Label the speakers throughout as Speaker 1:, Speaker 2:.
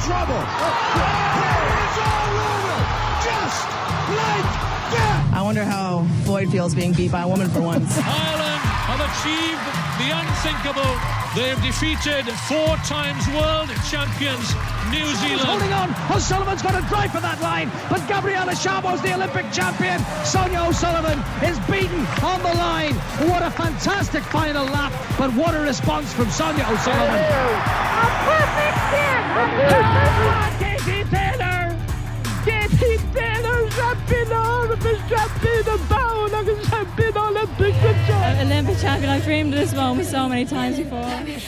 Speaker 1: trouble. It's all over, just like that.
Speaker 2: I wonder how Floyd feels being beat by a woman for once.
Speaker 3: Ireland have achieved the unthinkable. They've defeated 4 times world champions New Zealand.
Speaker 1: Holding on. O'Sullivan's got to drive for that line, but Gabriella Sharbo's the Olympic champion. Sonia O'Sullivan is beaten on the line. What a fantastic final lap, but what a response from Sonia O'Sullivan.
Speaker 4: A perfect hit! Katie Taylor! Katie Taylor, Olympic champion. I've dreamed of this moment so many times before.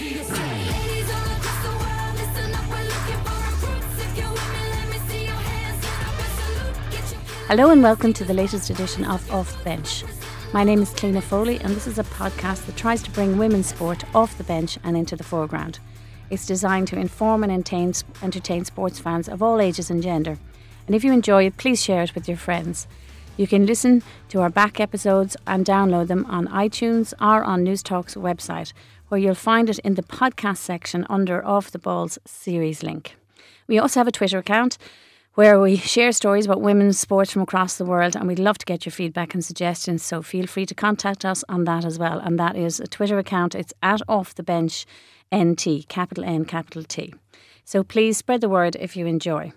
Speaker 5: Hello and welcome to the latest edition of Off the Bench. My name is Cliona Foley and this is a podcast that tries to bring women's sport off the bench and into the foreground. It's designed to inform and entertain sports fans of all ages and gender. And if you enjoy it, please share it with your friends. You can listen to our back episodes and download them on iTunes or on News Talk's website, where you'll find it in the podcast section under Off the Balls series link. We also have a Twitter account where we share stories about women's sports from across the world, and we'd love to get your feedback and suggestions, so feel free to contact us on that as well. And that is a Twitter account. It's at Off the Bench NT, capital N, capital T. So please spread the word if you enjoy.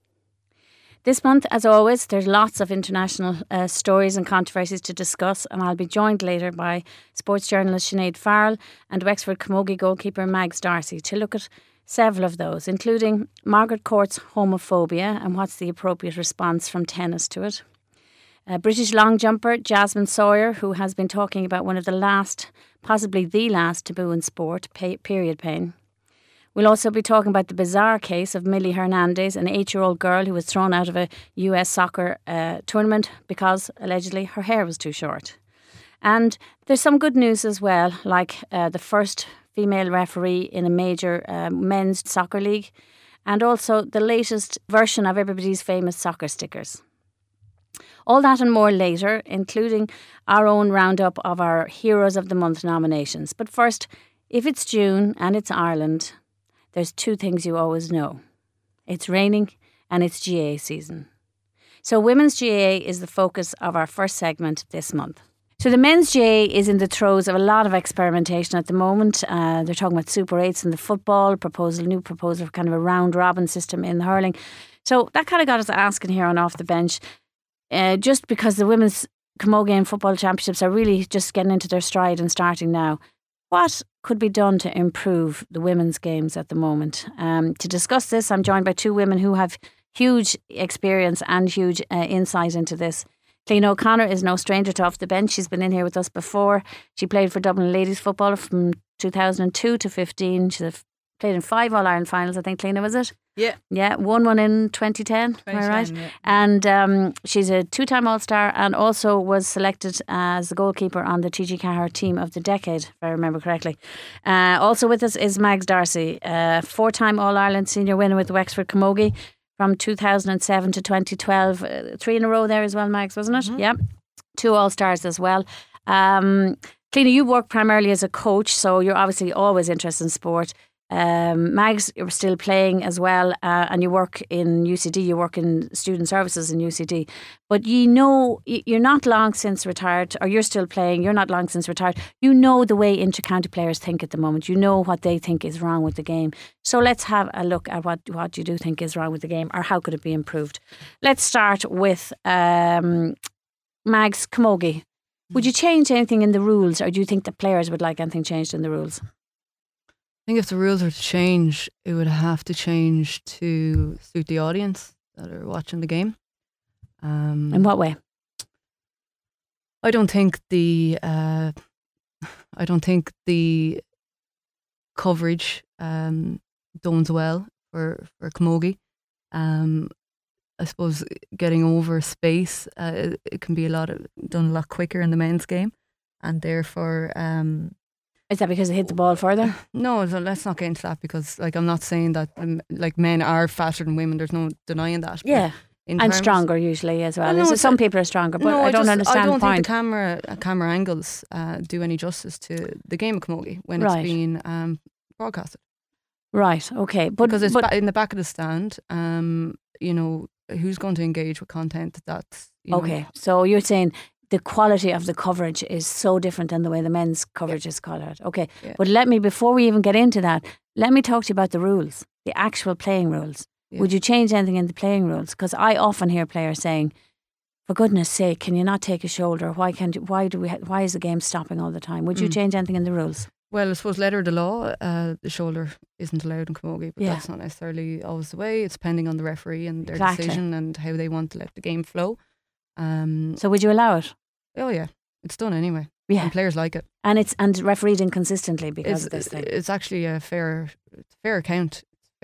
Speaker 5: This month, as always, there's lots of international stories and controversies to discuss, and I'll be joined later by sports journalist Sinead Farrell and Wexford Camogie goalkeeper Mags Darcy to look at several of those, including Margaret Court's homophobia and what's the appropriate response from tennis to it. British long jumper Jasmine Sawyer, who has been talking about one of the last, possibly the last taboo in sport, period pain. We'll also be talking about the bizarre case of Millie Hernandez, an 8-year-old girl who was thrown out of a US soccer tournament because, allegedly, her hair was too short. And there's some good news as well, like the first female referee in a major men's soccer league, and also the latest version of everybody's famous soccer stickers. All that and more later, including our own roundup of our Heroes of the Month nominations. But first, if it's June and it's Ireland, there's 2 things you always know. It's raining and it's GAA season. So women's GAA is the focus of our first segment this month. So the men's GAA is in the throes of a lot of experimentation at the moment. They're talking about Super 8s in the football, new proposal for kind of a round-robin system in hurling. So that kind of got us asking here on Off the Bench, just because the Women's Camogie and Football Championships are really just getting into their stride and starting now. What could be done to improve the women's games at the moment? To discuss this, I'm joined by 2 women who have huge experience and huge insight into this. Cliona O'Connor is no stranger to Off the Bench. She's been in here with us before. She played for Dublin Ladies Football from 2002 to 15. She's played in 5 All-Ireland finals, I think, Cliona, was it?
Speaker 2: Yeah.
Speaker 5: Yeah, won one in 2010, am I right?
Speaker 2: Yeah.
Speaker 5: And she's a 2-time All-Star and also was selected as the goalkeeper on the TG Cahir Team of the Decade, if I remember correctly. Also with us is Mags Darcy, 4-time All-Ireland senior winner with Wexford Camogie from 2007 to 2012. 3 in a row there as well, Mags, wasn't it? Mm-hmm. Yeah. 2 All-Stars as well. Cliona, you work primarily as a coach, so you're obviously always interested in sport. Mags, you're still playing as well, and you work in UCD, you work in student services in UCD, but you know you're not long since retired, or you're still playing, you're not long since retired. You know the way inter-county players think at the moment. You know what they think is wrong with the game. So let's have a look at what you do think is wrong with the game, or how could it be improved. Let's start with Mags Camogie. Would you change anything in the rules, or do you think the players would like anything changed in the rules?
Speaker 6: I think if the rules were to change, it would have to change to suit the audience that are watching the game.
Speaker 5: In what way?
Speaker 6: I don't think the coverage done's well for Camogie. I suppose getting over space, it can be done a lot quicker in the men's game, and therefore.
Speaker 5: Is that because they hit the ball further?
Speaker 6: No, let's not get into that, because I'm not saying that men are faster than women. There's no denying that.
Speaker 5: Yeah, and stronger usually as well. Some people are stronger, but I don't understand the point.
Speaker 6: I don't think the camera angles do any justice to the game of Camogie when it's being broadcasted.
Speaker 5: Right. Okay. But
Speaker 6: because it's in the back of the stand. You know, who's going to engage with content that's
Speaker 5: okay. So you're saying the quality of the coverage is so different than the way the men's coverage is coloured. Okay.
Speaker 6: Yeah.
Speaker 5: But before we even get into that, let me talk to you about the rules, the actual playing rules.
Speaker 6: Yeah.
Speaker 5: Would you change anything in the playing rules? Because I often hear players saying, for goodness sake, can you not take a shoulder? Why is the game stopping all the time? Would you change anything in the rules?
Speaker 6: Well, I suppose letter of the law, the shoulder isn't allowed in camogie, but that's not necessarily always the way. It's depending on the referee and their decision and how they want to let the game flow.
Speaker 5: So would you allow it?
Speaker 6: Oh yeah, it's done anyway.
Speaker 5: Yeah,
Speaker 6: and players like it.
Speaker 5: And it's refereed inconsistently because of this thing.
Speaker 6: It's actually a fair account.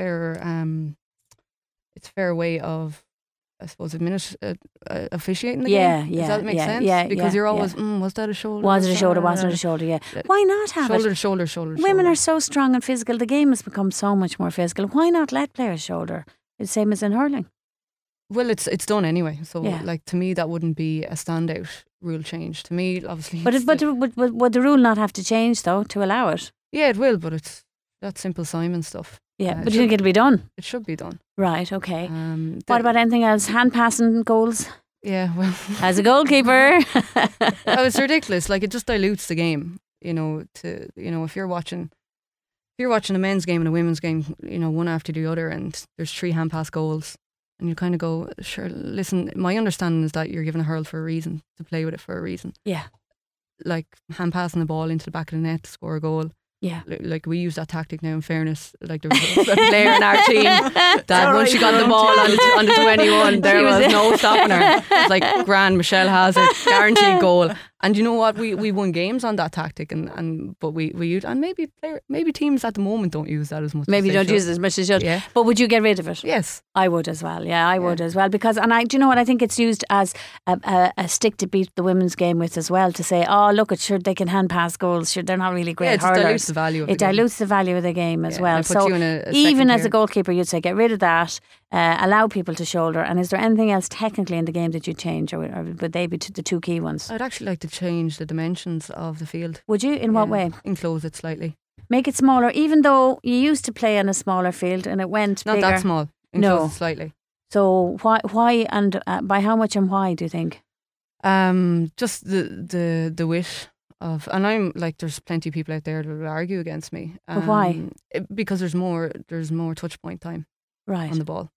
Speaker 6: It's a fair way of, I suppose, officiating the game. Does that make sense?
Speaker 5: Yeah,
Speaker 6: because you're always, was that a shoulder?
Speaker 5: Was it a shoulder? Wasn't it a shoulder? Yeah. Why not have it?
Speaker 6: Shoulder.
Speaker 5: Women are so strong and physical. The game has become so much more physical. Why not let players shoulder? It's the same as in hurling.
Speaker 6: Well, it's done anyway. So, like, to me, that wouldn't be a standout rule change. To me, obviously.
Speaker 5: But would the rule not have to change though to allow it?
Speaker 6: Yeah, it will. But it's that simple Simon stuff.
Speaker 5: Yeah, but you think it'll be done?
Speaker 6: It should be done.
Speaker 5: Right. Okay. What about anything else? Hand passing goals?
Speaker 6: Yeah. Well,
Speaker 5: as a goalkeeper,
Speaker 6: it's ridiculous. Like, it just dilutes the game. You know, if you're watching a men's game and a women's game, you know, one after the other, and there's 3 hand pass goals. And you kind of go, sure, listen, my understanding is that you're given a hurl for a reason, to play with it for a reason.
Speaker 5: Yeah.
Speaker 6: Like hand passing the ball into the back of the net to score a goal.
Speaker 5: Yeah.
Speaker 6: Like we use that tactic now, in fairness. Like there was a player in our team that once she got the ball on the 21, there was no stopping her. It's like, grand, Michelle has it, guaranteed goal. And you know what? We won games on that tactic, but we used, and maybe teams at the moment don't use that as much.
Speaker 5: Maybe don't use it as much as you should.
Speaker 6: Yeah.
Speaker 5: But would you get rid of it?
Speaker 6: Yes,
Speaker 5: I would as well. Yeah, I would as well, because do you know what? I think it's used as a stick to beat the women's game with as well, to say, oh look, sure they can hand pass goals. Sure, they're not really great hurlers.
Speaker 6: It dilutes the value of the game.
Speaker 5: It dilutes the value of the game as well. So
Speaker 6: even
Speaker 5: even as a goalkeeper, you'd say get rid of that. Allow people to shoulder. And is there anything else technically in the game that you'd change, or would they be the 2 key ones?
Speaker 6: I'd actually like to change the dimensions of the field.
Speaker 5: Would you? In what way?
Speaker 6: Enclose it slightly.
Speaker 5: Make it smaller, even though you used to play on a smaller field and it went
Speaker 6: not
Speaker 5: bigger.
Speaker 6: That small. Enclose it slightly.
Speaker 5: So why and by how much and why do you think?
Speaker 6: Just the wish of, and I'm like, there's plenty of people out there that will argue against me.
Speaker 5: But why?
Speaker 6: Because there's more touch point time on the ball.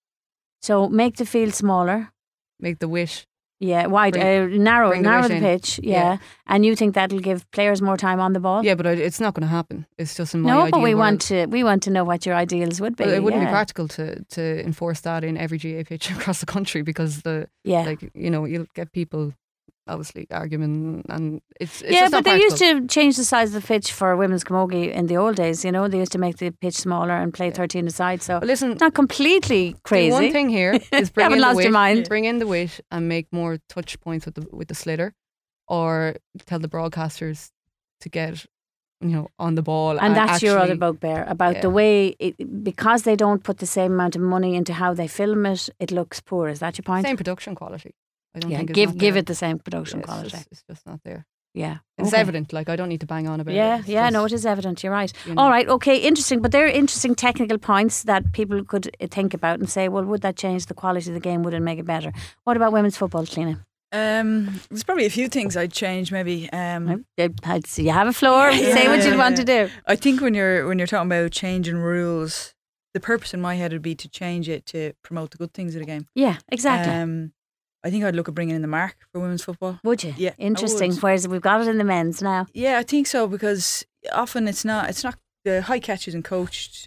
Speaker 5: So make the field smaller.
Speaker 6: Make the wish.
Speaker 5: Yeah, wide, narrow the pitch. Yeah. And you think that'll give players more time on the ball?
Speaker 6: Yeah, but it's not going to happen. It's just in my
Speaker 5: ideal
Speaker 6: but we
Speaker 5: want to know what your ideals would be.
Speaker 6: Well, it wouldn't be practical to enforce that in every GA pitch across the country, because you'll get people obviously arguing, and it's just not
Speaker 5: but they
Speaker 6: practical.
Speaker 5: used to change the size of the pitch for women's camogie in the old days. You know, they used to make the pitch smaller and play 13 aside. So
Speaker 6: listen,
Speaker 5: it's not completely crazy.
Speaker 6: The one thing here is bring in the weight and make more touch points with the sliotar, or tell the broadcasters to get on the ball.
Speaker 5: And that's your other bugbear about the way because they don't put the same amount of money into how they film it. It looks poor. Is that your point?
Speaker 6: Same production quality. I don't think
Speaker 5: give it the same production quality.
Speaker 6: It's just not there.
Speaker 5: Yeah.
Speaker 6: It's evident. Like, I don't need to bang on about it.
Speaker 5: No, it is evident. You're right. All right. Okay. Interesting. But there are interesting technical points that people could think about and say, well, would that change the quality of the game? Would it make it better? What about women's football, Cliona?
Speaker 2: There's probably a few things I'd change. Maybe.
Speaker 5: You have a floor. Say what you'd want to do.
Speaker 2: I think when you're talking about changing rules, the purpose in my head would be to change it to promote the good things of the game.
Speaker 5: Yeah. Exactly.
Speaker 2: I think I'd look at bringing in the mark for women's football.
Speaker 5: Would you?
Speaker 2: Yeah.
Speaker 5: Interesting. Whereas we've got it in the men's now.
Speaker 2: Yeah, I think so, because often it's not the high catch isn't coached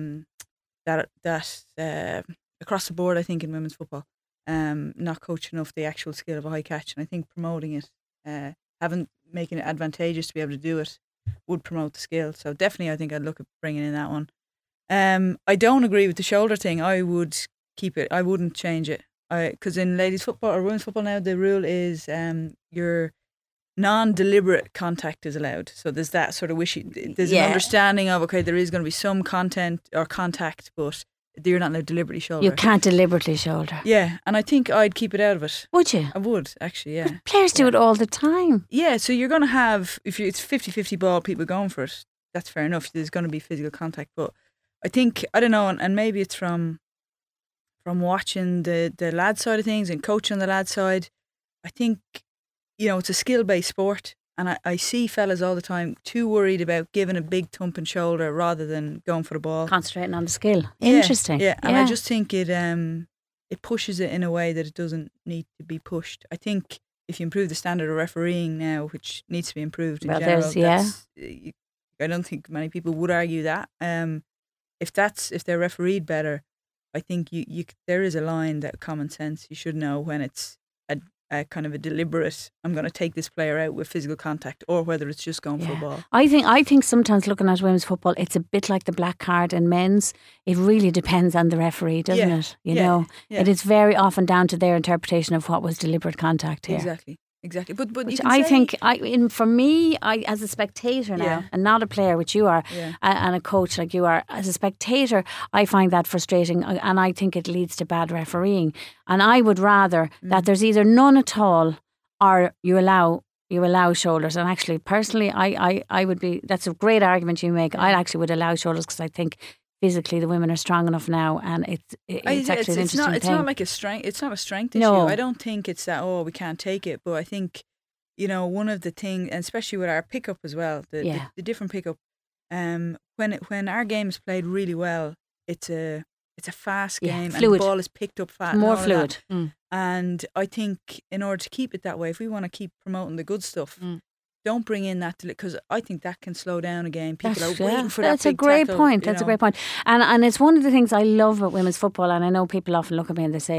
Speaker 2: that across the board. I think in women's football, not coached enough the actual skill of a high catch, and I think promoting it, making it advantageous to be able to do it, would promote the skill. So definitely, I think I'd look at bringing in that one. I don't agree with the shoulder thing. I would keep it. I wouldn't change it. Because in ladies football or women's football now, the rule is your non-deliberate contact is allowed. So there's that sort of there's an understanding of, okay, there is going to be some content or contact, but you're not allowed to deliberately shoulder.
Speaker 5: You can't deliberately shoulder.
Speaker 2: Yeah, and I think I'd keep it out of it.
Speaker 5: Would you?
Speaker 2: I would, actually, yeah.
Speaker 5: But players do it all the time.
Speaker 2: Yeah, so you're going to have, it's 50-50 ball, people going for it, that's fair enough. There's going to be physical contact, but I think, I don't know, and maybe it's from watching the lad side of things and coaching the lad side. I think, it's a skill-based sport, and I see fellas all the time too worried about giving a big thumping shoulder rather than going for the ball.
Speaker 5: Concentrating on the skill. Interesting.
Speaker 2: Yeah, and I just think it pushes it in a way that it doesn't need to be pushed. I think if you improve the standard of refereeing now, which needs to be improved in general, I don't think many people would argue that. If they're refereed better, I think there is a line that common sense you should know when it's a kind of a deliberate, I'm going to take this player out with physical contact, or whether it's just going for a ball.
Speaker 5: I think sometimes looking at women's football, it's a bit like the black card in men's. It really depends on the referee, doesn't it? You know, it is very often down to their interpretation of what was deliberate contact here.
Speaker 2: Exactly. But
Speaker 5: which I think, for me, as a spectator now, and not a player, which you are, and a coach like you are, as a spectator, I find that frustrating, and I think it leads to bad refereeing. And I would rather that there's either none at all, or you allow shoulders. And actually, personally, I would be. That's a great argument you make. I actually would allow shoulders, because I think physically the women are strong enough now, and it's actually an interesting thing.
Speaker 2: It's not like a strength. It's not a strength issue.
Speaker 5: No.
Speaker 2: I don't think it's that. We can't take it. But I think, one of the things, and especially with our pickup as well, the different pickup. When our game is played really well, it's a fast game,
Speaker 5: fluid.
Speaker 2: And the ball is picked up fast,
Speaker 5: more fluid.
Speaker 2: And I think in order to keep it that way, if we want to keep promoting the good stuff. Don't bring in that, because I think that can slow down a game. People are waiting for that.
Speaker 5: That's a great point. That's a great point. And it's one of the things I love about women's football. And I know people often look at me and they say,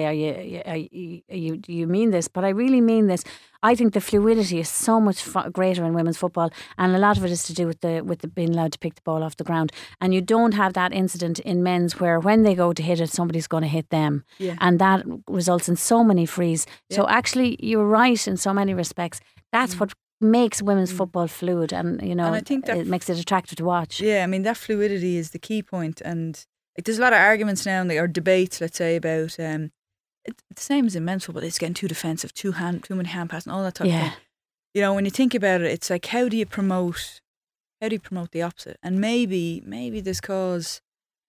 Speaker 5: do you mean this? But I really mean this. I think the fluidity is so much greater in women's football, and a lot of it is to do with the being allowed to pick the ball off the ground. And you don't have that incident in men's where when they go to hit it, somebody's going to hit them, and that results in so many frees. So actually, you're right in so many respects. That's what makes women's football fluid, and I think that it makes it attractive to watch.
Speaker 2: Yeah, I mean, that fluidity is the key point, and there's a lot of arguments now, or debates, let's say, about it's the same as in men's football. It's getting too defensive, too many hand passes, and all that type of thing. When you think about it, it's like, how do you promote the opposite? And maybe there's cause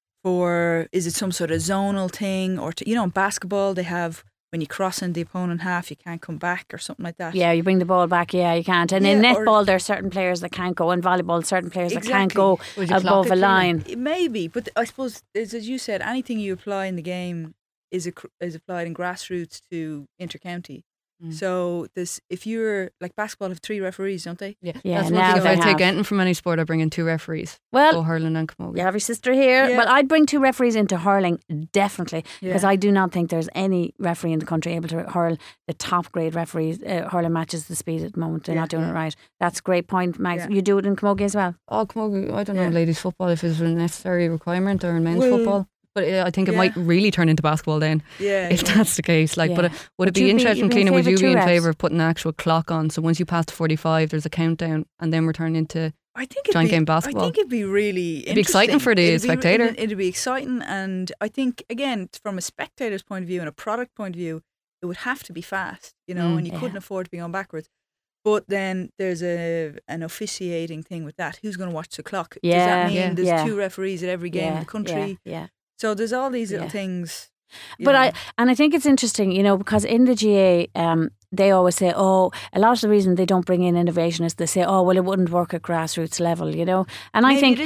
Speaker 2: for, is it some sort of zonal thing, or in basketball they have, when you cross in the opponent half, you can't come back, or something like that.
Speaker 5: Yeah, you bring the ball back. Yeah, you can't. And in netball, there are certain players that can't go. In volleyball, certain players that can't go above a line.
Speaker 2: Maybe, but I suppose, as you said, anything you apply in the game is applied in grassroots to intercounty. So if you're like, basketball have 3 referees, don't they?
Speaker 6: Yeah. That's one thing. If I take anything from any sport, I bring in 2 referees.
Speaker 5: Well,
Speaker 6: hurling and camogie.
Speaker 5: You have your sister here. Well, I'd bring 2 referees into hurling, definitely, because I do not think there's any referee in the country able to hurl the top grade referees hurling matches the speed at the moment. They're not doing it right. That's a great point, Max. You do it in camogie as well?
Speaker 6: Camogie, I don't know, ladies football, if it's a necessary requirement, or in men's football. But I think it might really turn into basketball then, if that's the case. But would it be interesting, Cliona, would you be in favour of putting an actual clock on? So once you pass to 45, there's a countdown, and then we're turning into giant game basketball.
Speaker 2: I think it'd be really interesting.
Speaker 6: It'd be exciting for the spectator.
Speaker 2: It'd be exciting, and I think, again, from a spectator's point of view and a product point of view, it would have to be fast, and you couldn't afford to be going backwards. But then there's an officiating thing with that. Who's going to watch the clock? Does that mean there's 2 referees at every game in the country? So there's all these little things.
Speaker 5: But I think it's interesting, because in the GA, they always say, a lot of the reason they don't bring in innovation is they say, it wouldn't work at grassroots level, And
Speaker 2: I think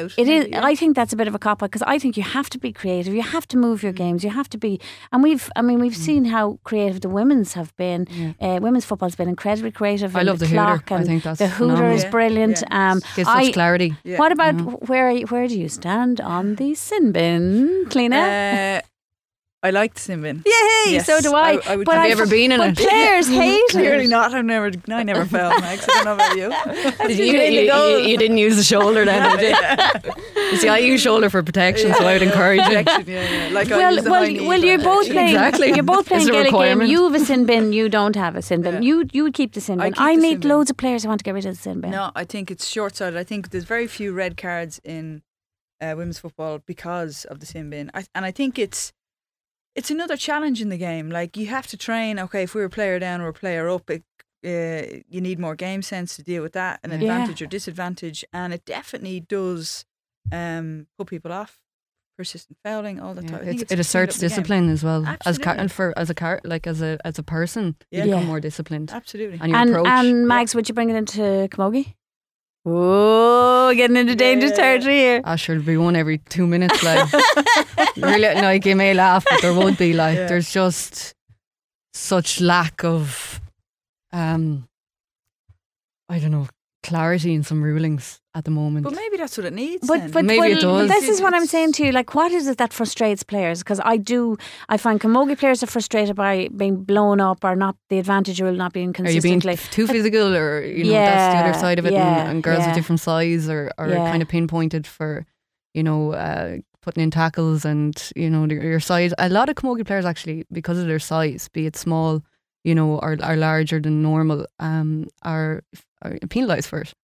Speaker 2: I
Speaker 5: think that's a bit of a cop out, because I think you have to be creative, you have to move your games, you have to be, and we've seen how creative the women's have been. Women's football's been incredibly creative.
Speaker 6: I love the Hooter. I think that's
Speaker 5: the Hooter is brilliant.
Speaker 6: Gives such clarity.
Speaker 5: What about where do you stand on the sin bin, Cliona?
Speaker 2: I like the sin bin.
Speaker 5: Yay!
Speaker 2: Yes,
Speaker 5: so do I.
Speaker 6: Have you ever been in it?
Speaker 5: Players hate it.
Speaker 2: Clearly not. I never fell, Max. I don't know about you.
Speaker 6: You didn't use the shoulder then, did you? You see, I use shoulder for protection, so I would encourage it.
Speaker 5: You're both playing.
Speaker 6: Exactly.
Speaker 5: You're both playing Gaelic game. You have a sin bin. You don't have a sin bin. You would keep the sin bin. I meet loads of players who want to get rid of the sin bin.
Speaker 2: No, I think it's short-sighted. I think there's very few red cards in women's football because of the sin bin. And I think it's another challenge in the game. Like, you have to train. Okay, if we're a player down or a player up, you need more game sense to deal with that, an advantage or disadvantage, and it definitely does put people off. persistent fouling, all that type. I think
Speaker 6: It asserts discipline as well
Speaker 2: Absolutely.
Speaker 6: as a person.
Speaker 2: Yeah.
Speaker 6: You become
Speaker 5: Yeah.
Speaker 6: more disciplined.
Speaker 2: Absolutely.
Speaker 6: And your
Speaker 5: And
Speaker 6: approach.
Speaker 5: Mags, would you bring it into Camogie? Oh, getting into dangerous territory here.
Speaker 6: Sure, it'll be one every 2 minutes. Like, really, like, you may laugh, but there would be like, there's just such lack of, I don't know, clarity in some rulings at the moment.
Speaker 2: But maybe that's what it needs.
Speaker 5: But
Speaker 6: Maybe it does.
Speaker 5: This is what I'm saying to you. Like, what is it that frustrates players? Because I find Camogie players are frustrated by being blown up or not, the advantage rule not being
Speaker 6: Are you being
Speaker 5: consistently.
Speaker 6: too physical, or that's the other side of it,
Speaker 5: Yeah,
Speaker 6: and girls
Speaker 5: yeah.
Speaker 6: of different size are kind of pinpointed for, putting in tackles and your size. A lot of Camogie players actually, because of their size, be it small, or larger than normal, are penalised for it.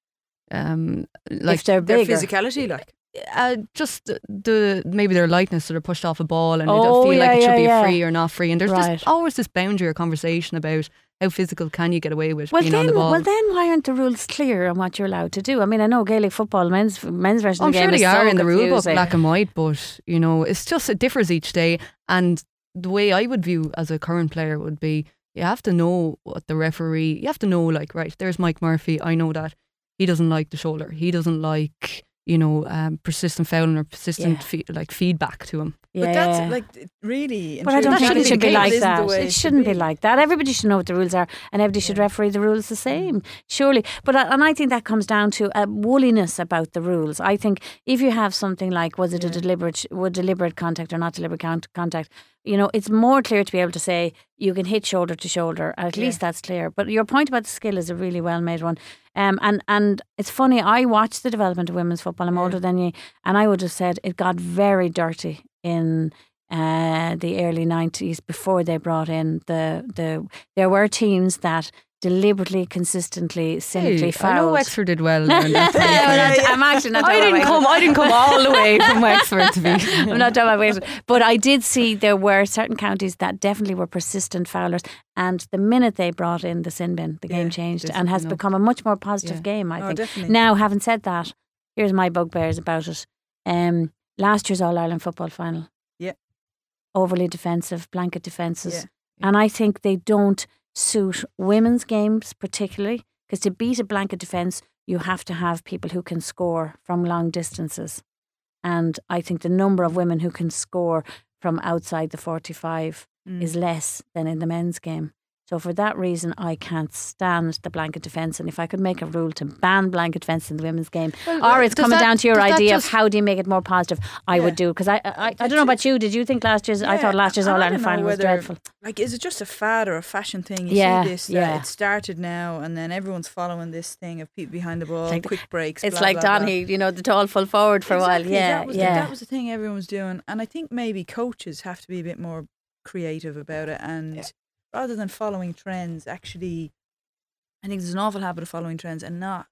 Speaker 6: Like
Speaker 5: if they're
Speaker 2: their
Speaker 5: bigger.
Speaker 2: physicality, like.
Speaker 6: just maybe their lightness, so they're pushed off a ball and they
Speaker 5: Oh,
Speaker 6: don't feel like it should be
Speaker 5: yeah.
Speaker 6: free or not free, and there's
Speaker 5: Right.
Speaker 6: just always this boundary or conversation about how physical can you get away with
Speaker 5: Well
Speaker 6: being on the ball.
Speaker 5: then why aren't the rules clear on what you're allowed to do? I mean, I know Gaelic football, men's version
Speaker 6: I'm
Speaker 5: of the
Speaker 6: sure
Speaker 5: game
Speaker 6: they
Speaker 5: is
Speaker 6: are
Speaker 5: so
Speaker 6: in the rule book,
Speaker 5: confusing.
Speaker 6: black and white, but it's just, it differs each day. And the way I would view as a current player would be, you have to know what the referee, you have to know, like, right, there's Mike Murphy, I know that he doesn't like the shoulder, he doesn't like persistent fouling or persistent feedback to him.
Speaker 5: Yeah.
Speaker 2: But that's like really.
Speaker 5: But I don't
Speaker 6: That
Speaker 5: think it
Speaker 6: shouldn't
Speaker 5: should
Speaker 6: be
Speaker 5: be
Speaker 6: the
Speaker 5: like
Speaker 6: case.
Speaker 5: that. It shouldn't be like that. Everybody should know what the rules are, and everybody should referee the rules the same, surely. But I think that comes down to a woolliness about the rules. I think if you have something like, was it a deliberate contact or not deliberate contact? It's more clear to be able to say you can hit shoulder to shoulder. At least that's clear. But your point about the skill is a really well made one. And it's funny. I watched the development of women's football. I'm older than you, and I would have said it got very dirty in the early 90s before they brought in there were teams that deliberately, consistently, cynically
Speaker 6: I
Speaker 5: fouled.
Speaker 6: know Wexford did well. During that time.
Speaker 5: I'm actually not
Speaker 6: I
Speaker 5: talking
Speaker 6: didn't
Speaker 5: about
Speaker 6: come. I didn't come all the way from Wexford to be.
Speaker 5: I'm not talking about Wexford. But I did see there were certain counties that definitely were persistent foulers. And the minute they brought in the sin bin, the game changed and has become a much more positive game, I think.
Speaker 2: Definitely.
Speaker 5: Now, having said that, here's my bugbears about it. Last year's All-Ireland football final.
Speaker 2: Yeah.
Speaker 5: Overly defensive, blanket defences.
Speaker 2: Yeah.
Speaker 5: And I think they don't suit women's games particularly, because to beat a blanket defence, you have to have people who can score from long distances. And I think the number of women who can score from outside the 45 is less than in the men's game. So for that reason, I can't stand the blanket defence. And if I could make a rule to ban blanket defence in the women's game, or it's coming down to your idea of how do you make it more positive, I would do. Because I don't know about you. Did you think last year's? I thought last year's All-Ireland final was dreadful.
Speaker 2: Like, is it just a fad or a fashion thing? You see this, it started now, and then everyone's following this thing of people behind the ball, quick breaks.
Speaker 5: It's
Speaker 2: blah,
Speaker 5: like
Speaker 2: blah,
Speaker 5: Donny, the tall full forward for a while.
Speaker 2: That was the thing everyone was doing, and I think maybe coaches have to be a bit more creative about it, and rather than following trends, actually, I think there's an awful habit of following trends and not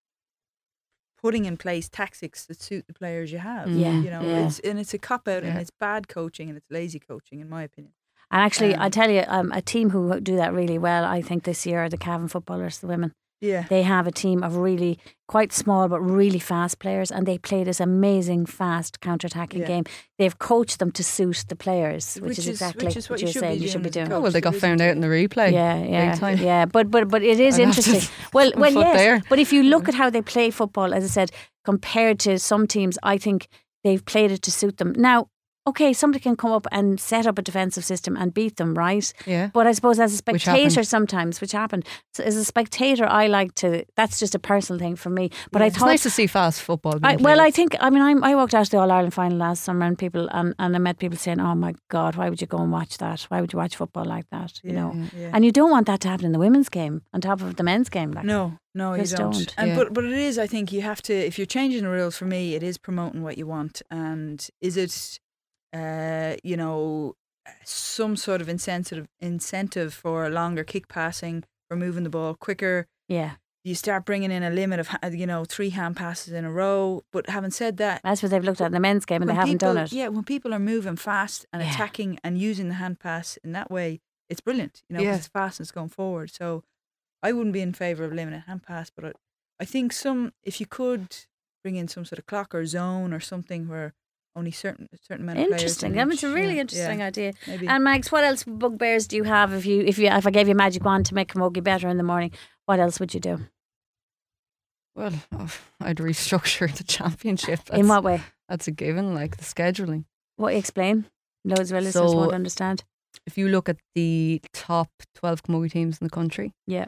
Speaker 2: putting in place tactics that suit the players you have. It's a cop out, and it's bad coaching, and it's lazy coaching, in my opinion.
Speaker 5: And actually, I tell you, a team who do that really well, I think this year, are the Cavan footballers, the women.
Speaker 2: Yeah.
Speaker 5: They have a team of really quite small but really fast players, and they play this amazing fast counter-attacking game. They've coached them to suit the players, which is exactly what you're saying you should be doing.
Speaker 6: Oh, well, they got found out in the replay.
Speaker 5: Yeah. But it is interesting. Well, yes.
Speaker 6: there.
Speaker 5: But if you look at how they play football, as I said, compared to some teams, I think they've played it to suit them. Now, okay, somebody can come up and set up a defensive system and beat them, right?
Speaker 6: Yeah.
Speaker 5: But I suppose as a spectator
Speaker 6: happened.
Speaker 5: which happened. So as a spectator, I like to, that's just a personal thing for me. But I
Speaker 6: It's
Speaker 5: thought,
Speaker 6: nice to see fast football.
Speaker 5: I walked out to the All-Ireland final last summer, and people, and I met people saying, oh my God, why would you go and watch that? Why would you watch football like that? And you don't want that to happen in the women's game on top of the men's game. Like.
Speaker 2: No, you
Speaker 5: Just
Speaker 2: don't. And but it is, I think you have to, if you're changing the rules, for me, it is promoting what you want. And is it some sort of incentive for longer kick passing, for moving the ball quicker.
Speaker 5: Yeah.
Speaker 2: You start bringing in a limit of 3 hand passes in a row. But having said that,
Speaker 5: that's what they've looked at in the men's game, and they haven't done it.
Speaker 2: Yeah, when people are moving fast and attacking and using the hand pass in that way, it's brilliant. 'Cause it's fast and it's going forward. So I wouldn't be in favour of limiting hand pass, but I think if you could bring in some sort of clock or zone or something where only certain amount of players.
Speaker 5: Interesting. I mean, it's a really interesting idea.
Speaker 2: Maybe.
Speaker 5: And Max, what else bugbears do you have if I gave you a magic wand to make Camogie better in the morning? What else would you do?
Speaker 6: Well, I'd restructure the championship.
Speaker 5: In what way?
Speaker 6: That's a given, like the scheduling.
Speaker 5: What, explain? Loads of our listeners
Speaker 6: So-
Speaker 5: won't understand.
Speaker 6: If you look at the top 12 camogie teams in the country,
Speaker 5: Yeah.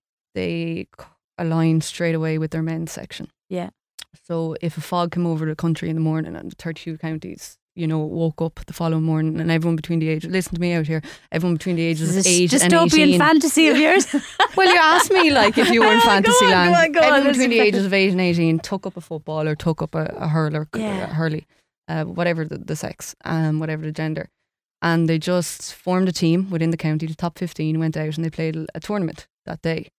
Speaker 6: they align straight away with their men's section.
Speaker 5: Yeah.
Speaker 6: So if a fog came over the country in the morning and the 32 counties, woke up the following morning and everyone between the ages, listen to me out here, everyone between the ages of 8 and 18.
Speaker 5: Dystopian fantasy of yours.
Speaker 6: Well, you asked me like if you were in fantasy
Speaker 5: Go on,
Speaker 6: land.
Speaker 5: go on.
Speaker 6: Everyone between the ages of 8 and 18 took up a football or took up a hurler,
Speaker 5: Yeah.
Speaker 6: a hurley, whatever the sex, whatever the gender. And they just formed a team within the county, the top 15, went out and they played a tournament that day,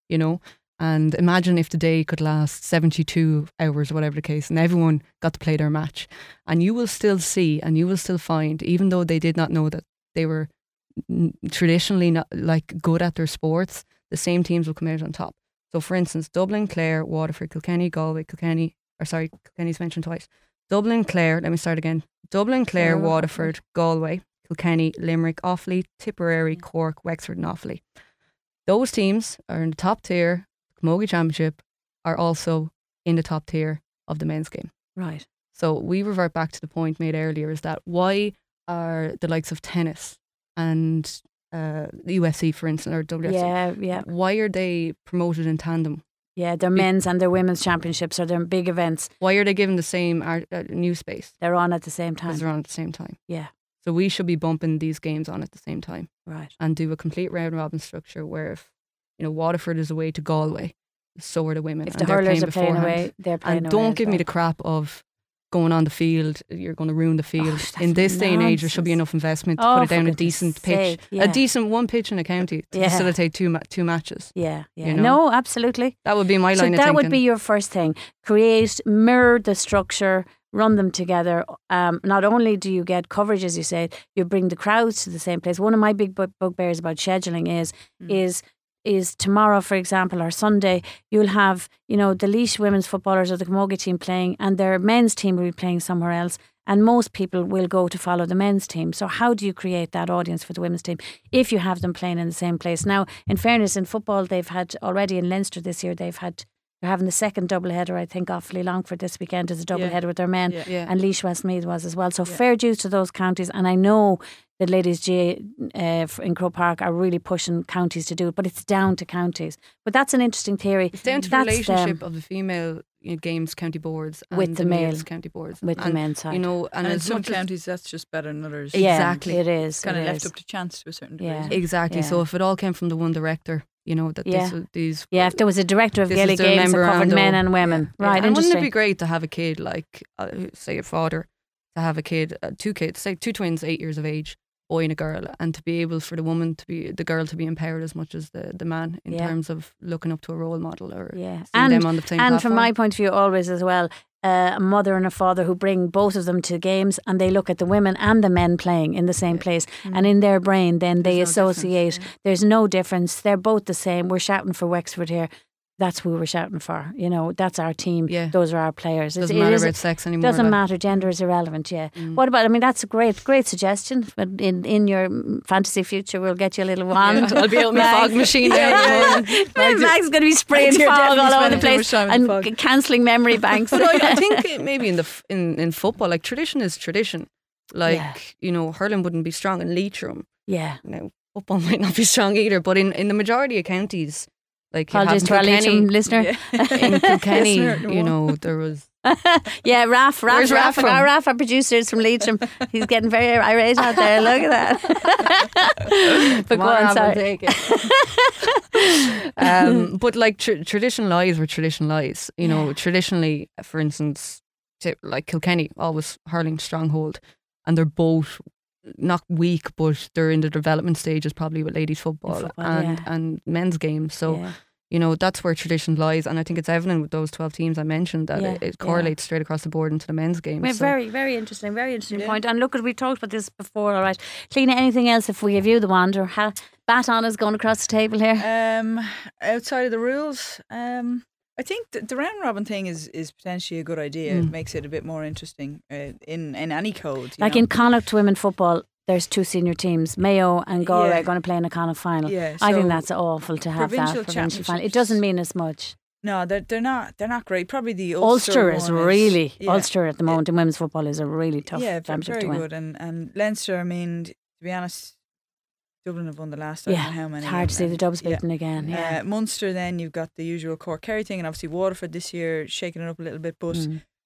Speaker 6: And imagine if the day could last 72 hours or whatever the case, and everyone got to play their match. And you will still see and you will still find, even though they did not know that they were traditionally not like good at their sports, the same teams will come out on top. So for instance, Dublin, Clare, Waterford, Kilkenny, Galway, Kilkenny's mentioned twice. Dublin, Clare, let me start again. Dublin, Clare, Waterford, Galway, Kilkenny, Limerick, Offaly, Tipperary, Cork, Wexford and Offaly. Those teams are in the top tier. Camogie Championship are also in the top tier of the men's game.
Speaker 5: Right.
Speaker 6: So we revert back to the point made earlier, is that why are the likes of tennis and the UFC, for instance, or WFC,
Speaker 5: Yeah.
Speaker 6: why are they promoted in tandem?
Speaker 5: Yeah, their men's and their women's championships are their big events.
Speaker 6: Why are they given the same news space?
Speaker 5: They're on at the same
Speaker 6: Because
Speaker 5: time.
Speaker 6: they're on at the same time.
Speaker 5: Yeah.
Speaker 6: So we should be bumping these games on at the same time
Speaker 5: Right.
Speaker 6: and do a complete round robin structure where if Waterford is away to Galway, so are the women.
Speaker 5: If
Speaker 6: and
Speaker 5: the
Speaker 6: they're
Speaker 5: hurlers are playing
Speaker 6: beforehand.
Speaker 5: away, they're playing
Speaker 6: And
Speaker 5: away.
Speaker 6: don't
Speaker 5: as
Speaker 6: give me
Speaker 5: well.
Speaker 6: the crap of going on the field. You're going to ruin the field.
Speaker 5: that's
Speaker 6: In this day and age, there should be
Speaker 5: nonsense.
Speaker 6: enough investment to
Speaker 5: Oh,
Speaker 6: put it
Speaker 5: for
Speaker 6: down a
Speaker 5: goodness
Speaker 6: decent pitch,
Speaker 5: sake, yeah.
Speaker 6: a decent one pitch in a county to
Speaker 5: Yeah.
Speaker 6: facilitate two matches.
Speaker 5: Yeah.
Speaker 6: know?
Speaker 5: No, absolutely.
Speaker 6: That would be my
Speaker 5: So
Speaker 6: line of
Speaker 5: that
Speaker 6: thinking.
Speaker 5: would be your first thing. Mirror the structure, run them together. Not only do you get coverage, as you said, you bring the crowds to the same place. One of my big bugbears about scheduling is tomorrow, for example, or Sunday, you'll have, the Laois women's footballers or the Camogie team playing, and their men's team will be playing somewhere else. And most people will go to follow the men's team. So how do you create that audience for the women's team if you have them playing in the same place? Now, in fairness, in football, they've had already in Leinster this year, they're having the second doubleheader, I think, Offaly Longford this weekend is a doubleheader with their men,
Speaker 6: Yeah.
Speaker 5: and Laois Westmeath was as well. So fair dues to those counties. And I know the ladies G in Croke Park are really pushing counties to do it, but it's down to counties. But that's an interesting theory.
Speaker 6: It's down to the
Speaker 5: That's
Speaker 6: relationship
Speaker 5: them
Speaker 6: of the female games county boards and
Speaker 5: With the
Speaker 6: male's
Speaker 5: male-
Speaker 6: county boards.
Speaker 5: with the
Speaker 6: And,
Speaker 5: men's side.
Speaker 2: And in
Speaker 6: as
Speaker 2: some
Speaker 6: much as-
Speaker 2: counties, that's just better than others.
Speaker 5: Yeah,
Speaker 6: Exactly.
Speaker 5: it is.
Speaker 2: Kind of
Speaker 5: it
Speaker 2: left
Speaker 5: is.
Speaker 2: up to chance to a certain degree.
Speaker 5: Yeah.
Speaker 2: isn't it?
Speaker 6: Exactly.
Speaker 5: Yeah.
Speaker 6: So if it all came from the one director, that
Speaker 5: Yeah.
Speaker 6: these
Speaker 5: Yeah, if there was a director of
Speaker 6: This
Speaker 5: Gaelic
Speaker 6: is their
Speaker 5: Games that covered
Speaker 6: memorandum.
Speaker 5: men and women.
Speaker 2: Yeah.
Speaker 5: Right,
Speaker 6: and wouldn't
Speaker 5: interesting.
Speaker 6: it be great to have a kid like, say, a father, to have a kid, two kids, say 2 twins, 8 years of age, boy and a girl, and to be able for the girl to be empowered as much as the man in
Speaker 5: Yeah.
Speaker 6: terms of looking up to a role model or
Speaker 5: Yeah.
Speaker 6: seeing them on the same
Speaker 5: And
Speaker 6: platform.
Speaker 5: from my point of view, always as well, a mother and a father who bring both of them to games and they look at the women and the men playing in the same place. And in their brain, then they
Speaker 2: There's no
Speaker 5: associate.
Speaker 2: difference,
Speaker 5: There's no difference. They're both the same. We're shouting for Wexford here. That's who we're shouting for. That's our team.
Speaker 6: Yeah.
Speaker 5: Those are our players.
Speaker 6: Doesn't matter about sex anymore.
Speaker 5: Doesn't
Speaker 6: like.
Speaker 5: matter. Gender is irrelevant. Yeah. What about? I mean, that's a great suggestion. But in your fantasy future, we'll get you a little wand.
Speaker 6: I'll be out my fog machine there.
Speaker 5: Mag's going to be spraying
Speaker 2: You're
Speaker 5: fog
Speaker 2: definitely
Speaker 5: all over the
Speaker 2: spending too
Speaker 5: place
Speaker 2: much time in the
Speaker 5: and
Speaker 2: fog.
Speaker 5: cancelling memory banks.
Speaker 6: But I think maybe in football, like tradition is tradition. Like hurling wouldn't be strong in Leitrim.
Speaker 5: Yeah.
Speaker 6: Now football might not be strong either, but in the majority of counties, like you
Speaker 5: Apologies
Speaker 6: have
Speaker 5: to our
Speaker 6: Kilkenny,
Speaker 5: Leitrim listener.
Speaker 6: in Kilkenny,
Speaker 2: Listener,
Speaker 6: there was.
Speaker 5: Yeah, Raf,
Speaker 6: Where's Raf from?
Speaker 5: our producer is from Leitrim. He's getting very irate out there. Look at that. But go on, sorry.
Speaker 6: But like tradition lies where tradition lies. Traditionally, for instance, like Kilkenny, always hurling stronghold, and they're both not weak, but they're in the development stages probably with ladies football, and men's games. So that's where tradition lies, and I think it's evident with those 12 teams I mentioned that it correlates straight across the board into the men's game. So.
Speaker 5: Very, very interesting point. And look, we talked about this before. All right, Cliona, anything else if we give you the wand, or baton is going across the table here?
Speaker 2: Outside of the rules, I I think the round robin thing is potentially a good idea. It makes it a bit more interesting in any code.
Speaker 5: Like in Connacht women football, there's 2 senior teams, Mayo and Galway, are going to play in a Connacht final.
Speaker 2: Yeah,
Speaker 5: I think
Speaker 2: so
Speaker 5: that's awful to have that provincial final. It
Speaker 2: championships-
Speaker 5: doesn't mean as much.
Speaker 2: No, they're not great. Probably the
Speaker 5: Ulster is
Speaker 2: one
Speaker 5: really
Speaker 2: yeah.
Speaker 5: Ulster at the moment in women's football is a really tough
Speaker 2: Yeah,
Speaker 5: championship
Speaker 2: very
Speaker 5: to win.
Speaker 2: good. And Leinster, I mean, to be honest, Dublin have won the last. I don't know how many.
Speaker 5: It's hard to see the Dubs
Speaker 2: yeah.
Speaker 5: beaten again. Yeah.
Speaker 2: Munster, then you've got the usual Cork Kerry thing, and obviously Waterford this year shaking it up a little bit. But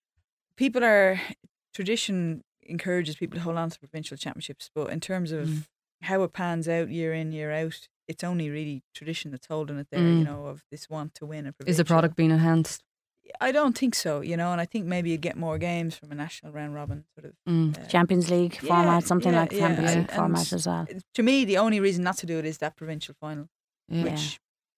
Speaker 2: tradition encourages people to hold on to provincial championships, but in terms of how it pans out year in, year out, it's only really tradition that's holding it there. You know, of this want to win a provincial.
Speaker 6: Is the product being enhanced?
Speaker 2: I don't think so, you know, and I think maybe you get more games from a national round robin sort of
Speaker 5: Champions League format, something like the Champions League
Speaker 2: and
Speaker 5: format as well.
Speaker 2: To me, the only reason not to do it is that provincial final,
Speaker 6: Yeah.
Speaker 2: which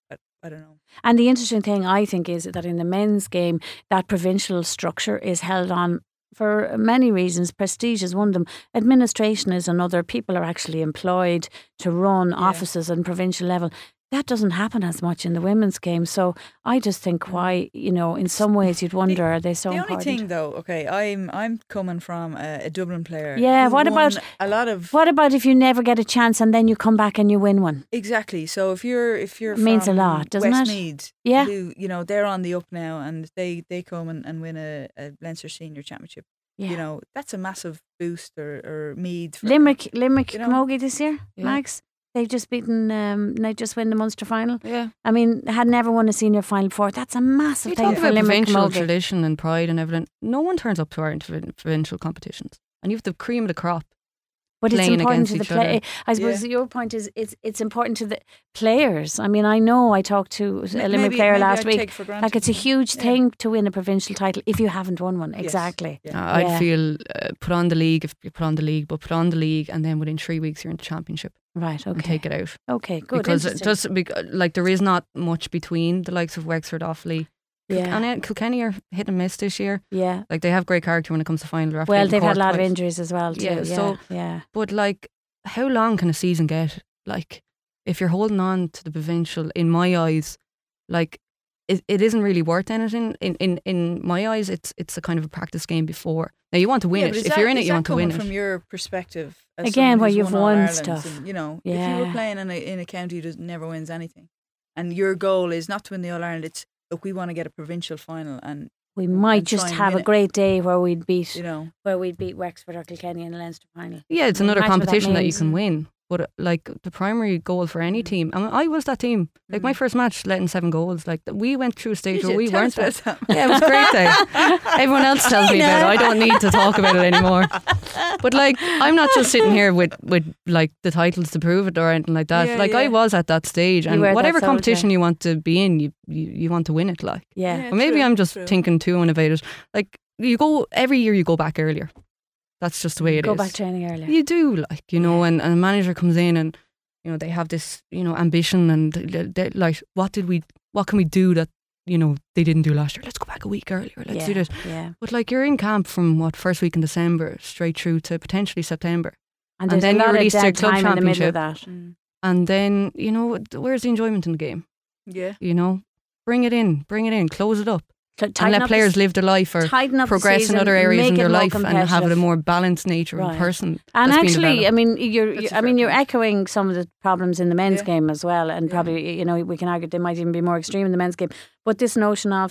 Speaker 2: I don't know.
Speaker 5: And the interesting thing, I think, is that in the men's game, that provincial structure is held on for many reasons. Prestige is one of them. Administration is another. People are actually employed to run offices on provincial level. That doesn't happen as much in the women's game. So I just think why, you know, in some ways you'd wonder, are they so important?
Speaker 2: The only thing though, okay, I'm coming from a Dublin player.
Speaker 5: Yeah,
Speaker 2: who
Speaker 5: what
Speaker 2: won
Speaker 5: about
Speaker 2: a lot of?
Speaker 5: What about if you never get a chance and then you come back and you win one?
Speaker 2: Exactly. So if you're
Speaker 5: It means a
Speaker 2: from
Speaker 5: lot, doesn't it?
Speaker 2: Westmeath,
Speaker 5: Yeah.
Speaker 2: who, you know, they're on the up now, and they come and win a Leinster Senior Championship.
Speaker 5: Yeah.
Speaker 2: You know, that's a massive boost or Meath. For
Speaker 5: Limerick,
Speaker 2: you know?
Speaker 5: Camogie this year,
Speaker 6: Yeah.
Speaker 5: Max. They've just beaten. They just win the Munster final.
Speaker 6: Yeah.
Speaker 5: I mean, had never won a senior final before. That's a massive
Speaker 6: You
Speaker 5: thing
Speaker 6: talk
Speaker 5: for
Speaker 6: about
Speaker 5: Limerick
Speaker 6: provincial
Speaker 5: Camogie.
Speaker 6: tradition and pride and everything. No one turns up to our provincial competitions, and you have the cream of the crop.
Speaker 5: But it's
Speaker 6: playing
Speaker 5: important to
Speaker 6: against
Speaker 5: the
Speaker 6: each
Speaker 5: play.
Speaker 6: other.
Speaker 5: I suppose your point is it's important to the players. I mean, I know I talked to a Limerick player last
Speaker 2: I'd
Speaker 5: week.
Speaker 2: take for granted.
Speaker 5: Like, it's a huge
Speaker 2: Yeah.
Speaker 5: thing to win a provincial title if you haven't won one.
Speaker 2: Yes.
Speaker 5: Exactly.
Speaker 2: Yeah.
Speaker 6: I'd
Speaker 5: Yeah.
Speaker 6: feel put on the league if you put on the league, but put on the league, and then within 3 weeks you're in the championship
Speaker 5: Right.
Speaker 6: and
Speaker 5: Okay.
Speaker 6: take it out.
Speaker 5: Okay. Good.
Speaker 6: Because it
Speaker 5: Interesting.
Speaker 6: just like there is not much between the likes of Wexford, Offaly,
Speaker 5: Yeah.
Speaker 6: and Kilkenny are hit and miss this year.
Speaker 5: Yeah.
Speaker 6: Like they have great character when it comes to final. They're after
Speaker 5: Well,
Speaker 6: beating
Speaker 5: they've had a
Speaker 6: Cork
Speaker 5: lot of
Speaker 6: twice.
Speaker 5: injuries as well too.
Speaker 6: Yeah,
Speaker 5: Yeah.
Speaker 6: so-
Speaker 5: yeah.
Speaker 6: But like, how long can a season get? Like, if you're holding on to the provincial, in my eyes, like it isn't really worth anything. In my eyes, it's a kind of a practice game before. Now you want to win
Speaker 2: Yeah,
Speaker 6: it.
Speaker 2: but is
Speaker 6: If
Speaker 2: that-
Speaker 6: you're in it,
Speaker 2: is
Speaker 6: you
Speaker 2: that
Speaker 6: want to win
Speaker 2: coming
Speaker 6: it.
Speaker 2: from your perspective, as
Speaker 5: Again,
Speaker 2: someone
Speaker 5: where
Speaker 2: who's
Speaker 5: you've
Speaker 2: won
Speaker 5: won
Speaker 2: All-Irelands
Speaker 5: stuff.
Speaker 2: and, you know, if you
Speaker 5: Yeah.
Speaker 2: were playing in a county that never wins anything, and your goal is not to win the All Ireland, it's look, we want to get a provincial final, and
Speaker 5: We might
Speaker 2: and try
Speaker 5: just
Speaker 2: and
Speaker 5: have
Speaker 2: win
Speaker 5: a
Speaker 2: it.
Speaker 5: great day where we'd beat
Speaker 2: you know,
Speaker 5: Wexford or Kilkenny in the Leinster final.
Speaker 6: Yeah, it's another
Speaker 5: Imagine what that
Speaker 6: competition that you
Speaker 5: means.
Speaker 6: can win. But like the primary goal for any team, I mean, I was that team. Like my first match, letting 7 goals. Like we went through a stage where we weren't that. Yeah, it was a great day. Everyone else tells me about it. I don't need to talk about it anymore. But like, I'm not just sitting here with like the titles to prove it or anything like that.
Speaker 2: Yeah,
Speaker 6: like
Speaker 2: yeah.
Speaker 6: I was at that stage, and
Speaker 5: were that
Speaker 6: whatever
Speaker 5: soldier.
Speaker 6: competition you want to be in, you want to win it. Like,
Speaker 5: Yeah.
Speaker 6: or maybe
Speaker 2: true,
Speaker 6: I'm just
Speaker 2: true.
Speaker 6: thinking too innovative. Like you go every year, you go back earlier. That's just the way it is.
Speaker 5: Go back training earlier.
Speaker 6: You do, like, you know, and a manager comes in and, you know, they have this, you know, ambition and they're like, what can we do that, you know, they didn't do last year? Let's go back a week earlier. Let's do this.
Speaker 5: Yeah.
Speaker 6: But like, you're in camp from first week in December straight through to potentially September.
Speaker 5: And,
Speaker 6: And
Speaker 5: there's
Speaker 6: then
Speaker 5: a
Speaker 6: you
Speaker 5: lot
Speaker 6: release
Speaker 5: of
Speaker 6: their
Speaker 5: dead
Speaker 6: club
Speaker 5: time in the middle of
Speaker 6: championship.
Speaker 5: that.
Speaker 6: And then, you know, where's the enjoyment in the game?
Speaker 2: Yeah.
Speaker 6: You know, bring it in, close it up. And
Speaker 5: Tighten
Speaker 6: let
Speaker 5: up
Speaker 6: players
Speaker 5: the,
Speaker 6: live their life or
Speaker 5: tighten up the
Speaker 6: progress in
Speaker 5: season,
Speaker 6: other areas
Speaker 5: make
Speaker 6: in
Speaker 5: it
Speaker 6: their
Speaker 5: more
Speaker 6: life and have it a
Speaker 5: competitive.
Speaker 6: more balanced nature
Speaker 5: Right.
Speaker 6: and person.
Speaker 5: And
Speaker 6: that's being
Speaker 5: actually,
Speaker 6: developed.
Speaker 5: I mean,
Speaker 2: That's a fair
Speaker 5: you're
Speaker 2: point.
Speaker 5: echoing some of the problems in the men's
Speaker 2: Yeah.
Speaker 5: game as well, and
Speaker 2: Yeah.
Speaker 5: probably, you know, we can argue they might even be more extreme in the men's game. But this notion of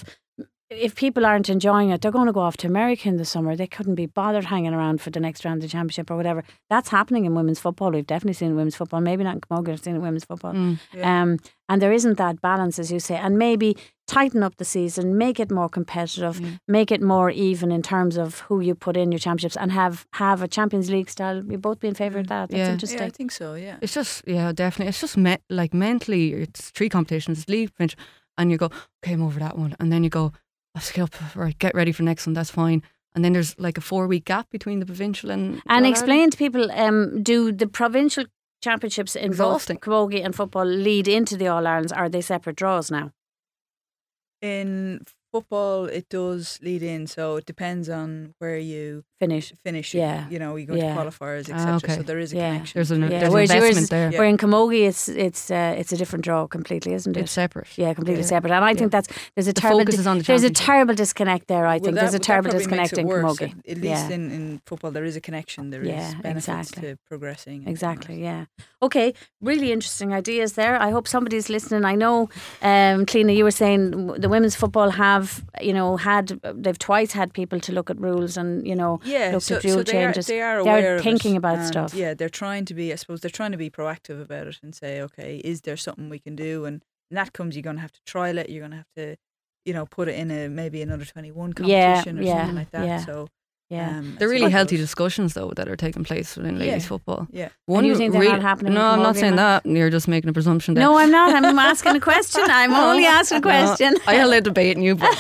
Speaker 5: if people aren't enjoying it, they're going to go off to America in the summer. They couldn't be bothered hanging around for the next round of the championship or whatever. That's happening in women's football. We've definitely seen it in women's football. Maybe not in Camogie, I've seen it in women's football.
Speaker 2: Yeah.
Speaker 5: And there isn't that balance, as you say. And maybe tighten up the season, make it more competitive, make it more even in terms of who you put in your championships, and have a Champions League style. We both be in favour of that. That's
Speaker 6: Yeah.
Speaker 5: interesting.
Speaker 2: Yeah, I think so. Yeah.
Speaker 6: It's just, yeah, definitely. It's just like mentally, it's 3 competitions, it's league, provincial, and you go, okay, I'm over that one. And then you go, I'll skip, right, get ready for the next one, that's fine. And then there's like a 4-week gap between the provincial and
Speaker 5: And
Speaker 6: All
Speaker 5: explain to people, do the provincial championships in
Speaker 6: Exhausting.
Speaker 5: both camogie and football lead into the All-Irelands? Are they separate draws now?
Speaker 2: In football, it does lead in. So it depends on where you
Speaker 5: Finish.
Speaker 2: Yeah. You go to qualifiers, etc.
Speaker 6: okay.
Speaker 2: So there is a
Speaker 5: Yeah.
Speaker 2: connection.
Speaker 6: There's an
Speaker 5: Whereas
Speaker 6: investment there.
Speaker 5: Where in Camogie, it's a different draw completely, isn't it?
Speaker 6: It's separate.
Speaker 5: Yeah, completely separate. And I think there's a terrible
Speaker 6: focus is on the
Speaker 5: there's a
Speaker 6: championship.
Speaker 5: terrible disconnect there. I think there's a
Speaker 2: that
Speaker 5: terrible
Speaker 2: probably makes
Speaker 5: disconnect
Speaker 2: it
Speaker 5: in
Speaker 2: worse.
Speaker 5: Camogie.
Speaker 2: At least in football, there is a connection. There is benefits
Speaker 5: exactly.
Speaker 2: to progressing. and
Speaker 5: Exactly,
Speaker 2: that.
Speaker 5: yeah. Okay, really interesting ideas there. I hope somebody's listening. I know, Cliona, you were saying the women's football they've twice had people to look at rules and, looked at rule changes.
Speaker 2: They are aware
Speaker 5: They're
Speaker 2: of
Speaker 5: thinking
Speaker 2: it,
Speaker 5: about
Speaker 2: and
Speaker 5: stuff.
Speaker 2: Yeah, they're trying to be proactive about it and say, okay, is there something we can do? And that comes, you're going to have to trial it. You're going to have to, put it in maybe an under 21 competition or something like that.
Speaker 5: Yeah.
Speaker 2: So.
Speaker 5: Yeah.
Speaker 6: They're really healthy discussions though that are taking place within ladies football.
Speaker 2: Yeah.
Speaker 5: And you think they're not happening?
Speaker 6: No, I'm not saying that. You're just making a presumption there.
Speaker 5: No, I'm not. I'm asking a question. I'm only asking a question.
Speaker 6: I held out debating you, but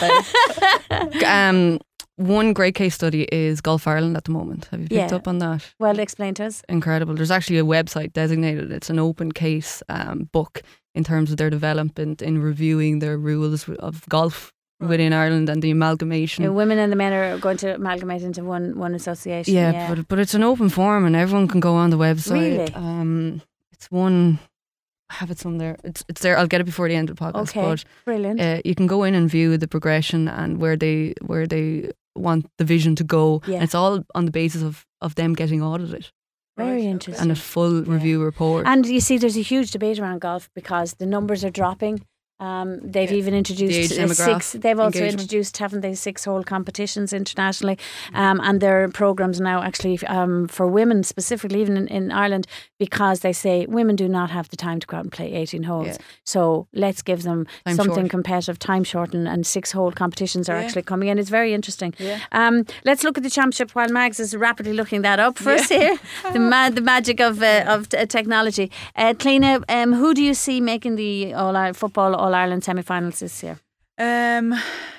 Speaker 6: one great case study is Golf Ireland at the moment. Have you picked up on that?
Speaker 5: Well, explain to us.
Speaker 6: Incredible. There's actually a website designated. It's an open case book in terms of their development in reviewing their rules of golf within Ireland and the amalgamation.
Speaker 5: The women and the men are going to amalgamate into one association.
Speaker 6: Yeah. But it's an open forum and everyone can go on the website.
Speaker 5: Really?
Speaker 6: It's one. I have it somewhere. It's there. I'll get it before the end of the podcast.
Speaker 5: Okay,
Speaker 6: but,
Speaker 5: brilliant.
Speaker 6: You can go in and view the progression and where they want the vision to go.
Speaker 5: Yeah.
Speaker 6: And it's all on the basis of them getting audited.
Speaker 5: Very interesting.
Speaker 6: And a full review report.
Speaker 5: And you see, there's a huge debate around golf because the numbers are dropping. They've even introduced
Speaker 6: The age
Speaker 5: six. They've also
Speaker 6: engagement.
Speaker 5: introduced, haven't they, 6-hole competitions internationally, and there are programs now actually for women specifically, even in Ireland, because they say women do not have the time to go out and play 18 holes.
Speaker 6: Yeah.
Speaker 5: So let's give them
Speaker 6: Time
Speaker 5: something
Speaker 6: short.
Speaker 5: competitive, time shortened, and 6-hole competitions are actually coming in. It's very interesting.
Speaker 2: Yeah.
Speaker 5: Let's look at the championship while Mags is rapidly looking that up for us here. The magic of technology. Cliona, who do you see making the All Ireland semi-finals this year?
Speaker 2: I'd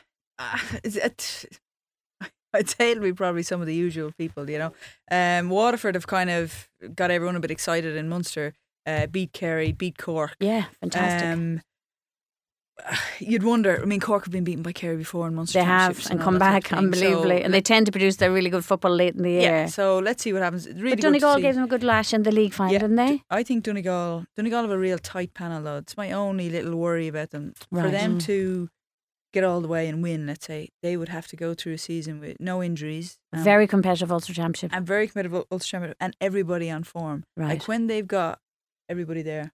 Speaker 2: say it'll be probably some of the usual people, Waterford have kind of got everyone a bit excited in Munster, beat Kerry, beat Cork.
Speaker 5: Yeah, fantastic.
Speaker 2: You'd wonder, Cork have been beaten by Kerry before in Munster
Speaker 5: They have,
Speaker 2: Championships
Speaker 5: and
Speaker 2: all
Speaker 5: come
Speaker 2: that
Speaker 5: back
Speaker 2: type of thing.
Speaker 5: unbelievably.
Speaker 2: So
Speaker 5: And they tend to produce their really good football late in the year.
Speaker 2: yeah, so let's see what happens. It's really
Speaker 5: But
Speaker 2: good to
Speaker 5: Donegal
Speaker 2: see.
Speaker 5: gave them a good lash in the league final,
Speaker 2: Yeah,
Speaker 5: didn't they?
Speaker 2: I think Donegal have a real tight panel though. It's my only little worry about them. For
Speaker 5: Right.
Speaker 2: them to get all the way and win, let's say, they would have to go through a season with no injuries.
Speaker 5: Very competitive Ulster Championship.
Speaker 2: And very competitive Ulster Championship and everybody on form.
Speaker 5: Right.
Speaker 2: Like when they've got everybody there,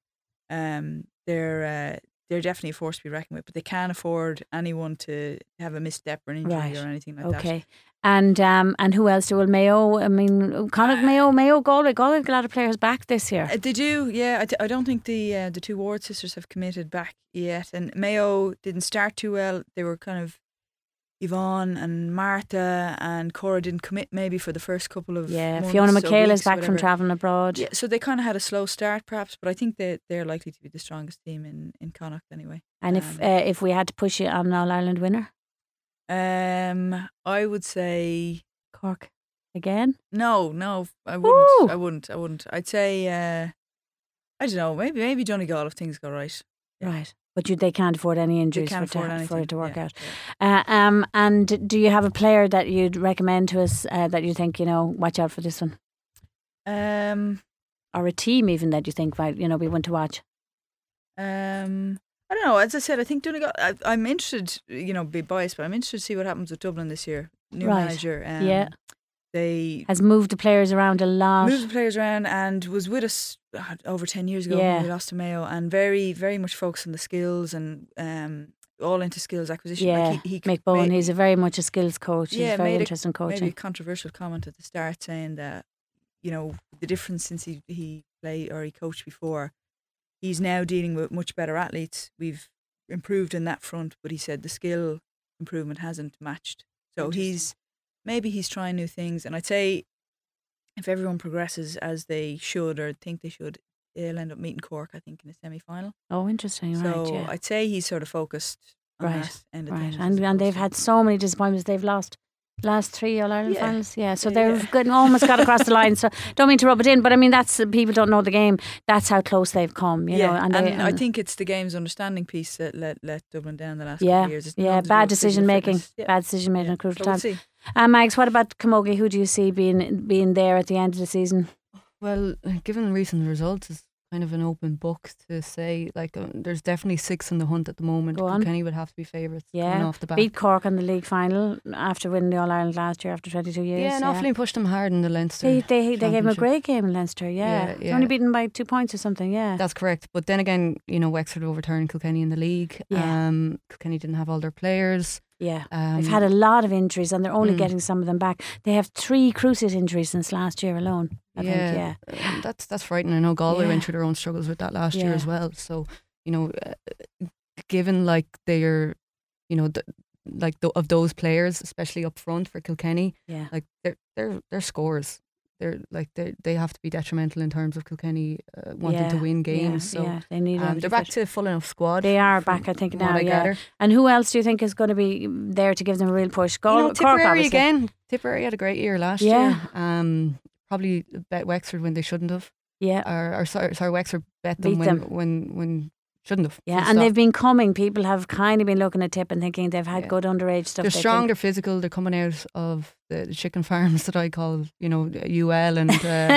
Speaker 2: they're definitely a force to be reckoned with, but they can't afford anyone to have a misstep or an injury
Speaker 5: Right.
Speaker 2: or anything like that.
Speaker 5: Okay. And who else? Will Mayo? Connacht, Mayo, Galway. Galway have a lot of players back this year.
Speaker 2: They do, yeah. I don't think the two Ward sisters have committed back yet, and Mayo didn't start too well. They were kind of Yvonne and Martha and Cora didn't commit maybe for the first couple of months
Speaker 5: Fiona
Speaker 2: or
Speaker 5: Michaela is
Speaker 2: weeks or
Speaker 5: back from
Speaker 2: whatever.
Speaker 5: travelling abroad.
Speaker 2: Yeah, so they kind of had a slow start perhaps, but I think they're likely to be the strongest team in Connacht anyway.
Speaker 5: And if we had to push you on an All Ireland winner,
Speaker 2: I would say
Speaker 5: Cork again.
Speaker 2: no, I wouldn't.
Speaker 5: Ooh.
Speaker 2: I wouldn't. I'd say I don't know. Maybe Donegal if things go right.
Speaker 5: Right. But they can't afford any injuries
Speaker 2: can't
Speaker 5: for
Speaker 2: afford
Speaker 5: it to work
Speaker 2: anything.
Speaker 5: out.
Speaker 2: Yeah.
Speaker 5: And do you have a player that you'd recommend to us that you think, watch out for this one? Or a team even that you think, right, we want to watch?
Speaker 2: I don't know. As I said, I think Donegal. I'm interested. Be biased, but I'm interested to see what happens with Dublin this year. New
Speaker 5: Right.
Speaker 2: manager.
Speaker 5: Yeah.
Speaker 2: They
Speaker 5: Has moved the players around a lot.
Speaker 2: moved the players around and was with us over 10 years ago
Speaker 5: Yeah.
Speaker 2: when we lost to Mayo, and very, very much focused on the skills and all into skills acquisition.
Speaker 5: Yeah,
Speaker 2: Like he
Speaker 5: Mick Bowen,
Speaker 2: made-
Speaker 5: he's a very much a skills coach.
Speaker 2: Yeah,
Speaker 5: He's very
Speaker 2: made
Speaker 5: interested in coaching.
Speaker 2: maybe a controversial comment at the start saying that the difference since he played or he coached before, he's now dealing with much better athletes. We've improved in that front, but he said the skill improvement hasn't matched. So he's trying new things, and I'd say if everyone progresses as they should or think they should, they'll end up meeting Cork, I think, in a semi-final.
Speaker 5: Oh, interesting.
Speaker 2: So
Speaker 5: Right, yeah.
Speaker 2: I'd say he's sort of focused on
Speaker 5: Right,
Speaker 2: that end of
Speaker 5: Right.
Speaker 2: things. as
Speaker 5: And they've
Speaker 2: opposed
Speaker 5: had so many disappointments. They've lost Last 3 All-Ireland
Speaker 2: Yeah.
Speaker 5: finals, yeah. So
Speaker 2: Yeah,
Speaker 5: they've almost got across the line. So don't mean to rub it in, but I mean that's people don't know the game. That's how close they've come, you know.
Speaker 2: And,
Speaker 5: they,
Speaker 2: I think it's the game's understanding piece that let Dublin down the last couple
Speaker 5: yeah,
Speaker 2: of years. It's
Speaker 5: yeah,
Speaker 2: not the
Speaker 5: bad
Speaker 2: real
Speaker 5: decision
Speaker 2: physical
Speaker 5: making,
Speaker 2: fitness. Yeah.
Speaker 5: bad decision making at crucial
Speaker 2: So we'll
Speaker 5: times.
Speaker 2: see.
Speaker 5: Mags, what about Camogie? Who do you see being there at the end of the season?
Speaker 6: Well, given recent results, it's kind of an open book to say. Like, there's definitely 6 in the hunt at the moment.
Speaker 5: Go on.
Speaker 6: Kilkenny would have to be favourites coming
Speaker 5: Yeah,
Speaker 6: off the back.
Speaker 5: beat Cork in the league final after winning the All-Ireland last year after 22 years.
Speaker 6: Yeah, and Offaly pushed them hard in the Leinster.
Speaker 5: They gave him a
Speaker 6: Championship.
Speaker 5: great game in Leinster, yeah.
Speaker 6: Yeah,
Speaker 5: They're only beaten by 2 points or something, yeah.
Speaker 6: That's correct. But then again, you know, Wexford overturned Kilkenny in the league.
Speaker 5: Yeah.
Speaker 6: Kilkenny didn't have all their players.
Speaker 5: Yeah,
Speaker 6: Um,
Speaker 5: they've had a lot of injuries and they're only
Speaker 6: mm.
Speaker 5: getting some of them back. They have 3 cruciate injuries since last year alone, I think, yeah.
Speaker 6: That's frightening. I know Galway
Speaker 5: Yeah.
Speaker 6: went through their own struggles with that last year
Speaker 5: Yeah.
Speaker 6: as well. So, you know, given like they're, you know, of those players, especially up front for Kilkenny,
Speaker 5: Yeah.
Speaker 6: like they're scores. They have to be detrimental in terms of Kilkenny wanting to win games.
Speaker 5: Yeah,
Speaker 6: So
Speaker 5: yeah, they need them to
Speaker 6: they're
Speaker 5: be
Speaker 6: back
Speaker 5: fit.
Speaker 6: to a full enough squad.
Speaker 5: They are
Speaker 6: from
Speaker 5: back, I think,
Speaker 6: what
Speaker 5: now,
Speaker 6: I
Speaker 5: yeah.
Speaker 6: gather.
Speaker 5: And who else do you think is going to be there to give them a real push?
Speaker 6: You know,
Speaker 5: Cork,
Speaker 6: Tipperary
Speaker 5: obviously.
Speaker 6: again. Tipperary had a great year last
Speaker 5: Yeah.
Speaker 6: year. Probably bet Wexford when they shouldn't have.
Speaker 5: Yeah,
Speaker 6: Or sorry, Wexford bet them
Speaker 5: Beat them.
Speaker 6: when shouldn't have.
Speaker 5: yeah,
Speaker 6: Full
Speaker 5: and
Speaker 6: stop.
Speaker 5: they've been coming. People have kind of been looking at Tip and thinking they've had
Speaker 6: Yeah.
Speaker 5: good underage stuff.
Speaker 6: They're
Speaker 5: they
Speaker 6: strong,
Speaker 5: think.
Speaker 6: they're physical, they're coming out of the chicken farms that I call, you know, UL and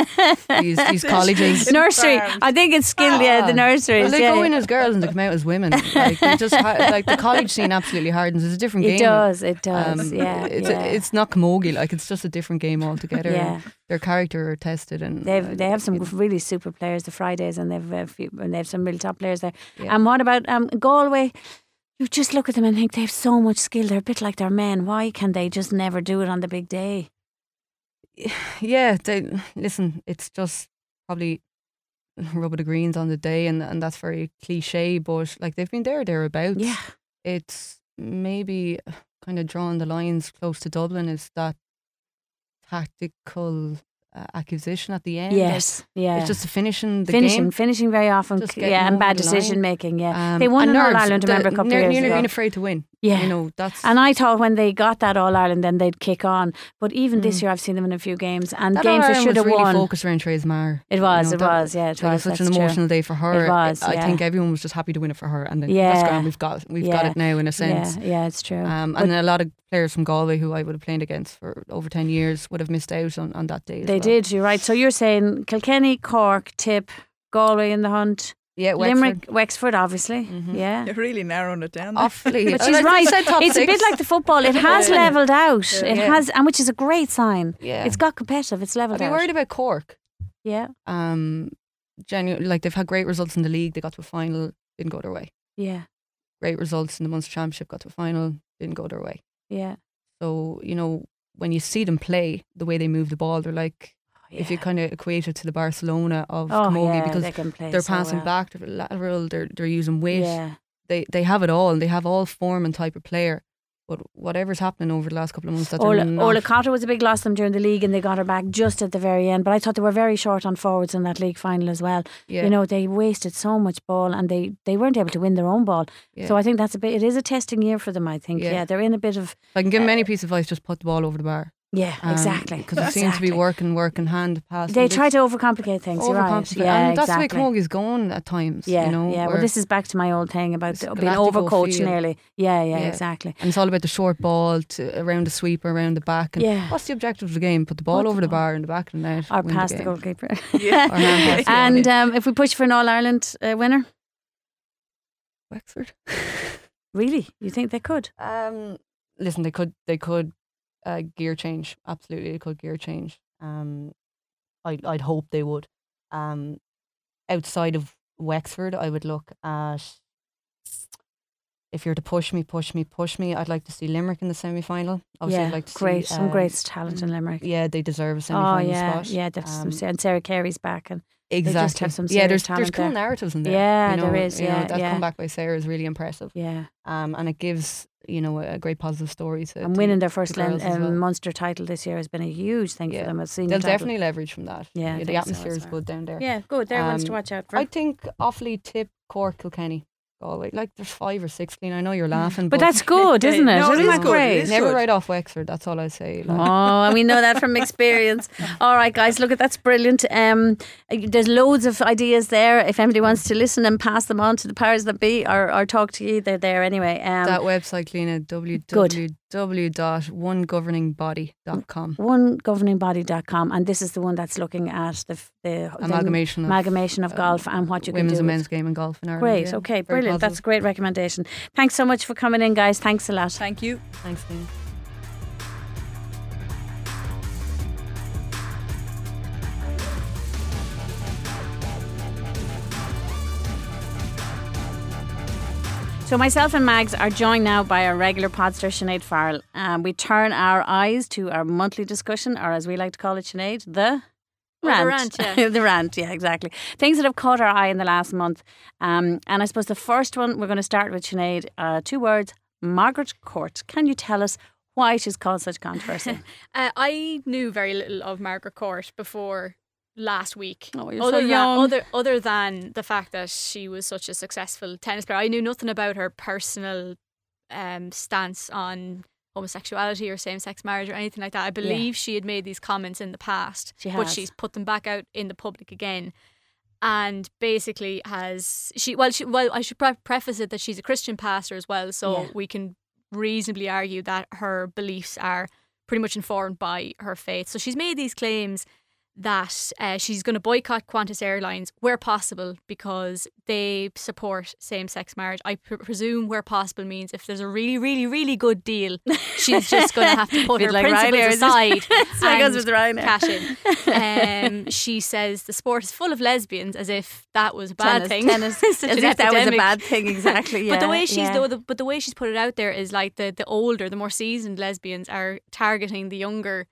Speaker 6: these colleges.
Speaker 5: Nursery. I think it's skilled, yeah, the nurseries.
Speaker 6: Well, they
Speaker 5: yeah,
Speaker 6: go
Speaker 5: yeah.
Speaker 6: in as girls and they come out as women. Like, they just like the college scene absolutely hardens. It's a different game.
Speaker 5: It does, yeah.
Speaker 6: It's not camogie, like it's just a different game altogether.
Speaker 5: Yeah.
Speaker 6: Their character are tested, and
Speaker 5: They have some really super players, the Fridays, and they have some really top players there.
Speaker 6: Yeah.
Speaker 5: And what about Galway? You just look at them and think they have so much skill. They're a bit like their men. Why can they just never do it on the big day?
Speaker 6: yeah. Listen, it's just probably rub of the greens on the day, and that's very cliche, but like they've been thereabouts.
Speaker 5: Yeah.
Speaker 6: It's maybe kind of drawing the lines close to Dublin is that tactical acquisition at the end.
Speaker 5: Yes, yeah.
Speaker 6: It's just finishing the game.
Speaker 5: Finishing very often,
Speaker 6: Just getting
Speaker 5: yeah, and
Speaker 6: over
Speaker 5: bad
Speaker 6: the
Speaker 5: decision
Speaker 6: line.
Speaker 5: making. Yeah, they won
Speaker 6: and
Speaker 5: an All
Speaker 6: nerves,
Speaker 5: Ireland. Remember a couple of years
Speaker 6: nearly
Speaker 5: ago.
Speaker 6: being afraid to win.
Speaker 5: Yeah.
Speaker 6: You know, that's
Speaker 5: And I thought when they got that All Ireland, then they'd kick on. But even this year, I've seen them in a few games and
Speaker 6: that
Speaker 5: games they
Speaker 6: All-Ireland
Speaker 5: should have
Speaker 6: was really
Speaker 5: won.
Speaker 6: focused around Therese Maher.
Speaker 5: It was, yeah, it was.
Speaker 6: It was such
Speaker 5: that's
Speaker 6: an
Speaker 5: true.
Speaker 6: emotional day for her.
Speaker 5: It was,
Speaker 6: I
Speaker 5: yeah.
Speaker 6: think everyone was just happy to win it for her, and then
Speaker 5: Yeah.
Speaker 6: that's grand. We've got
Speaker 5: Yeah.
Speaker 6: it now in a sense.
Speaker 5: Yeah, it's true.
Speaker 6: And a lot of players from Galway who I would have played against for over 10 years would have missed out on that day. As
Speaker 5: They
Speaker 6: well.
Speaker 5: did, you're right. So you're saying Kilkenny, Cork, Tip, Galway in the hunt,
Speaker 6: Yeah, Wexford.
Speaker 5: Limerick, Wexford, obviously. Yeah.
Speaker 2: You're really narrowing it down. There.
Speaker 6: Awfully.
Speaker 5: But she's right. It's a bit like the football. It has levelled out. It
Speaker 6: Yeah.
Speaker 5: has, and which is a great sign.
Speaker 6: Yeah.
Speaker 5: It's got competitive. It's
Speaker 6: I'd
Speaker 5: levelled
Speaker 6: be
Speaker 5: out.
Speaker 6: worried about Cork.
Speaker 5: Yeah,
Speaker 6: Genuinely, like they've had great results in the league. They got to a final, didn't go their way.
Speaker 5: yeah,
Speaker 6: Great results in the Munster Championship, got to a final, didn't go their way.
Speaker 5: yeah.
Speaker 6: So, you know, when you see them play, the way they move the ball, they're like, if you kind of equate it to the Barcelona of Camogie, because
Speaker 5: they can play
Speaker 6: they're
Speaker 5: so
Speaker 6: passing
Speaker 5: well.
Speaker 6: back, they're lateral, they're using weight.
Speaker 5: Yeah.
Speaker 6: They have it all, and they have all form and type of player. But whatever's happening over the last couple of months, that
Speaker 5: Orla
Speaker 6: they're not.
Speaker 5: Cotter was a big loss to them during the league, and they got her back just at the very end. But I thought they were very short on forwards in that league final as well.
Speaker 6: Yeah.
Speaker 5: You know, they wasted so much ball, and they weren't able to win their own ball.
Speaker 6: Yeah.
Speaker 5: So I think it is a testing year for them. I think.
Speaker 6: Yeah.
Speaker 5: Yeah, they're in a bit of.
Speaker 6: If I can give them any piece of advice, just put the ball over the bar.
Speaker 5: Yeah, exactly.
Speaker 6: Because it seems to be working hand past.
Speaker 5: They try to overcomplicate things. You're right. Yeah,
Speaker 6: and that's
Speaker 5: exactly.
Speaker 6: the way Camogie's going at times.
Speaker 5: Yeah,
Speaker 6: you know,
Speaker 5: yeah. Well,
Speaker 6: where-
Speaker 5: this is back to my old thing about being
Speaker 6: Galactico
Speaker 5: overcoached
Speaker 6: feel.
Speaker 5: nearly. Yeah,
Speaker 6: Yeah.
Speaker 5: exactly.
Speaker 6: and it's all about the short ball around the sweeper, around the back. And
Speaker 5: Yeah.
Speaker 6: what's the objective of the game? Put the ball
Speaker 5: Put
Speaker 6: over
Speaker 5: the
Speaker 6: the bar in the back of the net.
Speaker 5: Or
Speaker 6: win
Speaker 5: past
Speaker 6: the
Speaker 5: the
Speaker 6: game.
Speaker 5: goalkeeper.
Speaker 2: Yeah.
Speaker 6: Or hand pass.
Speaker 5: And if we push for an All Ireland winner,
Speaker 6: Wexford.
Speaker 5: really, you think they could?
Speaker 6: Listen, they could gear change. Absolutely, they could gear change. I'd hope they would. Outside of Wexford, I would look at, if you're to push me, I'd like to see Limerick in the semi-final. Obviously,
Speaker 5: Yeah,
Speaker 6: I'd like to
Speaker 5: great.
Speaker 6: see,
Speaker 5: Some great talent in Limerick.
Speaker 6: Yeah, they deserve a
Speaker 5: Oh
Speaker 6: semi-final
Speaker 5: yeah,
Speaker 6: spot.
Speaker 5: yeah. And Sarah Carey's back, and
Speaker 6: Exactly.
Speaker 5: just have some
Speaker 6: yeah,
Speaker 5: serious
Speaker 6: there's
Speaker 5: talent
Speaker 6: cool
Speaker 5: there.
Speaker 6: narratives in there.
Speaker 5: Yeah,
Speaker 6: you know,
Speaker 5: there is,
Speaker 6: you know,
Speaker 5: yeah,
Speaker 6: that
Speaker 5: yeah.
Speaker 6: comeback by Sarah is really impressive.
Speaker 5: yeah.
Speaker 6: And it gives, you know, a great positive story to.
Speaker 5: And
Speaker 6: to-
Speaker 5: winning their
Speaker 6: to
Speaker 5: first
Speaker 6: girls as well.
Speaker 5: Munster title this year has been a huge thing for
Speaker 6: Yeah.
Speaker 5: them. I've seen
Speaker 6: They'll definitely leverage from that.
Speaker 5: Yeah, I
Speaker 6: the
Speaker 5: think so
Speaker 6: atmosphere
Speaker 5: as
Speaker 6: is
Speaker 5: well.
Speaker 6: good down there.
Speaker 5: Yeah, good. They're ones to
Speaker 6: Um,
Speaker 5: watch out for.
Speaker 6: I think Offaly, Tip, Cork, Kilkenny. Galway. Like there's 5 or 6 clean. I know you're laughing,
Speaker 5: But that's good, isn't it?
Speaker 2: No, it
Speaker 5: Isn't
Speaker 2: is
Speaker 5: that
Speaker 2: good,
Speaker 5: great?
Speaker 2: it is.
Speaker 6: never
Speaker 2: good.
Speaker 6: write off Wexford. That's all I say. Like.
Speaker 5: Oh, and we know that from experience. All right, guys, look, that's brilliant. There's loads of ideas there. If anybody wants to listen and pass them on to the powers that be, or talk to you, they're there anyway.
Speaker 6: That website, Cliona, www.onegoverningbody.com.
Speaker 5: Onegoverningbody.com, and this is the one that's looking at the
Speaker 6: Amalgamation
Speaker 5: of golf and what you can do.
Speaker 6: women's and
Speaker 5: with-
Speaker 6: men's game in golf in Ireland.
Speaker 5: Great,
Speaker 6: yeah.
Speaker 5: okay,
Speaker 6: Very
Speaker 5: brilliant. That's a
Speaker 6: positive.
Speaker 5: great recommendation. Thanks so much for coming in, guys. Thanks a lot.
Speaker 2: Thank you.
Speaker 6: Thanks, Cliona.
Speaker 5: So myself and Mags are joined now by our regular podster, Sinead Farrell. We turn our eyes to our monthly discussion, or as we like to call it, Sinead, the rant.
Speaker 7: yeah.
Speaker 5: The rant, yeah, exactly. Things that have caught our eye in the last month. And I suppose the first one, we're going to start with Sinead. 2 words, Margaret Court. Can you tell us why she's caused such controversy?
Speaker 7: I knew very little of Margaret Court before last week.
Speaker 5: Oh, you're so young.
Speaker 7: Other than the fact that she was such a successful tennis player, I knew nothing about her personal stance on homosexuality or same-sex marriage or anything like that. I believe she had made these comments in the past, but she's put them back out in the public again. And basically I should preface it that she's a Christian pastor as well, so we can reasonably argue that her beliefs are pretty much informed by her faith. So she's made these claims that she's going to boycott Qantas Airlines where possible because they support same-sex marriage. I presume where possible means if there's a really, really, really good deal, she's just going to have to put her principles aside and cash in. She says the sport is full of lesbians, as if that was a bad thing.
Speaker 5: Tennis, as if that was a bad thing, exactly.
Speaker 7: But the way the way she's put it out there is like the older, the more seasoned lesbians are targeting the younger.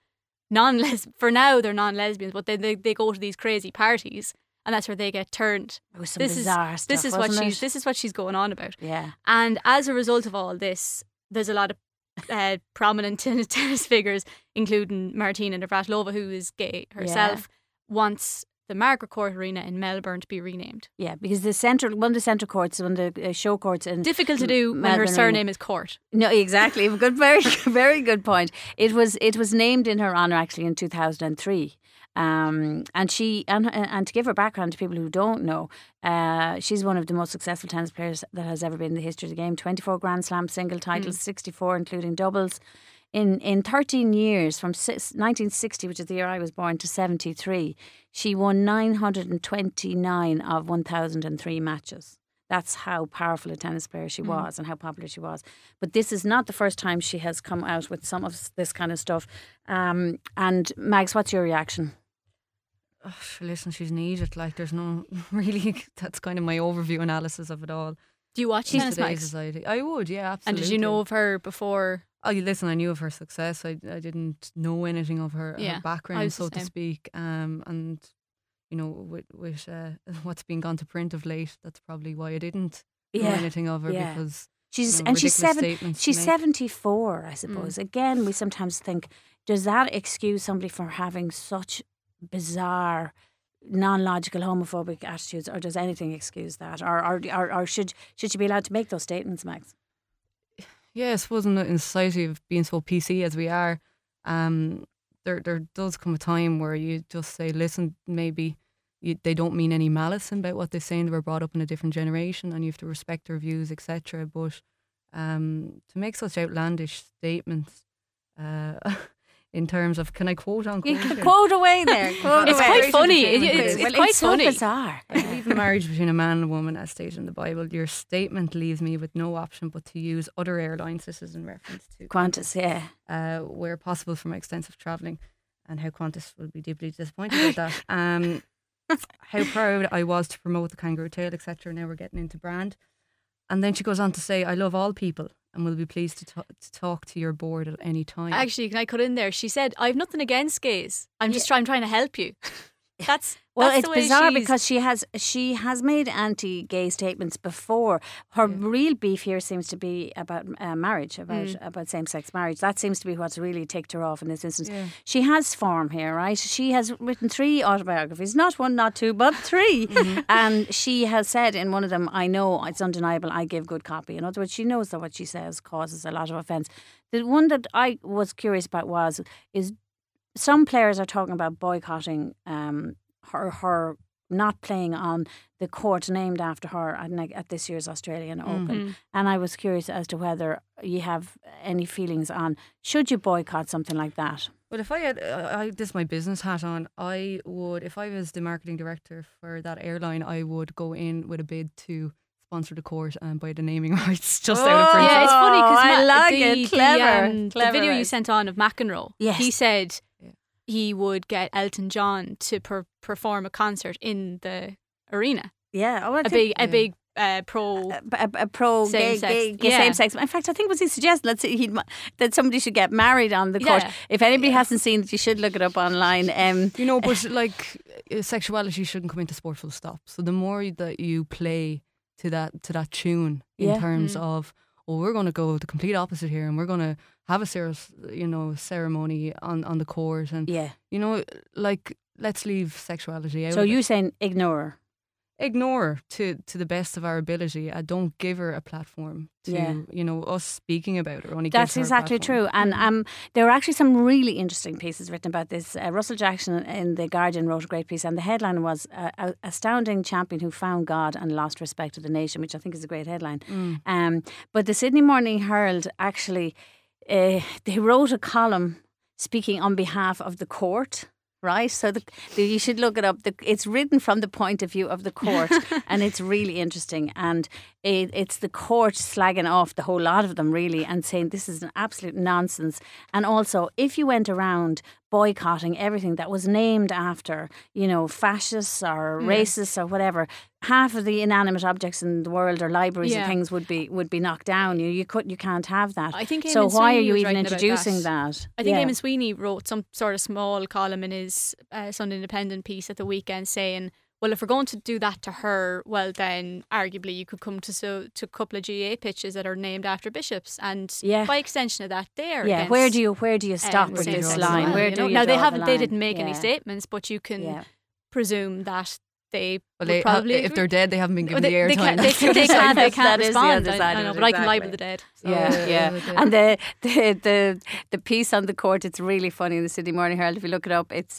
Speaker 7: For now they're non-lesbians, but then they go to these crazy parties and that's where they get turned.
Speaker 5: It was some bizarre stuff,
Speaker 7: this is what she's going on about.
Speaker 5: Yeah.
Speaker 7: And as a result of all this, there's a lot of prominent tennis figures, including Martina Navratilova, who is gay herself, wants the Margaret Court Arena in Melbourne to be renamed.
Speaker 5: Yeah, because one of the centre courts, one of the show courts in
Speaker 7: difficult to do when her surname is Court.
Speaker 5: No, exactly. Good, very good point. It was named in her honour actually in 2003. And she and to give her background to people who don't know, she's one of the most successful tennis players that has ever been in the history of the game. 24 Grand Slam single titles, 64 including doubles. In 13 years, from 1960, which is the year I was born, to 73, she won 929 of 1,003 matches. That's how powerful a tennis player she was and how popular she was. But this is not the first time she has come out with some of this kind of stuff. And Mags, what's your reaction?
Speaker 6: Oh, listen, she's needed. Like, there's no really. That's kind of my overview analysis of it all.
Speaker 7: Do you watch tennis,
Speaker 6: Today's
Speaker 7: Mags?
Speaker 6: society. I would, yeah, absolutely.
Speaker 7: And did you know of her before?
Speaker 6: Oh, listen, I knew of her success. I didn't know anything of her background, so to speak. And you know, with what's been gone to print of late, that's probably why I didn't know anything of her because
Speaker 5: she's 74, I suppose. Again, we sometimes think, does that excuse somebody for having such bizarre, non-logical homophobic attitudes, or does anything excuse that, or should she be allowed to make those statements, Max?
Speaker 6: Yeah, I suppose in society of being so PC as we are, there does come a time where you just say, listen, maybe they don't mean any malice about what they're saying. They were brought up in a different generation and you have to respect their views, etc. But to make such outlandish statements in terms of, can I quote on
Speaker 5: You can quote away there.
Speaker 7: It's quite funny. It's quite funny.
Speaker 5: So bizarre.
Speaker 6: I believe in marriage between a man and a woman as stated in the Bible. Your statement leaves me with no option but to use other airlines. This is in reference to
Speaker 5: Qantas,
Speaker 6: where possible for my extensive travelling, and how Qantas will be deeply disappointed about that. How proud I was to promote the kangaroo tail, etc. Now we're getting into brand. And then she goes on to say, I love all people and will be pleased to talk to your board at any time.
Speaker 7: Actually, can I cut in there? She said, I have nothing against gays. I'm trying to help you. that's
Speaker 5: Well,
Speaker 7: that's
Speaker 5: it's
Speaker 7: the way
Speaker 5: bizarre
Speaker 7: she's-
Speaker 5: because she has made anti-gay statements before. Her real beef here seems to be about marriage, about same-sex marriage. That seems to be what's really ticked her off in this instance.
Speaker 6: Yeah.
Speaker 5: She has form here, right? She has written 3 autobiographies, not 1, not 2, but 3. And she has said in one of them, I know it's undeniable, I give good copy. In other words, she knows that what she says causes a lot of offence. The one that I was curious about is some players are talking about boycotting her not playing on the court named after her at this year's Australian Open. And I was curious as to whether you have any feelings on, should you boycott something like that?
Speaker 6: Well, if I had this is my business hat on, I would, if I was the marketing director for that airline, I would go in with a bid to sponsor the court and buy the naming rights just out of principle.
Speaker 7: Yeah, it's funny because
Speaker 5: I like it. Clever.
Speaker 7: the
Speaker 5: Clever,
Speaker 7: video you
Speaker 5: right.
Speaker 7: sent on of McEnroe,
Speaker 5: Yes.
Speaker 7: he said he would get Elton John to perform a concert in the arena.
Speaker 5: Yeah. Oh,
Speaker 7: A big pro.
Speaker 5: a pro gay
Speaker 7: Same-sex. Yeah.
Speaker 5: same-sex. In fact, I think was he suggested that somebody should get married on the court.
Speaker 7: Yeah.
Speaker 5: If anybody hasn't seen it, you should look it up online.
Speaker 6: You know, but like sexuality shouldn't come into sport full stop. So the more that you play to that tune in terms of, oh, we're going to go the complete opposite here, and we're going to have a serious, ceremony on the court, and like, let's leave sexuality out.
Speaker 5: So
Speaker 6: of
Speaker 5: you're
Speaker 6: it.
Speaker 5: saying ignore
Speaker 6: Ignore to the best of our ability. Don't give her a platform to us speaking about her. Only
Speaker 5: That's
Speaker 6: gives her a
Speaker 5: exactly
Speaker 6: platform.
Speaker 5: true. And there were actually some really interesting pieces written about this. Russell Jackson in The Guardian wrote a great piece, and the headline was Astounding Champion Who Found God and Lost Respect of the Nation, which I think is a great headline. But the Sydney Morning Herald actually, they wrote a column speaking on behalf of the court. Right, so you should look it up. It's written from the point of view of the court, and it's really interesting. And it's the court slagging off the whole lot of them, really, and saying this is an absolute nonsense. And also, if you went around boycotting everything that was named after, fascists or racists or whatever, half of the inanimate objects in the world or libraries and things would be knocked down. You can't have that.
Speaker 7: I think
Speaker 5: so.
Speaker 7: Eamon
Speaker 5: Why are
Speaker 7: Sweeney
Speaker 5: you
Speaker 7: was
Speaker 5: even
Speaker 7: writing about
Speaker 5: introducing
Speaker 7: that.
Speaker 5: that?
Speaker 7: I think Eamon Sweeney wrote some sort of small column in his Sunday Independent piece at the weekend saying, well, if we're going to do that to her, well, then arguably you could come to a couple of GA pitches that are named after bishops, and by extension of that, there.
Speaker 5: Yeah, where do you stop with this line?
Speaker 7: Well,
Speaker 5: Where do you
Speaker 7: now
Speaker 5: draw
Speaker 7: they didn't make any statements, but you can presume that they probably
Speaker 6: if they're dead, they haven't been given the airtime.
Speaker 7: They can't respond. I know, but I can libel the dead. So.
Speaker 5: Yeah. And the piece on the court, it's really funny in the Sydney Morning Herald. If you look it up, it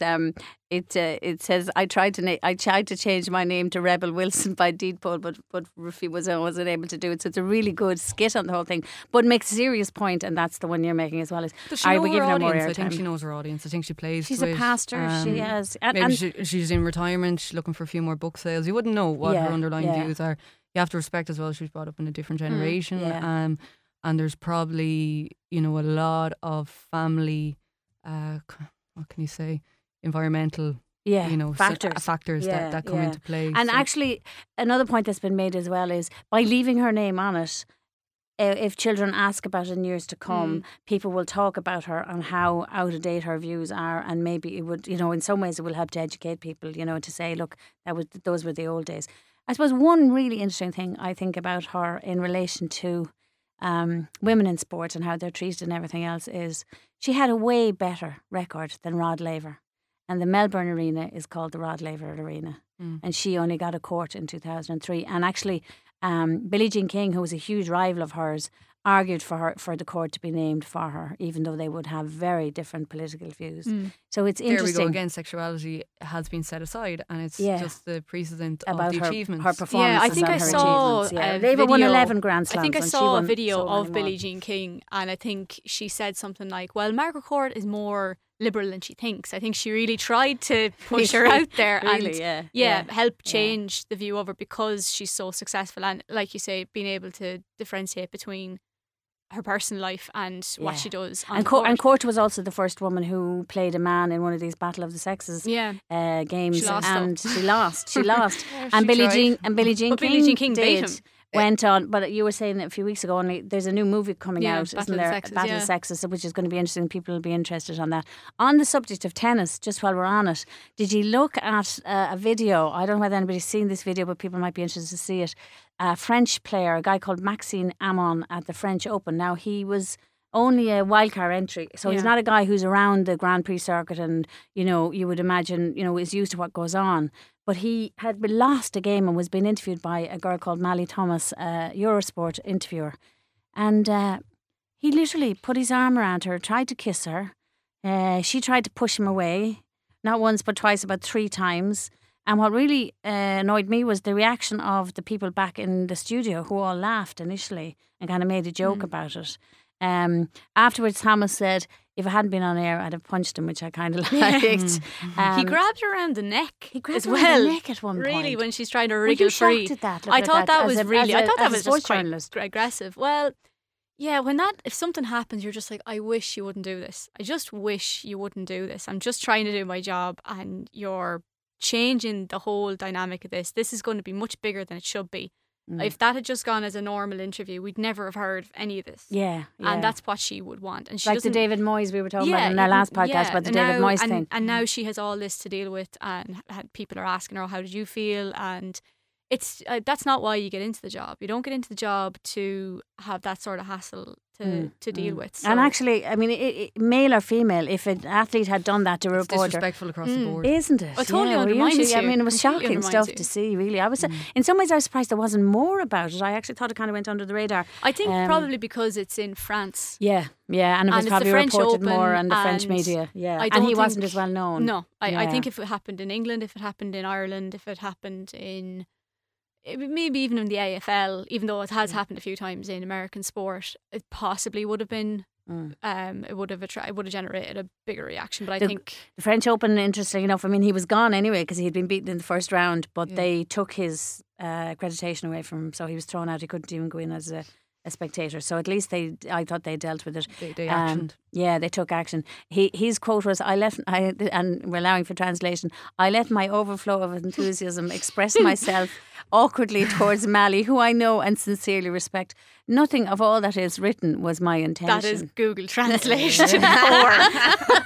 Speaker 5: says I tried to change my name to Rebel Wilson by deed poll, but Ruffy wasn't able to do it. So it's a really good skit on the whole thing, but makes a serious point, and that's the one you're making as well. Is
Speaker 6: I think she knows her audience. I think she plays.
Speaker 5: She's a pastor. She has.
Speaker 6: Maybe she's in retirement. She's looking for a few more book sales. You wouldn't know what her underlying views are. You have to respect as well. She was brought up in a different generation, and there's probably a lot of family. What can you say? Environmental. Factors that come into play.
Speaker 5: And actually, another point that's been made as well is by leaving her name on it, if children ask about it in years to come, people will talk about her and how out of date her views are, and maybe it would, in some ways it will help to educate people, to say, look, those were the old days. I suppose one really interesting thing I think about her in relation to women in sport and how they're treated and everything else is she had a way better record than Rod Laver. And the Melbourne Arena is called the Rod Laver Arena. And she only got a court in 2003. And actually, Billie Jean King, who was a huge rival of hers, argued for the court to be named for her, even though they would have very different political views. So it's interesting.
Speaker 6: There we go again. Sexuality has been set aside, and it's just the precedent
Speaker 5: about
Speaker 6: of the achievements.
Speaker 5: Her performances.
Speaker 7: I think I saw
Speaker 5: Laver won 11 Grand Slams.
Speaker 7: I think I saw a video
Speaker 5: so
Speaker 7: of Billie Jean King, and I think she said something like, "Well, Margaret Court is more liberal than she thinks." I think she really tried to push her out there and help change the view of her because she's so successful, and like you say, being able to differentiate between her personal life and what she does on
Speaker 5: and
Speaker 7: court.
Speaker 5: And Court was also the first woman who played a man in one of these Battle of the Sexes games,
Speaker 7: she lost,
Speaker 5: and she lost.
Speaker 6: Yeah,
Speaker 5: and Billie Jean
Speaker 7: King
Speaker 5: King
Speaker 7: beat him.
Speaker 5: went on. But you were saying a few weeks ago only there's a new movie coming out,
Speaker 7: Battle
Speaker 5: isn't
Speaker 7: of the
Speaker 5: there?
Speaker 7: Sexes,
Speaker 5: Battle of the Sexes, which is going to be interesting. People will be interested on that. On the subject of tennis, just while we're on it, did you look at a video? I don't know whether anybody's seen this video, but people might be interested to see it. A French player, a guy called Maxime Amon at the French Open. Now, he was only a wildcard entry, so he's not a guy who's around the Grand Prix circuit and, you know, you would imagine, you know, is used to what goes on. But he had been lost a game and was being interviewed by a girl called Mally Thomas, a Eurosport interviewer. And he literally put his arm around her, tried to kiss her. She tried to push him away, not once but twice, about 3 times. And what really annoyed me was the reaction of the people back in the studio, who all laughed initially and kind of made a joke about it. Afterwards, Thomas said, if I hadn't been on air, I'd have punched him, which I kind of liked.
Speaker 7: He grabbed her around the neck.
Speaker 5: He grabbed
Speaker 7: as
Speaker 5: her
Speaker 7: well.
Speaker 5: around the neck at one point.
Speaker 7: Really, when she's trying to
Speaker 5: Were
Speaker 7: wriggle
Speaker 5: you
Speaker 7: free.
Speaker 5: shocked at that?
Speaker 7: I
Speaker 5: Look
Speaker 7: thought
Speaker 5: at
Speaker 7: that
Speaker 5: as
Speaker 7: was
Speaker 5: a-
Speaker 7: really.
Speaker 5: as
Speaker 7: I
Speaker 5: a-
Speaker 7: thought
Speaker 5: as
Speaker 7: that
Speaker 5: a
Speaker 7: was
Speaker 5: sports
Speaker 7: just quite
Speaker 5: journalist.
Speaker 7: aggressive. Well, yeah. If something happens, you're just like, I wish you wouldn't do this. I just wish you wouldn't do this. I'm just trying to do my job, and you're changing the whole dynamic of this. This is going to be much bigger than it should be. If that had just gone as a normal interview, we'd never have heard of any of this.
Speaker 5: Yeah.
Speaker 7: And that's what she would want. And she
Speaker 5: like the
Speaker 7: doesn't.
Speaker 5: David Moyes we were talking about in our last podcast about the
Speaker 7: and
Speaker 5: David
Speaker 7: now-
Speaker 5: Moyes
Speaker 7: and,
Speaker 5: thing.
Speaker 7: And now she has all this to deal with, and people are asking her, "How did you feel?" And it's that's not why you get into the job. You don't get into the job to have that sort of hassle to deal with. So.
Speaker 5: And actually, I mean, male or female, if an athlete had done that to a
Speaker 6: It's
Speaker 5: reporter,
Speaker 6: disrespectful across the board.
Speaker 5: isn't it?
Speaker 7: It totally
Speaker 5: Yeah,
Speaker 7: undermines
Speaker 5: usually- I
Speaker 7: you.
Speaker 5: mean, it was
Speaker 7: Completely
Speaker 5: shocking
Speaker 7: undermines
Speaker 5: stuff
Speaker 7: you.
Speaker 5: to see. Really, I was in some ways I was surprised there wasn't more about it. I actually thought it kind of went under the radar.
Speaker 7: I think probably because it's in France.
Speaker 5: Yeah, and it was
Speaker 7: And it's the
Speaker 5: probably
Speaker 7: French
Speaker 5: reported
Speaker 7: Open,
Speaker 5: more on the French
Speaker 7: and
Speaker 5: media. Yeah,
Speaker 7: I
Speaker 5: and
Speaker 7: don't
Speaker 5: he wasn't
Speaker 7: think-
Speaker 5: as well known.
Speaker 7: No, I
Speaker 5: Yeah.
Speaker 7: think if it happened in England, if it happened in Ireland, if it happened in maybe even in the AFL, even though it has happened a few times in American sport, it possibly would have been. It would have generated a bigger reaction, but I think
Speaker 5: The French Open, interesting enough, I mean, he was gone anyway because he had been beaten in the first round, but they took his accreditation away from him, so he was thrown out. He couldn't even go in as a spectator. So at least I thought they dealt with it.
Speaker 6: They actioned.
Speaker 5: Yeah, they took action. His quote was, and we're allowing for translation, I let my overflow of enthusiasm express myself awkwardly towards Mally, who I know and sincerely respect. Nothing of all that is written was my intention.
Speaker 7: that is Google Translation to the core.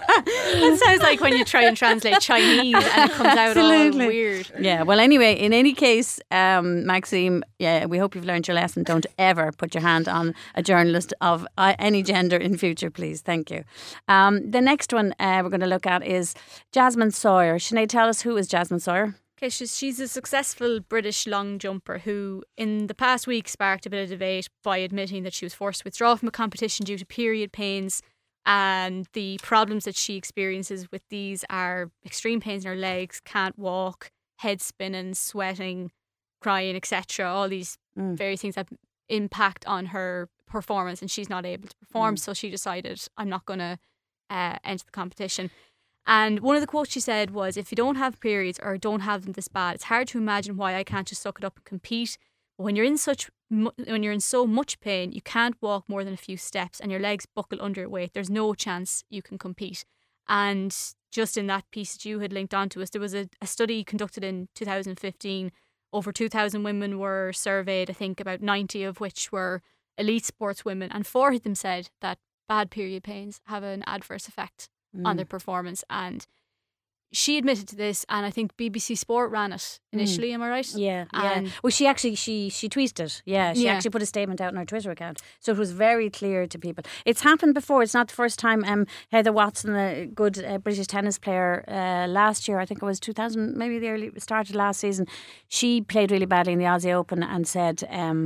Speaker 7: It sounds like when you try and translate Chinese and it comes out
Speaker 5: Absolutely.
Speaker 7: all weird.
Speaker 5: Yeah, well, anyway, in any case, Maxime, we hope you've learned your lesson. Don't ever put your hand on a journalist of any gender in future, please. Thank you. The next one we're going to look at is Jasmine Sawyer. Sinead, tell us, who is Jasmine Sawyer?
Speaker 7: Okay, she's a successful British long jumper who, in the past week, sparked a bit of debate by admitting that she was forced to withdraw from a competition due to period pains. And the problems that she experiences with these are extreme pains in her legs, can't walk, head spinning, sweating, crying, etc. All these various things that impact on her performance, and she's not able to perform. So she decided, I'm not going to enter the competition. And one of the quotes she said was, if you don't have periods or don't have them this bad, it's hard to imagine why I can't just suck it up and compete. But when you're in so much pain, you can't walk more than a few steps and your legs buckle under your weight. There's no chance you can compete. And just in that piece that you had linked onto us, there was a study conducted in 2015. Over 2,000 women were surveyed, I think about 90 of which were elite sports women. And 4 of them said that bad period pains have an adverse effect on their performance. And she admitted to this, and I think BBC Sport ran it initially. Am I right?
Speaker 5: Yeah.
Speaker 7: And
Speaker 5: Well, she actually she tweeted it. Yeah, she
Speaker 7: Yeah.
Speaker 5: actually put a statement out on her Twitter account, so it was very clear to people. It's happened before. It's not the first time. Heather Watson, a good British tennis player, last year, I think it was 2000, maybe the early started last season. She played really badly in the Aussie Open and said,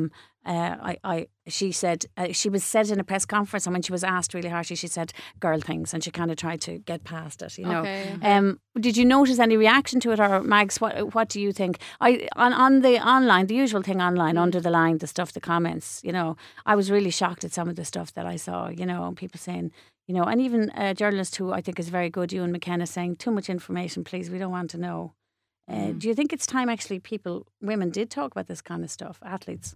Speaker 5: she said she was said in a press conference, and when she was asked really harshly, she said girl things, and she kind of tried to get past it. You know.
Speaker 7: Okay.
Speaker 5: Did you notice any reaction to it, or Mags? What do you think? On the online, the usual thing online, under the line, the stuff, the comments. You know, I was really shocked at some of the stuff that I saw. You know, people saying, you know, and even a journalist who I think is very good, Ewan McKenna, saying too much information, please. We don't want to know. Do you think it's time actually women did talk about this kind of stuff, athletes?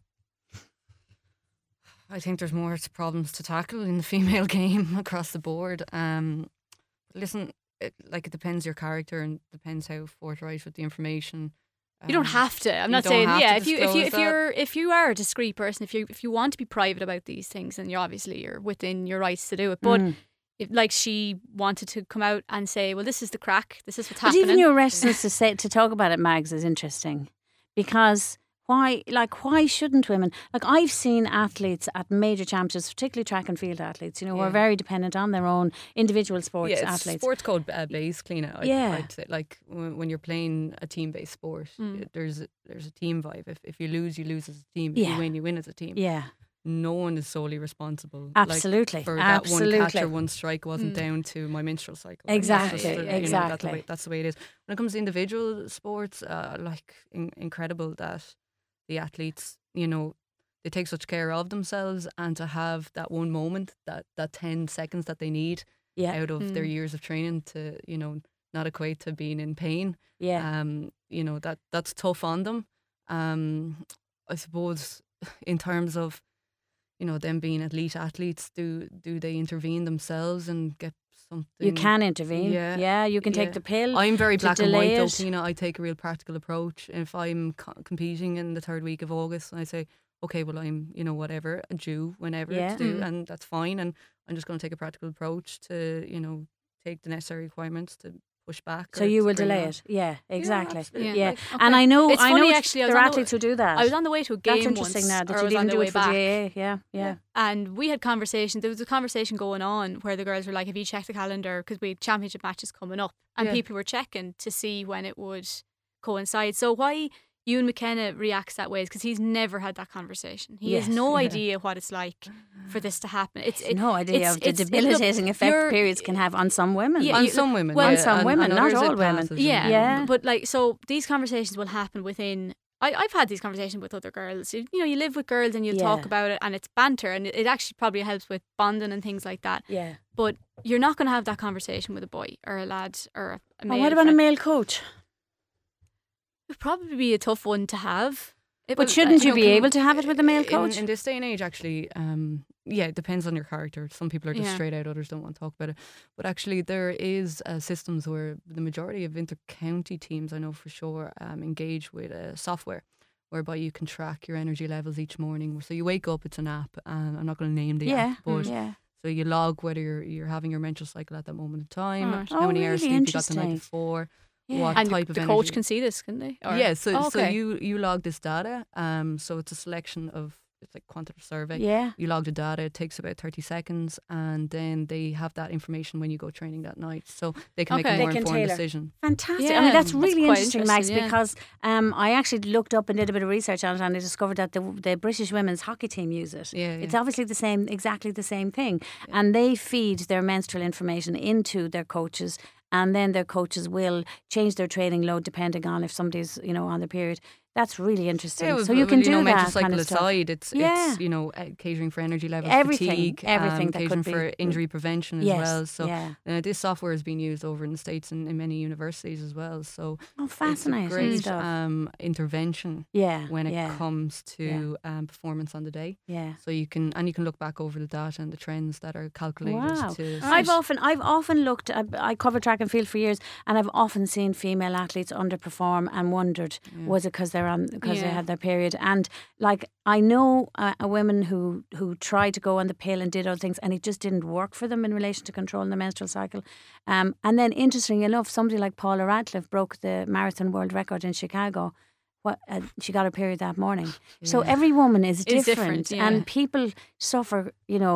Speaker 6: I think there's more problems to tackle in the female game across the board. Listen, it depends your character and depends how forthright with the information
Speaker 7: You don't have to. I'm
Speaker 6: you
Speaker 7: not
Speaker 6: don't
Speaker 7: saying
Speaker 6: have to disclose
Speaker 7: if you are a discreet person, if you want to be private about these things, then you're within your rights to do it. But if, like, she wanted to come out and say, well, this is the crack, this is what's
Speaker 5: But
Speaker 7: happening.
Speaker 5: even your reticence to talk about it, Mags, is interesting, because why shouldn't women? Like, I've seen athletes at major championships, particularly track and field athletes, who are very dependent on their own individual sports athletes.
Speaker 6: Sports code based, Cliona. I'd say, like, when you're playing a team based sport, there's a team vibe. If you lose as a team. If you win as a team.
Speaker 5: Yeah.
Speaker 6: No one is solely responsible.
Speaker 5: Absolutely.
Speaker 6: Like, for that one catch or one strike wasn't down to my menstrual cycle.
Speaker 5: Exactly.
Speaker 6: Exactly. That's the way it is. When it comes to individual sports, incredible that the athletes, they take such care of themselves, and to have that one moment, that 10 seconds that they need out of their years of training to, not equate to being in pain.
Speaker 5: Yeah.
Speaker 6: That's tough on them. I suppose in terms of, them being elite athletes, do they intervene themselves and get something?
Speaker 5: You can intervene. Yeah, you can take the pill.
Speaker 6: I'm very black and white though,
Speaker 5: it.
Speaker 6: Cliona. I take a real practical approach. If I'm competing in the third week of August, and I say, okay, well, I'm, whatever, due whenever to do, and that's fine, and I'm just going to take a practical approach to, take the necessary requirements to push back.
Speaker 5: So you will delay it. Yeah, exactly.
Speaker 6: Yeah.
Speaker 5: Like, and I know,
Speaker 7: actually,
Speaker 5: there are athletes who do that.
Speaker 7: I was on the way to a game
Speaker 5: That's interesting
Speaker 7: once,
Speaker 5: now that
Speaker 7: or I
Speaker 5: you
Speaker 7: was
Speaker 5: didn't
Speaker 7: on the
Speaker 5: do
Speaker 7: way
Speaker 5: it for
Speaker 7: back.
Speaker 5: GAA. Yeah.
Speaker 7: And we had conversations. There was a conversation going on where the girls were like, have you checked the calendar? Because we had championship matches coming up. And people were checking to see when it would coincide. So why Ewan McKenna reacts that way is because he's never had that conversation. He has no idea what it's like for this to happen.
Speaker 5: No idea of the debilitating effect periods can have on some women.
Speaker 6: Yeah, on some women.
Speaker 5: Well, on some women, not all women.
Speaker 7: Yeah. But so these conversations will happen within... I've had these conversations with other girls. You live with girls and you talk about it, and it's banter, and it actually probably helps with bonding and things like that.
Speaker 5: Yeah.
Speaker 7: But you're not going to have that conversation with a boy or a lad or a male.
Speaker 5: And what about a male coach?
Speaker 7: It would probably be a tough one to have.
Speaker 5: But shouldn't you be able to have it with a male coach?
Speaker 6: In this day and age, actually, it depends on your character. Some people are just straight out, others don't want to talk about it. But actually, there is systems where the majority of inter-county teams, I know for sure, engage with software whereby you can track your energy levels each morning. So you wake up, it's an app, and I'm not going to name the app, but so you log whether you're having your menstrual cycle at that moment in time, how many hours sleep you got the night before.
Speaker 5: Yeah.
Speaker 6: What
Speaker 7: and
Speaker 6: type of
Speaker 7: the
Speaker 6: energy.
Speaker 7: coach can see this, can they? Or?
Speaker 6: So you log this data. So it's a selection of, it's like quantitative survey.
Speaker 5: Yeah.
Speaker 6: You log the data. It takes about 30 seconds, and then they have that information when you go training that night, so they can make a more informed decision.
Speaker 5: Fantastic.
Speaker 7: Yeah,
Speaker 5: I mean, that's really
Speaker 7: quite
Speaker 5: interesting, Max,
Speaker 7: yeah.
Speaker 5: because I actually looked up and did a bit of research on it, and I discovered that the British women's hockey team use it. It's obviously exactly the same thing, and they feed their menstrual information into their coaches. And then their coaches will change their training load depending on if somebody's, on their period. That's really interesting.
Speaker 6: Yeah,
Speaker 5: so you can do that
Speaker 6: menstrual cycle
Speaker 5: kind of stuff.
Speaker 6: aside, it's catering for energy levels,
Speaker 5: everything
Speaker 6: fatigue,
Speaker 5: that
Speaker 6: catering
Speaker 5: could be
Speaker 6: for injury prevention as well. So this software is being used over in the States and in many universities as well. So
Speaker 5: fascinating
Speaker 6: it's a great
Speaker 5: stuff.
Speaker 6: Intervention when it comes to performance on the day.
Speaker 5: Yeah.
Speaker 6: So you can look back over the data and the trends that are calculated.
Speaker 5: Wow.
Speaker 6: To
Speaker 5: I've often looked. I covered track and field for years, and I've often seen female athletes underperform and wondered, was it because they had their period? And like, I know a women who tried to go on the pill and did other things, and it just didn't work for them in relation to controlling the menstrual cycle. And then, interestingly enough, somebody like Paula Radcliffe broke the marathon world record in Chicago. She got her period that morning. So every woman is different, and people suffer,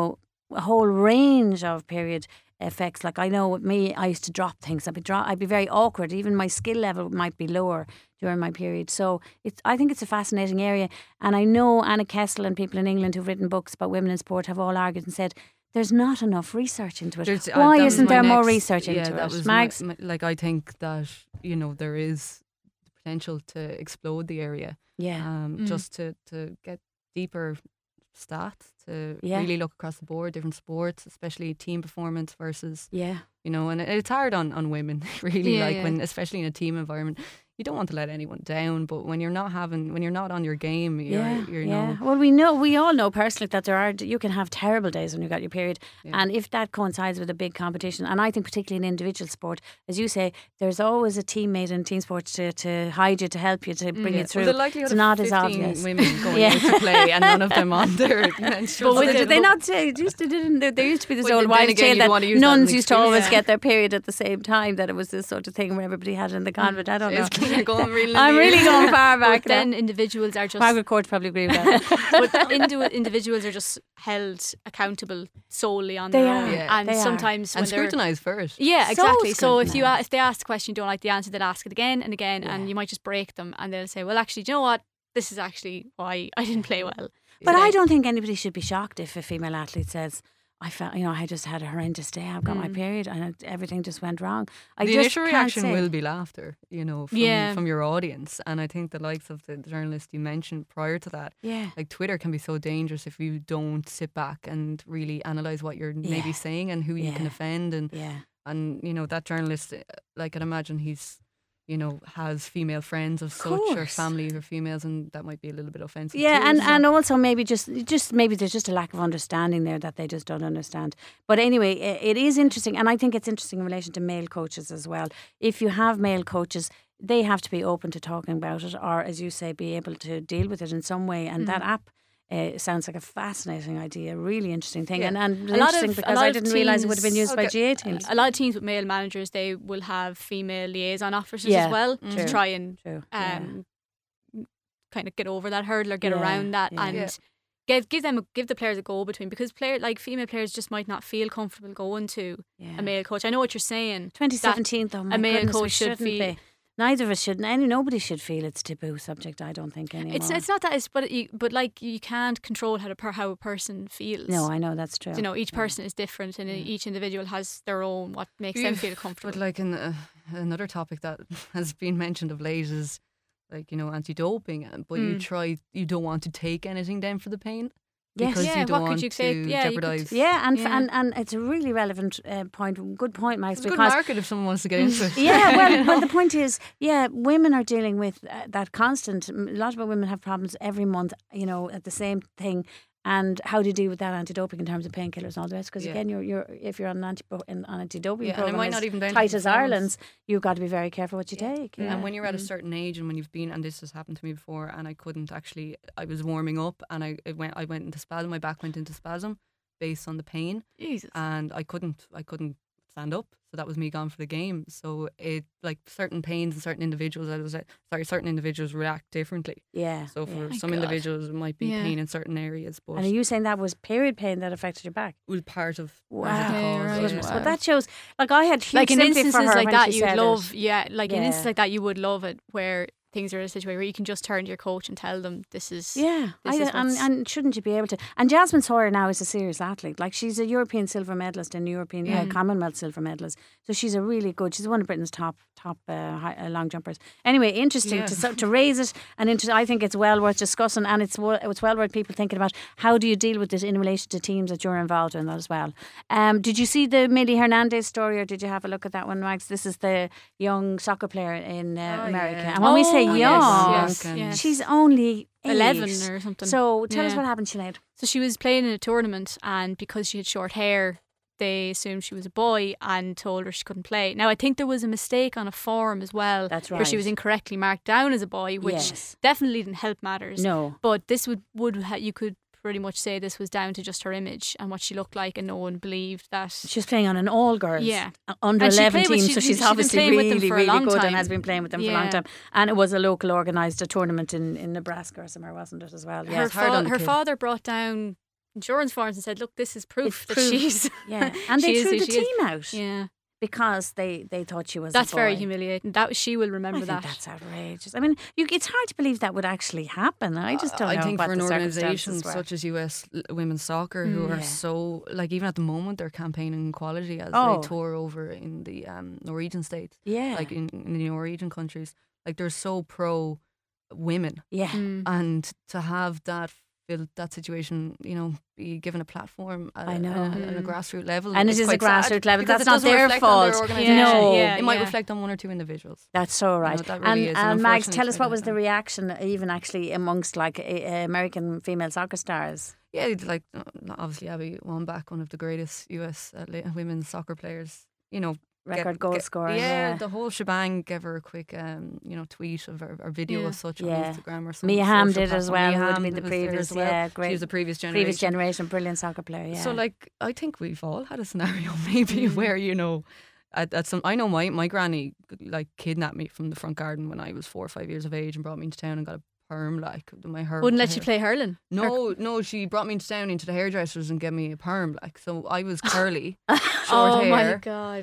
Speaker 5: a whole range of period effects. Like, I know with me, I used to drop things. I'd be very awkward. Even my skill level might be lower during my period. So I think it's a fascinating area. And I know Anna Kessel and people in England who've written books about women in sport have all argued and said there's not enough research into it. Why isn't there more research into it? Mags?
Speaker 6: I think that, there is the potential to explode the area.
Speaker 5: Yeah.
Speaker 6: Just to get deeper stats, to really look across the board, different sports, especially team performance versus, and it's hard on women, really, when, especially in a team environment, you don't want to let anyone down, but when you're not on your game, you're
Speaker 5: Well, we all know personally that you can have terrible days when you got your period, and if that coincides with a big competition, and I think particularly in individual sport, as you say, there's always a teammate in team sport to hide you, to help you, to bring you through.
Speaker 6: Well, the likelihood
Speaker 5: it's not
Speaker 6: of
Speaker 5: as
Speaker 6: 15
Speaker 5: obvious.
Speaker 6: women going out to play and none of them on their menstrual
Speaker 5: But
Speaker 6: cycle.
Speaker 5: did they not say? There used to be this
Speaker 6: Well,
Speaker 5: old
Speaker 6: then
Speaker 5: wives'
Speaker 6: again,
Speaker 5: tale
Speaker 6: you'd want to
Speaker 5: that
Speaker 6: use that as
Speaker 5: nuns
Speaker 6: an
Speaker 5: used to
Speaker 6: excuse.
Speaker 5: always get their period at the same time. That it was this sort of thing where everybody had it in the convent. I don't know.
Speaker 6: You're going really
Speaker 5: I'm really going far back.
Speaker 7: But then individuals are just
Speaker 5: Margaret Court probably agree with that.
Speaker 7: but individuals are just held accountable solely on
Speaker 5: They
Speaker 7: their
Speaker 5: are.
Speaker 7: own,
Speaker 6: Yeah.
Speaker 7: and
Speaker 5: They are.
Speaker 7: sometimes when
Speaker 6: and
Speaker 7: they're
Speaker 6: scrutinise first.
Speaker 7: yeah,
Speaker 5: So
Speaker 7: exactly. So if
Speaker 5: scrutinised.
Speaker 7: they ask the question, you don't like the answer, they'll ask it again and again, and you might just break them, and they'll say, "Well, actually, do you know what? This is actually why I didn't play well."
Speaker 5: But I don't think anybody should be shocked if a female athlete says, I felt, I just had a horrendous day. I've got my period and everything just went wrong.
Speaker 6: The
Speaker 5: just
Speaker 6: initial
Speaker 5: can't
Speaker 6: reaction
Speaker 5: say.
Speaker 6: will be laughter, from your audience. And I think the likes of the journalist you mentioned prior to that,
Speaker 5: Yeah.
Speaker 6: like Twitter can be so dangerous if you don't sit back and really analyse what you're maybe saying and who you can
Speaker 5: Yeah.
Speaker 6: offend. And that journalist, like I'd imagine he's, has female friends of such or
Speaker 5: course.
Speaker 6: family who are females, and that might be a little bit offensive.
Speaker 5: Yeah,
Speaker 6: too,
Speaker 5: and also maybe just maybe there's just a lack of understanding there that they just don't understand. But anyway, it is interesting, and I think it's interesting in relation to male coaches as well. If you have male coaches, they have to be open to talking about it, or as you say, be able to deal with it in some way. And that app sounds like a fascinating idea, really interesting thing, and interesting because I didn't realise it would have been used by GA teams.
Speaker 7: A lot of teams with male managers, they will have female liaison officers
Speaker 5: Yeah,
Speaker 7: as well
Speaker 5: true.
Speaker 7: to try and
Speaker 5: True.
Speaker 7: kind of get over that hurdle or get
Speaker 5: Yeah,
Speaker 7: around that
Speaker 5: yeah.
Speaker 7: and give the players a go between, because female players just might not feel comfortable going to a male coach. I know what you're saying.
Speaker 5: 2017 though, my
Speaker 7: a male
Speaker 5: goodness, we
Speaker 7: coach should
Speaker 5: shouldn't
Speaker 7: feel.
Speaker 5: be. Neither of us should. Nobody should feel it's taboo subject. I don't think anymore.
Speaker 7: It's not that. But like you can't control how a person feels.
Speaker 5: No, I know that's true.
Speaker 7: Each person is different, and each individual has their own what makes them feel comfortable.
Speaker 6: But like another topic that has been mentioned of late is like anti-doping, but you don't want to take anything then for the pain.
Speaker 5: Yes.
Speaker 6: Because
Speaker 7: Yeah,
Speaker 6: you don't
Speaker 7: what could
Speaker 6: want
Speaker 7: you
Speaker 6: to
Speaker 7: take? Yeah, you could-
Speaker 6: jeopardise.
Speaker 5: Yeah, and
Speaker 7: Yeah.
Speaker 5: and it's a really relevant point. Good point, Max.
Speaker 6: It's a good
Speaker 5: Because
Speaker 6: market if someone wants to get into it.
Speaker 5: yeah, well, the point is, women are dealing with that constant. A lot of women have problems every month, at the same thing. And how do you deal with that anti-doping in terms of painkillers and all the rest? Because again, if you're on an anti-doping
Speaker 6: Yeah, and it
Speaker 5: program,
Speaker 6: might not
Speaker 5: as
Speaker 6: even down to
Speaker 5: tight as
Speaker 6: performance.
Speaker 5: Ireland's, you've got to be very careful what you take.
Speaker 6: And when you're at a certain age, and when you've been, and this has happened to me before, and I couldn't actually, I was warming up, and I went into spasm. My back went into spasm based on the pain,
Speaker 7: Jesus.
Speaker 6: and I couldn't stand up. So that was me gone for the game. So it like certain pains and certain individuals, certain individuals react differently.
Speaker 5: Yeah.
Speaker 6: So for
Speaker 7: My
Speaker 6: some
Speaker 7: God.
Speaker 6: individuals, it might be
Speaker 7: Yeah.
Speaker 6: pain in certain areas, but
Speaker 5: And are you saying that was period pain that affected your back?
Speaker 6: was part of
Speaker 5: Wow.
Speaker 6: the cause.
Speaker 7: right.
Speaker 6: yeah.
Speaker 5: Goodness. But that shows, like I had huge
Speaker 7: Like in
Speaker 5: sympathy
Speaker 7: instances
Speaker 5: for her
Speaker 7: like
Speaker 5: when
Speaker 7: that,
Speaker 5: she
Speaker 7: you'd
Speaker 5: said
Speaker 7: love,
Speaker 5: it.
Speaker 7: in
Speaker 5: Yeah.
Speaker 7: instances like that, you would love it where things are in a situation where you can just turn to your coach and tell them this is.
Speaker 5: Yeah,
Speaker 7: This is
Speaker 5: and
Speaker 7: what's-
Speaker 5: shouldn't you be able to? And Jasmine Sawyer now is a serious athlete. Like she's a European silver medalist and European Commonwealth silver medalist. So she's a really good. She's one of Britain's top long jumpers. Anyway, interesting to raise it, and I think it's well worth discussing, and it's well worth people thinking about how do you deal with this in relation to teams that you're involved in as well. Did you see the Millie Hernandez story, or did you have a look at that one, Max? This is the young soccer player in America,
Speaker 6: yeah.
Speaker 5: and when we say
Speaker 7: Oh,
Speaker 5: young,
Speaker 7: yes.
Speaker 5: she's only
Speaker 7: 11
Speaker 5: 8.
Speaker 7: or something.
Speaker 5: So tell us
Speaker 7: Yeah.
Speaker 5: what happened, Sinead.
Speaker 7: So she was playing in a tournament, and because she had short hair, they assumed she was a boy and told her she couldn't play. Now, I think there was a mistake on a form as well,
Speaker 5: That's
Speaker 7: where she was
Speaker 5: right.
Speaker 7: incorrectly marked down as a boy, which
Speaker 5: Yes.
Speaker 7: definitely didn't help matters.
Speaker 5: No.
Speaker 7: But this you could pretty much say this was down to just her image and what she looked like, and no one believed that.
Speaker 5: She was playing on an all girls
Speaker 7: Yeah.
Speaker 5: under
Speaker 7: And she
Speaker 5: 11
Speaker 7: played with-
Speaker 5: team,
Speaker 7: she-
Speaker 5: so she's
Speaker 7: she's been
Speaker 5: obviously
Speaker 7: playing with them
Speaker 5: really,
Speaker 7: for a
Speaker 5: really
Speaker 7: long
Speaker 5: good
Speaker 7: time.
Speaker 5: and has been playing with them for a long
Speaker 7: Yeah.
Speaker 5: time. And it was a local organised tournament in Nebraska or somewhere, wasn't it, as well?
Speaker 7: Her,
Speaker 5: Yeah.
Speaker 6: it's hard on the
Speaker 7: her
Speaker 6: kid.
Speaker 7: father brought down insurance forms and said, "Look, this is proof
Speaker 5: It's
Speaker 7: that
Speaker 5: proof.
Speaker 7: she's."
Speaker 5: Yeah. And
Speaker 7: she
Speaker 5: they
Speaker 7: is
Speaker 5: threw
Speaker 7: who
Speaker 5: the
Speaker 7: she is.
Speaker 5: team out
Speaker 7: Yeah,
Speaker 5: because they thought she was
Speaker 7: that's
Speaker 5: a boy.
Speaker 7: very humiliating. She will remember
Speaker 5: I think
Speaker 7: that.
Speaker 5: that's outrageous. I mean, it's hard to believe that would actually happen. I just don't know
Speaker 6: I think
Speaker 5: what
Speaker 6: for an
Speaker 5: the
Speaker 6: organisation
Speaker 5: circumstances were.
Speaker 6: such as US Women's Soccer, who are
Speaker 5: Yeah.
Speaker 6: so, like, even at the moment, they're campaigning equality as
Speaker 5: Oh.
Speaker 6: they tour over in the Norwegian states,
Speaker 5: Yeah.
Speaker 6: like in the Norwegian countries. Like, they're so pro women.
Speaker 5: Yeah.
Speaker 7: Mm.
Speaker 6: And to have that feel that situation, be given a platform at,
Speaker 5: I know.
Speaker 6: at a grassroots level.
Speaker 5: And
Speaker 6: It's
Speaker 5: it is a
Speaker 6: quite sad
Speaker 5: grassroots level.
Speaker 6: because
Speaker 5: That's
Speaker 6: it
Speaker 5: not
Speaker 6: doesn't
Speaker 5: their
Speaker 6: reflect on
Speaker 5: fault.
Speaker 6: their organisation.
Speaker 5: No.
Speaker 6: It might reflect on one or two individuals.
Speaker 5: That's so right.
Speaker 6: that really is.
Speaker 5: And Mags,
Speaker 6: unfortunately,
Speaker 5: tell us
Speaker 6: it's
Speaker 5: what
Speaker 6: really
Speaker 5: was the
Speaker 6: bad.
Speaker 5: reaction, even actually amongst like American female soccer stars?
Speaker 6: Yeah, it's like obviously Abby Wambach, one of the greatest US women's soccer players.
Speaker 5: Record goal scorer.
Speaker 6: Yeah, the whole shebang. Gave her a quick, tweet of or video
Speaker 7: Yeah.
Speaker 6: as such
Speaker 5: Yeah.
Speaker 6: on Instagram or something.
Speaker 5: Mia Hamm did as well. Who would have been the previous, great.
Speaker 6: She was the previous generation.
Speaker 5: Previous generation, brilliant soccer player. Yeah.
Speaker 6: So like, I think we've all had a scenario maybe where at some. I know my granny like kidnapped me from the front garden when I was 4 or 5 years of age and brought me into town and got a perm like my hair.
Speaker 7: Wouldn't let you play hurling.
Speaker 6: No, she brought me into town into the hairdressers and gave me a perm like. So I was curly, short
Speaker 7: Oh
Speaker 6: hair.
Speaker 7: my god.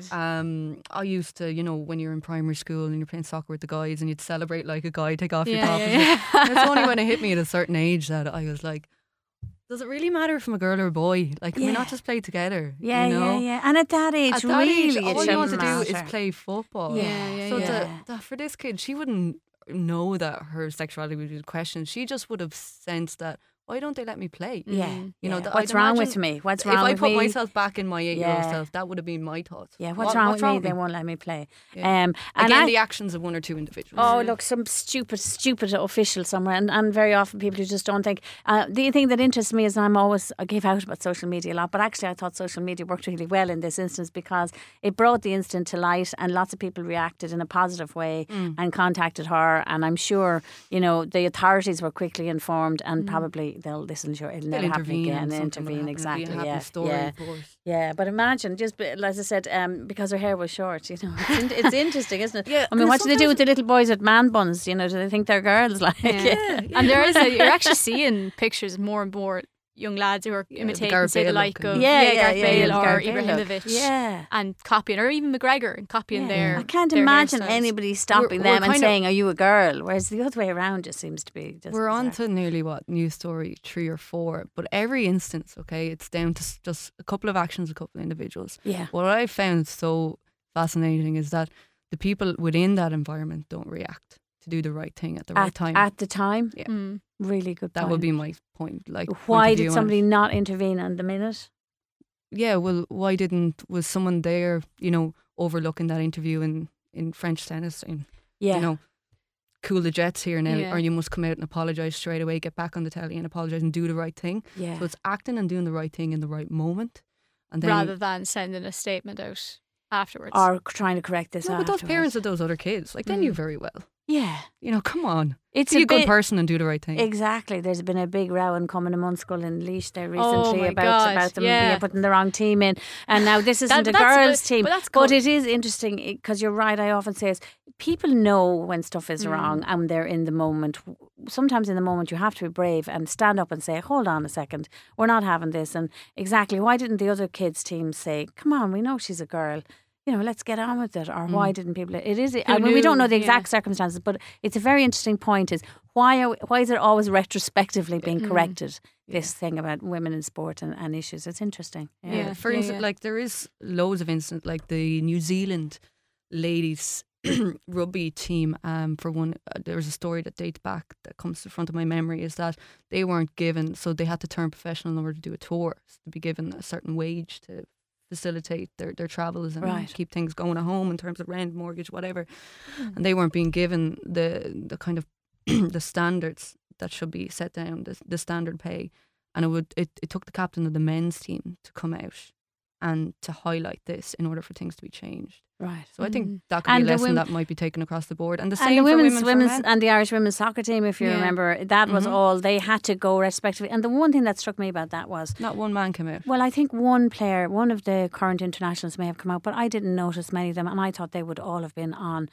Speaker 6: I used to, when you're in primary school and you're playing soccer with the guys and you'd celebrate like a guy, take off your top.
Speaker 7: yeah.
Speaker 6: And it's only when it hit me at a certain age that I was like, does it really matter if I'm a girl or a boy? Like, can we not just play together?
Speaker 5: Yeah,
Speaker 6: you know?
Speaker 5: yeah. And at that age,
Speaker 6: At that
Speaker 5: really,
Speaker 6: age,
Speaker 5: it
Speaker 6: all you want to
Speaker 5: shouldn't
Speaker 6: do
Speaker 5: matter.
Speaker 6: is play football.
Speaker 5: Yeah,
Speaker 6: So
Speaker 5: yeah.
Speaker 6: for this kid, she wouldn't know that her sexuality would be questioned. She just would have sensed that, why don't they let me play?
Speaker 5: Yeah.
Speaker 6: That
Speaker 5: What's
Speaker 6: I'd
Speaker 5: wrong
Speaker 6: imagine
Speaker 5: with me? What's
Speaker 6: if
Speaker 5: wrong
Speaker 6: I
Speaker 5: with
Speaker 6: put
Speaker 5: me?
Speaker 6: myself back in my 8-year-old
Speaker 5: Yeah.
Speaker 6: self, that would have been my thoughts.
Speaker 5: Yeah, what's wrong with me? They won't let me play.
Speaker 6: Yeah.
Speaker 5: And
Speaker 6: Again, the actions of one or two individuals.
Speaker 5: Oh, look, some stupid official somewhere. And very often people who just don't think. The thing that interests me is I give out about social media a lot, but actually I thought social media worked really well in this instance because it brought the incident to light and lots of people reacted in a positive way and contacted her. And I'm sure, the authorities were quickly informed and probably they'll listen to it. It'll never happen again. Intervene, exactly.
Speaker 6: It'll be a happy story,
Speaker 5: yeah.
Speaker 6: of course.
Speaker 5: Yeah, but imagine, just as I said, because her hair was short, it's interesting, isn't it?
Speaker 6: Yeah,
Speaker 5: I mean,
Speaker 6: and
Speaker 5: what do they do with the little boys with man buns? Do they think they're girls? Like,
Speaker 7: And there is you're actually seeing pictures more and more young lads who are imitating,
Speaker 6: Gareth
Speaker 7: say, the
Speaker 6: Bale
Speaker 7: like
Speaker 6: look
Speaker 7: of
Speaker 5: Yeah,
Speaker 7: Gareth Bale or
Speaker 5: Gareth Bale look.
Speaker 7: Ibrahimovic,
Speaker 5: Yeah.
Speaker 7: and copying, or even McGregor and copying their.
Speaker 5: I can't
Speaker 7: their
Speaker 5: imagine
Speaker 7: hairstyles.
Speaker 5: anybody stopping
Speaker 6: We're
Speaker 5: them and
Speaker 6: kind of-
Speaker 5: saying, "Are you a girl?" Whereas the other way around just seems to be. Just
Speaker 6: We're on
Speaker 5: bizarre.
Speaker 6: to nearly news story 3 or 4, but every instance, okay, it's down to just a couple of actions, a couple of individuals.
Speaker 5: Yeah.
Speaker 6: What I found so fascinating is that the people within that environment don't react to do the right thing at the right time.
Speaker 5: At the time,
Speaker 6: Yeah.
Speaker 5: really good.
Speaker 6: That
Speaker 5: point.
Speaker 6: would be my point. Like,
Speaker 5: Why
Speaker 6: point of
Speaker 5: did
Speaker 6: view on
Speaker 5: somebody
Speaker 6: it.
Speaker 5: not intervene on the minute?
Speaker 6: Yeah, well, why was someone there, overlooking that interview in French tennis and,
Speaker 5: Yeah.
Speaker 6: cool the jets here now,
Speaker 7: Yeah.
Speaker 6: or you must come out and apologise straight away, get back on the telly and apologise and do the right thing.
Speaker 5: Yeah.
Speaker 6: So it's acting and doing the right thing in the right moment. And then
Speaker 7: rather than sending a statement out afterwards.
Speaker 5: Or trying to correct this.
Speaker 6: no, but those
Speaker 5: afterwards.
Speaker 6: parents of those other kids, like they knew very well.
Speaker 5: Yeah.
Speaker 6: Come on.
Speaker 5: It's
Speaker 6: Be a good
Speaker 5: bit-
Speaker 6: person and do the right thing.
Speaker 5: Exactly. There's been a big row in Cumming and Munskill in Laois there
Speaker 7: Oh
Speaker 5: recently
Speaker 7: my
Speaker 5: about
Speaker 7: God,
Speaker 5: them
Speaker 7: yeah.
Speaker 5: putting the wrong team in. And now this isn't
Speaker 7: But
Speaker 5: a
Speaker 7: that's
Speaker 5: girls'
Speaker 7: good,
Speaker 5: team.
Speaker 7: but that's
Speaker 5: But
Speaker 7: good.
Speaker 5: it is interesting because you're right. I often say is people know when stuff is wrong and they're in the moment. Sometimes in the moment you have to be brave and stand up and say, hold on a second, we're not having this. And exactly, why didn't the other kids' teams say, come on, we know she's a girl. Let's get on with it. Or why didn't people? It is. I mean, we don't know the
Speaker 7: knew?
Speaker 5: exact circumstances, but it's a very interesting point. Is why is it always retrospectively being corrected? This thing about women in sport and issues. It's interesting.
Speaker 7: Yeah.
Speaker 6: For instance, like there is loads of instances, like the New Zealand ladies rugby team. For one, there's a story that dates back that comes to the front of my memory is that they weren't given, so they had to turn professional in order to do a tour, to be given a certain wage to facilitate their travels and
Speaker 5: Right.
Speaker 6: keep things going at home in terms of rent, mortgage, whatever. And they weren't being given the kind of the standards that should be set down, the standard pay. And it took the captain of the men's team to come out and to highlight this in order for things to be changed.
Speaker 5: Right.
Speaker 6: So I think that could
Speaker 5: And
Speaker 6: be
Speaker 5: the
Speaker 6: a lesson
Speaker 5: women-
Speaker 6: that might be taken across the board. And the
Speaker 5: And
Speaker 6: same
Speaker 5: the
Speaker 6: for
Speaker 5: women's
Speaker 6: women for men.
Speaker 5: and the Irish women's soccer team, if you
Speaker 7: Yeah.
Speaker 5: remember, that was all they had to go respectively. And the one thing that struck me about that was,
Speaker 6: Not one man came out.
Speaker 5: well, I think one of the current internationals may have come out, but I didn't notice many of them, and I thought they would all have been on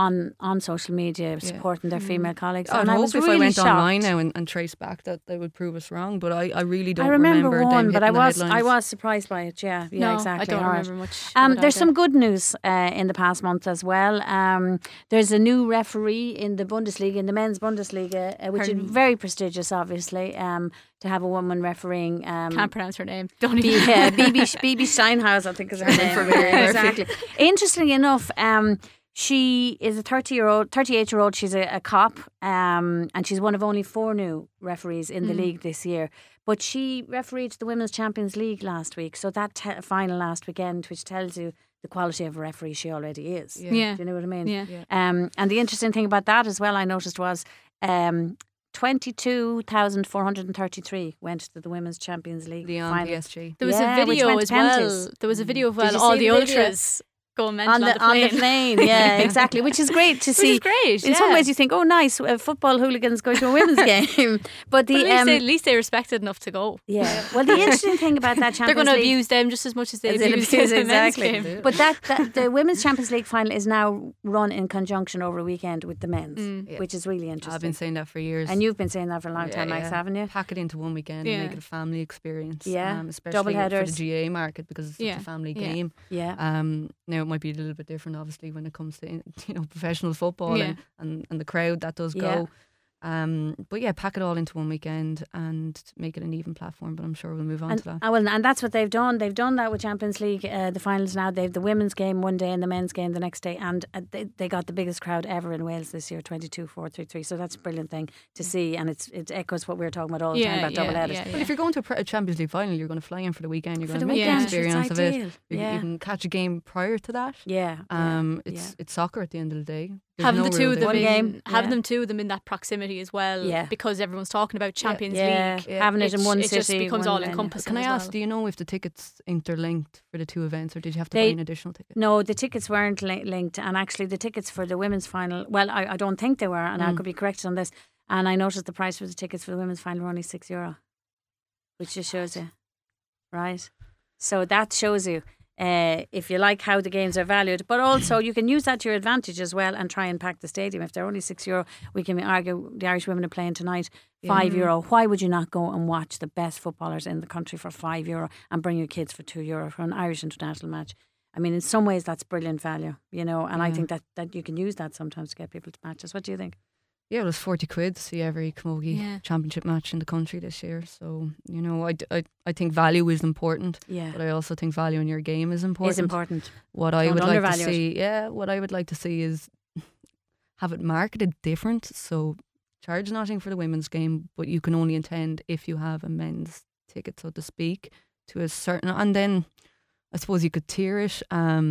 Speaker 5: social media supporting their female colleagues.
Speaker 6: I'd
Speaker 5: And I
Speaker 6: hope
Speaker 5: was
Speaker 6: if
Speaker 5: really
Speaker 6: I went
Speaker 5: shocked.
Speaker 6: online now and traced back that they would prove us wrong, but I really don't
Speaker 5: I remember
Speaker 6: them
Speaker 5: one, but
Speaker 6: hitting the
Speaker 5: I
Speaker 6: headlines.
Speaker 5: was surprised by it. Yeah,
Speaker 7: no,
Speaker 5: exactly.
Speaker 7: I don't
Speaker 5: All right.
Speaker 7: remember much. of it
Speaker 5: There's some
Speaker 7: either.
Speaker 5: good news in the past month as well. There's a new referee in the Bundesliga, in the men's Bundesliga, which is very prestigious, obviously, to have a woman refereeing.
Speaker 7: Can't pronounce her name. Don't even.
Speaker 5: BB Steinhaus, I think is her name. Exactly. Interestingly enough, She is a 38-year-old. She's a cop, and she's one of only 4 new referees in the league this year. But she refereed the Women's Champions League last week, so that final last weekend, which tells you the quality of a referee she already is.
Speaker 7: Yeah.
Speaker 5: Do you know what I mean?
Speaker 7: Yeah.
Speaker 5: And the interesting thing about that as well, I noticed, was 22,433 went to the Women's Champions League
Speaker 6: Leon
Speaker 5: final.
Speaker 6: PSG.
Speaker 7: There was
Speaker 5: Yeah,
Speaker 7: a
Speaker 5: which
Speaker 7: video
Speaker 5: went
Speaker 7: as
Speaker 5: to
Speaker 7: well.
Speaker 5: penalties.
Speaker 7: There was a video of
Speaker 5: Did you
Speaker 7: all
Speaker 5: see
Speaker 7: the
Speaker 5: the video?
Speaker 7: ultras going mental
Speaker 5: On the plane, yeah, exactly, which is great to see.
Speaker 7: Which is great.
Speaker 5: In some
Speaker 7: yeah.
Speaker 5: ways, you think, oh, nice, football hooligans going to a women's game, but the
Speaker 7: But at least they respected enough to go.
Speaker 5: yeah. Well, the interesting thing about that
Speaker 7: They're
Speaker 5: Champions
Speaker 7: going to
Speaker 5: League,
Speaker 7: abuse them just as much as they
Speaker 5: As they
Speaker 7: abuse
Speaker 5: abuse,
Speaker 7: the men's
Speaker 5: exactly.
Speaker 7: game.
Speaker 5: But that the Women's Champions League final is now run in conjunction over a weekend with the men's, which is really interesting.
Speaker 6: I've been saying that for years.
Speaker 5: And you've been saying that for a long time, Max, haven't you?
Speaker 6: Pack it into one weekend
Speaker 7: Yeah.
Speaker 6: and make it a family experience.
Speaker 5: Yeah.
Speaker 6: Especially
Speaker 5: Double
Speaker 6: for
Speaker 5: headers.
Speaker 6: the GA market, because it's such
Speaker 7: Yeah.
Speaker 6: a family
Speaker 7: Yeah.
Speaker 6: game.
Speaker 5: Yeah.
Speaker 6: Now it might be a little bit different, obviously, when it comes to professional football
Speaker 7: Yeah.
Speaker 6: and the crowd that does
Speaker 5: Yeah.
Speaker 6: go. But yeah, pack it all into one weekend and make it an even platform. But I'm sure we'll move on to that.
Speaker 5: And that's what they've done. They've done that with Champions League, the finals now. They've the women's game one day and the men's game the next day. And they got the biggest crowd ever in Wales this year, 22,433. So that's a brilliant thing to see. And it echoes what we were talking about all the time about double headers.
Speaker 6: But if you're going to a Champions League final, you're going to fly in for the weekend. You're going to
Speaker 5: the
Speaker 6: make
Speaker 5: weekend,
Speaker 6: the experience
Speaker 5: it's
Speaker 6: of it.
Speaker 5: ideal.
Speaker 6: You can catch a game prior to that.
Speaker 5: Yeah.
Speaker 6: It's soccer at the end of the day. There's
Speaker 7: Having
Speaker 6: no
Speaker 7: the two
Speaker 6: real
Speaker 7: of them
Speaker 5: One
Speaker 7: in,
Speaker 5: game,
Speaker 7: having
Speaker 5: yeah.
Speaker 7: them two of them in that proximity as well,
Speaker 5: Yeah.
Speaker 7: because everyone's talking about Champions
Speaker 5: Yeah.
Speaker 7: League.
Speaker 5: Having it in one
Speaker 7: It just
Speaker 5: city,
Speaker 7: becomes
Speaker 5: one
Speaker 7: all
Speaker 5: venue.
Speaker 7: encompassing.
Speaker 6: Can I
Speaker 7: as
Speaker 6: ask,
Speaker 7: well.
Speaker 6: do you know if the tickets interlinked for the two events, or did you have to buy
Speaker 5: They-
Speaker 6: an additional ticket?
Speaker 5: No, the tickets weren't linked, and actually the tickets for the women's final, well, I don't think they were, and I could be corrected on this, and I noticed the price for the tickets for the women's final were only €6, which just shows you, right? So that shows you if you like how the games are valued, but also you can use that to your advantage as well and try and pack the stadium. If they're only €6, we can argue the Irish women are playing tonight, €5. Why would you not go and watch the best footballers in the country for €5 and bring your kids for €2 for an Irish international match? I mean, in some ways that's brilliant value, and I think that you can use that sometimes to get people to matches. What do you think?
Speaker 6: Yeah, it was £40 to see every camogie championship match in the country this year. So, I think value is important.
Speaker 5: Yeah.
Speaker 6: But I also think value in your game is important.
Speaker 5: It's important.
Speaker 6: What I
Speaker 5: Don't
Speaker 6: would like to
Speaker 5: undervalue it.
Speaker 6: see, what I would like to see is have it marketed different. So charge nothing for the women's game, but you can only attend if you have a men's ticket, so to speak, to a certain. And then I suppose you could tier it.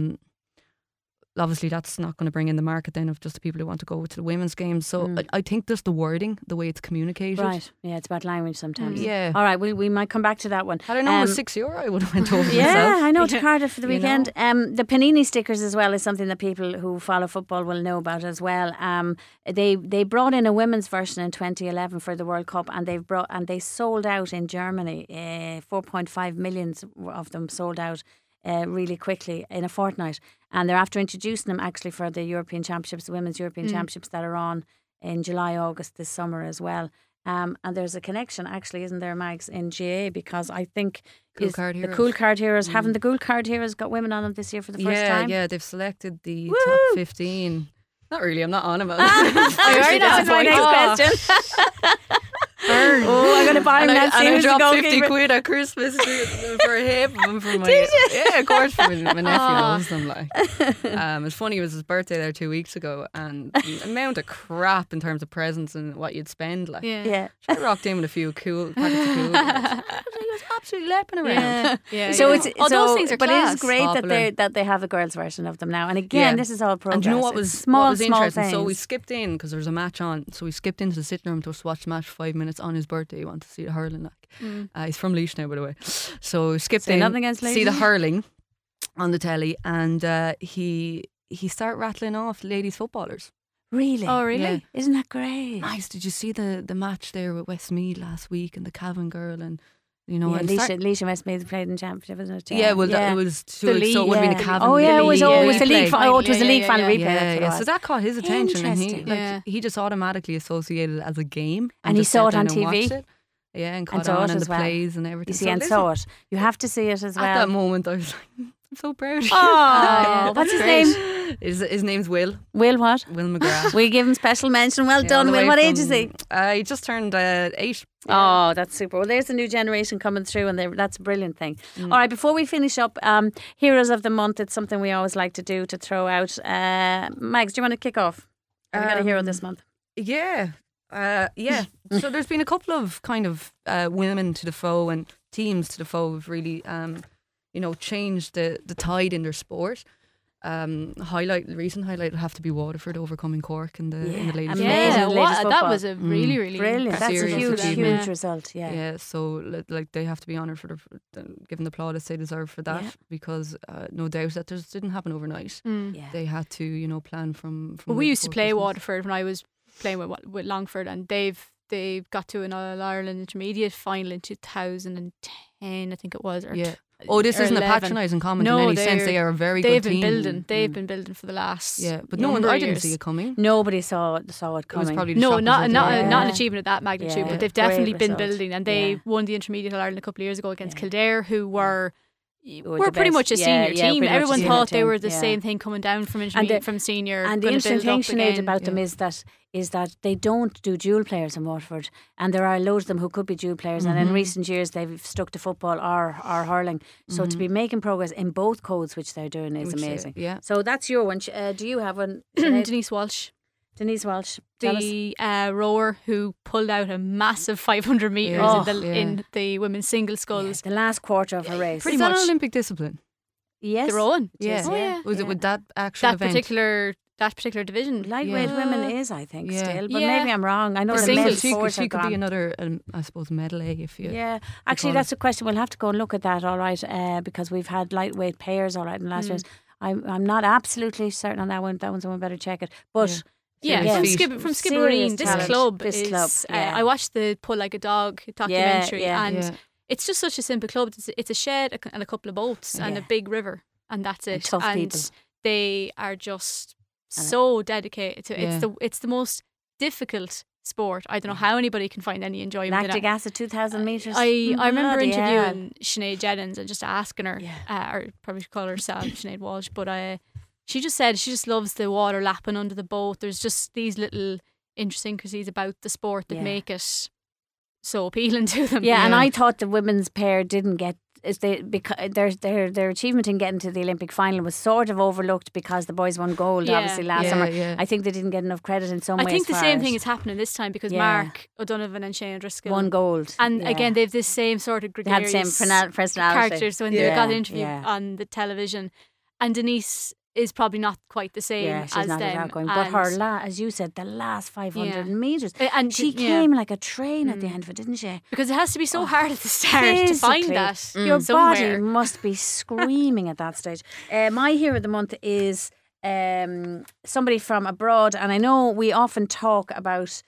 Speaker 6: Obviously, that's not going to bring in the market then of just the people who want to go to the women's game. So I think just the wording, the way it's communicated.
Speaker 5: Right. Yeah, it's about language sometimes.
Speaker 6: Yeah.
Speaker 5: All right, we might come back to that one.
Speaker 6: Had I known it was €6, I would have went over
Speaker 5: Yeah,
Speaker 6: myself.
Speaker 5: I know, to Cardiff for the
Speaker 6: You
Speaker 5: weekend. The Panini stickers as well is something that people who follow football will know about as well. They brought in a women's version in 2011 for the World Cup, and they sold out in Germany. 4.5 million of them sold out really quickly in a fortnight, and they're after introducing them actually for the European Championships, the Women's European Championships that are on in July, August this summer as well. And there's a connection actually, isn't there, Mags, in GA, because I think
Speaker 6: Cool Card
Speaker 5: the
Speaker 6: Heroes.
Speaker 5: Cool Card Heroes, haven't the Cool Card Heroes got women on them this year for the first time?
Speaker 6: Yeah, they've selected the top 15. Not really, I'm not on about it.
Speaker 5: Actually, that was my next question. Oh, I'm going to buy him that
Speaker 6: And I
Speaker 5: seems to
Speaker 6: dropped
Speaker 5: go
Speaker 6: 50 quid at Christmas for him and for my yeah, of course, for my nephew loves them. Like, it's funny, it was his birthday there 2 weeks ago, and the amount of crap in terms of presents and what you'd spend. Like,
Speaker 5: Yeah.
Speaker 6: I rocked in with a few packets of cool. He was absolutely leaping around.
Speaker 7: Yeah.
Speaker 5: So it's
Speaker 7: those things are
Speaker 5: but
Speaker 7: class.
Speaker 5: it is great
Speaker 6: Popular.
Speaker 5: that they have a girls' version of them now. And again, this is all progress.
Speaker 6: And do you know what
Speaker 5: It's
Speaker 6: was
Speaker 5: small,
Speaker 6: what was
Speaker 5: small
Speaker 6: interesting?
Speaker 5: things.
Speaker 6: So we skipped in because there was a match on. So we skipped into the sitting room to watch the match for 5 minutes on his birthday. He wanted to see the hurling. He's from Laois now, by the way. So we skipped
Speaker 5: Say
Speaker 6: in,
Speaker 5: nothing against
Speaker 6: see the
Speaker 5: Laois.
Speaker 6: hurling on the telly, and he started rattling off ladies footballers.
Speaker 5: Really?
Speaker 7: Oh, really?
Speaker 6: Yeah.
Speaker 5: Isn't that great?
Speaker 6: Nice. Did you see the match there with Westmeath last week and the Cavan girl and and
Speaker 5: Leisha Westmeath played in championship, wasn't it?
Speaker 6: Yeah, well, it was
Speaker 7: The
Speaker 6: so
Speaker 7: league,
Speaker 6: it would have been a
Speaker 5: yeah.
Speaker 6: Cavan.
Speaker 5: Oh, yeah, it was the league
Speaker 6: replay.
Speaker 5: final. Oh, it was the league
Speaker 7: Yeah,
Speaker 5: final
Speaker 7: yeah,
Speaker 5: replay.
Speaker 6: Yeah,
Speaker 5: that's what it
Speaker 6: yeah.
Speaker 5: was.
Speaker 6: So that caught his attention, and
Speaker 5: Interesting.
Speaker 7: Yeah.
Speaker 6: he just automatically associated it as a game,
Speaker 5: And he
Speaker 6: just
Speaker 5: saw
Speaker 6: sat
Speaker 5: it on
Speaker 6: down and
Speaker 5: TV.
Speaker 6: watched it. Yeah, and caught
Speaker 5: saw
Speaker 6: on
Speaker 5: it
Speaker 6: and
Speaker 5: as
Speaker 6: the
Speaker 5: well.
Speaker 6: plays and everything.
Speaker 5: You see,
Speaker 6: So
Speaker 5: and
Speaker 6: listen,
Speaker 5: saw it. You have to see it as well.
Speaker 6: At that moment, I was like, I'm so proud.
Speaker 5: Oh, what's his name?
Speaker 6: His name's Will.
Speaker 5: Will what?
Speaker 6: Will McGrath.
Speaker 5: We give him special mention. Well
Speaker 6: Yeah,
Speaker 5: done,
Speaker 6: all the
Speaker 5: Will.
Speaker 6: way
Speaker 5: What age
Speaker 6: from-
Speaker 5: is he?
Speaker 6: He just turned 8.
Speaker 5: Oh, that's super. Well, there's a new generation coming through, and that's a brilliant thing. All right, before we finish up, Heroes of the Month, it's something we always like to do, to throw out. Mags, do you want to kick off? Have we got a hero this month?
Speaker 6: Yeah. So there's been a couple of kind of women to the foe and teams to the foe who've really, changed the tide in their sport. Recent highlight would have to be Waterford overcoming Cork in the ladies'
Speaker 5: Amazing.
Speaker 7: Yeah,
Speaker 5: ladies
Speaker 7: that
Speaker 5: football.
Speaker 7: was a really, really
Speaker 5: Brilliant. That's a
Speaker 6: serious
Speaker 5: huge,
Speaker 6: achievement.
Speaker 5: huge result. Yeah.
Speaker 6: Yeah, so like they have to be honoured for given the plaudits they deserve for that,
Speaker 5: Yeah.
Speaker 6: because no doubt that this didn't happen overnight.
Speaker 5: Yeah.
Speaker 6: They had to plan from
Speaker 7: But we
Speaker 6: way
Speaker 7: used to
Speaker 6: before
Speaker 7: play
Speaker 6: Christmas.
Speaker 7: Waterford when I was playing with Longford, and they've got to an All Ireland intermediate final in 2010, I think it was. Or
Speaker 6: Yeah. Oh, this
Speaker 7: or
Speaker 6: isn't
Speaker 7: 11.
Speaker 6: a patronising comment
Speaker 7: No,
Speaker 6: in any sense.
Speaker 7: they're-
Speaker 6: They are a very
Speaker 7: They've
Speaker 6: good
Speaker 7: been
Speaker 6: team.
Speaker 7: building. They've been building for the last.
Speaker 6: Yeah, but
Speaker 7: number
Speaker 6: I
Speaker 7: of
Speaker 6: didn't
Speaker 7: years.
Speaker 6: see it coming.
Speaker 5: Nobody saw it
Speaker 6: It was
Speaker 5: coming.
Speaker 6: probably the
Speaker 7: No,
Speaker 6: shock
Speaker 7: not
Speaker 6: result.
Speaker 7: not
Speaker 5: Yeah.
Speaker 7: not an achievement of that magnitude,
Speaker 5: Yeah.
Speaker 7: but they've
Speaker 5: Great
Speaker 7: definitely been
Speaker 5: result.
Speaker 7: building, and they
Speaker 5: Yeah.
Speaker 7: won the intermediate All Ireland a couple of years ago against
Speaker 5: Yeah.
Speaker 7: Kildare, who were
Speaker 5: Were
Speaker 7: were
Speaker 5: the
Speaker 7: pretty
Speaker 5: best.
Speaker 7: much a
Speaker 5: Yeah,
Speaker 7: senior
Speaker 5: yeah,
Speaker 7: team.
Speaker 5: pretty much a
Speaker 7: Everyone
Speaker 5: senior
Speaker 7: thought they
Speaker 5: team,
Speaker 7: were the
Speaker 5: yeah.
Speaker 7: same thing coming down from
Speaker 5: And
Speaker 7: intermediate,
Speaker 5: the-
Speaker 7: from senior.
Speaker 5: And the
Speaker 7: gonna
Speaker 5: interesting
Speaker 7: build
Speaker 5: thing,
Speaker 7: up
Speaker 5: Sinead,
Speaker 7: again.
Speaker 5: about them is that they don't do dual players in Waterford, and there are loads of them who could be dual players. And in recent years, they've stuck to football or hurling. So to be making progress in both codes, which they're doing, is
Speaker 6: Which,
Speaker 5: amazing.
Speaker 6: yeah.
Speaker 5: So that's your one. Do you have one, Sinead?
Speaker 7: Denise Walsh,
Speaker 5: Denise Walsh? Tell us.
Speaker 7: the rower who pulled out a massive 500 metres
Speaker 6: Yeah.
Speaker 7: in the women's single sculls.
Speaker 5: The last quarter of her race.
Speaker 7: Pretty
Speaker 6: Is that
Speaker 7: much.
Speaker 6: an Olympic discipline?
Speaker 5: Yes.
Speaker 7: The rowing.
Speaker 5: It is,
Speaker 7: Oh, yeah.
Speaker 6: Was
Speaker 5: yeah.
Speaker 6: it with that actual
Speaker 7: That
Speaker 6: event?
Speaker 7: particular division.
Speaker 5: Lightweight
Speaker 6: Yeah.
Speaker 5: women is, I think,
Speaker 6: Yeah.
Speaker 5: still. But
Speaker 7: Yeah.
Speaker 5: maybe I'm wrong. I know
Speaker 7: The
Speaker 5: the
Speaker 7: singles.
Speaker 5: men's
Speaker 6: She
Speaker 5: sports
Speaker 6: could
Speaker 5: are
Speaker 6: be
Speaker 5: gone.
Speaker 6: another, I suppose, medal A if you.
Speaker 5: Yeah, actually,
Speaker 6: call
Speaker 5: that's
Speaker 6: it.
Speaker 5: a question. We'll have to go and look at that. All right, because we've had lightweight pairs. All right, in the last years. I'm not absolutely certain on that one. That one's someone better check it. But
Speaker 7: Yeah,
Speaker 5: Yeah.
Speaker 7: from,
Speaker 6: Feet.
Speaker 7: from
Speaker 5: Serious
Speaker 7: Skibbereen, this
Speaker 5: talent.
Speaker 7: club
Speaker 5: This
Speaker 7: is.
Speaker 5: club, yeah.
Speaker 7: I watched the Pull Like a Dog documentary,
Speaker 5: yeah.
Speaker 7: and
Speaker 6: Yeah.
Speaker 7: it's just such a simple club. It's a shed and a couple of boats and
Speaker 5: Yeah.
Speaker 7: a big river, and that's it.
Speaker 5: And tough people.
Speaker 7: They are just so dedicated to it.
Speaker 6: Yeah.
Speaker 7: It's the most difficult sport. I don't know how anybody can find any enjoyment in
Speaker 5: lactic
Speaker 7: it.
Speaker 5: acid, 2,000 metres.
Speaker 7: I remember
Speaker 5: Bloody hell.
Speaker 7: interviewing Sinead Jennings and just asking her,
Speaker 5: Yeah.
Speaker 7: or probably should call herself Sinead Walsh, but she just said she just loves the water lapping under the boat. There's just these little idiosyncrasies about the sport that
Speaker 5: Yeah.
Speaker 7: make it so appealing to them.
Speaker 5: Yeah, and
Speaker 6: Yeah.
Speaker 5: I thought the women's pair didn't get. Because their achievement in getting to the Olympic final was sort of overlooked because the boys won gold
Speaker 7: Yeah.
Speaker 5: obviously last
Speaker 6: Yeah,
Speaker 5: summer.
Speaker 6: yeah.
Speaker 5: I think they didn't get enough credit in some
Speaker 7: I
Speaker 5: ways.
Speaker 7: think the
Speaker 5: for
Speaker 7: same
Speaker 5: it.
Speaker 7: thing is happening this time because
Speaker 5: Yeah.
Speaker 7: Mark O'Donovan and Shane O'Driscoll
Speaker 5: Won gold,
Speaker 7: and
Speaker 5: yeah.
Speaker 7: again they've this same sort of
Speaker 5: They had the
Speaker 7: gregarious
Speaker 5: same personality.
Speaker 7: characters when
Speaker 5: Yeah,
Speaker 7: they got interviewed
Speaker 5: yeah.
Speaker 7: on the television, and Denise is probably not quite the same
Speaker 5: Yeah, she's
Speaker 7: as
Speaker 5: not as
Speaker 7: them.
Speaker 5: outgoing. But her,
Speaker 7: And-
Speaker 5: as you said, the last 500
Speaker 7: Yeah.
Speaker 5: metres,
Speaker 7: and
Speaker 5: she
Speaker 7: yeah.
Speaker 5: came like a train at the end of it, didn't she?
Speaker 7: because it has to be so hard at the start to find
Speaker 5: Physically,
Speaker 7: that
Speaker 5: your
Speaker 7: somewhere.
Speaker 5: body must be screaming at that stage. My hero of the month is somebody from abroad, and I know we often talk about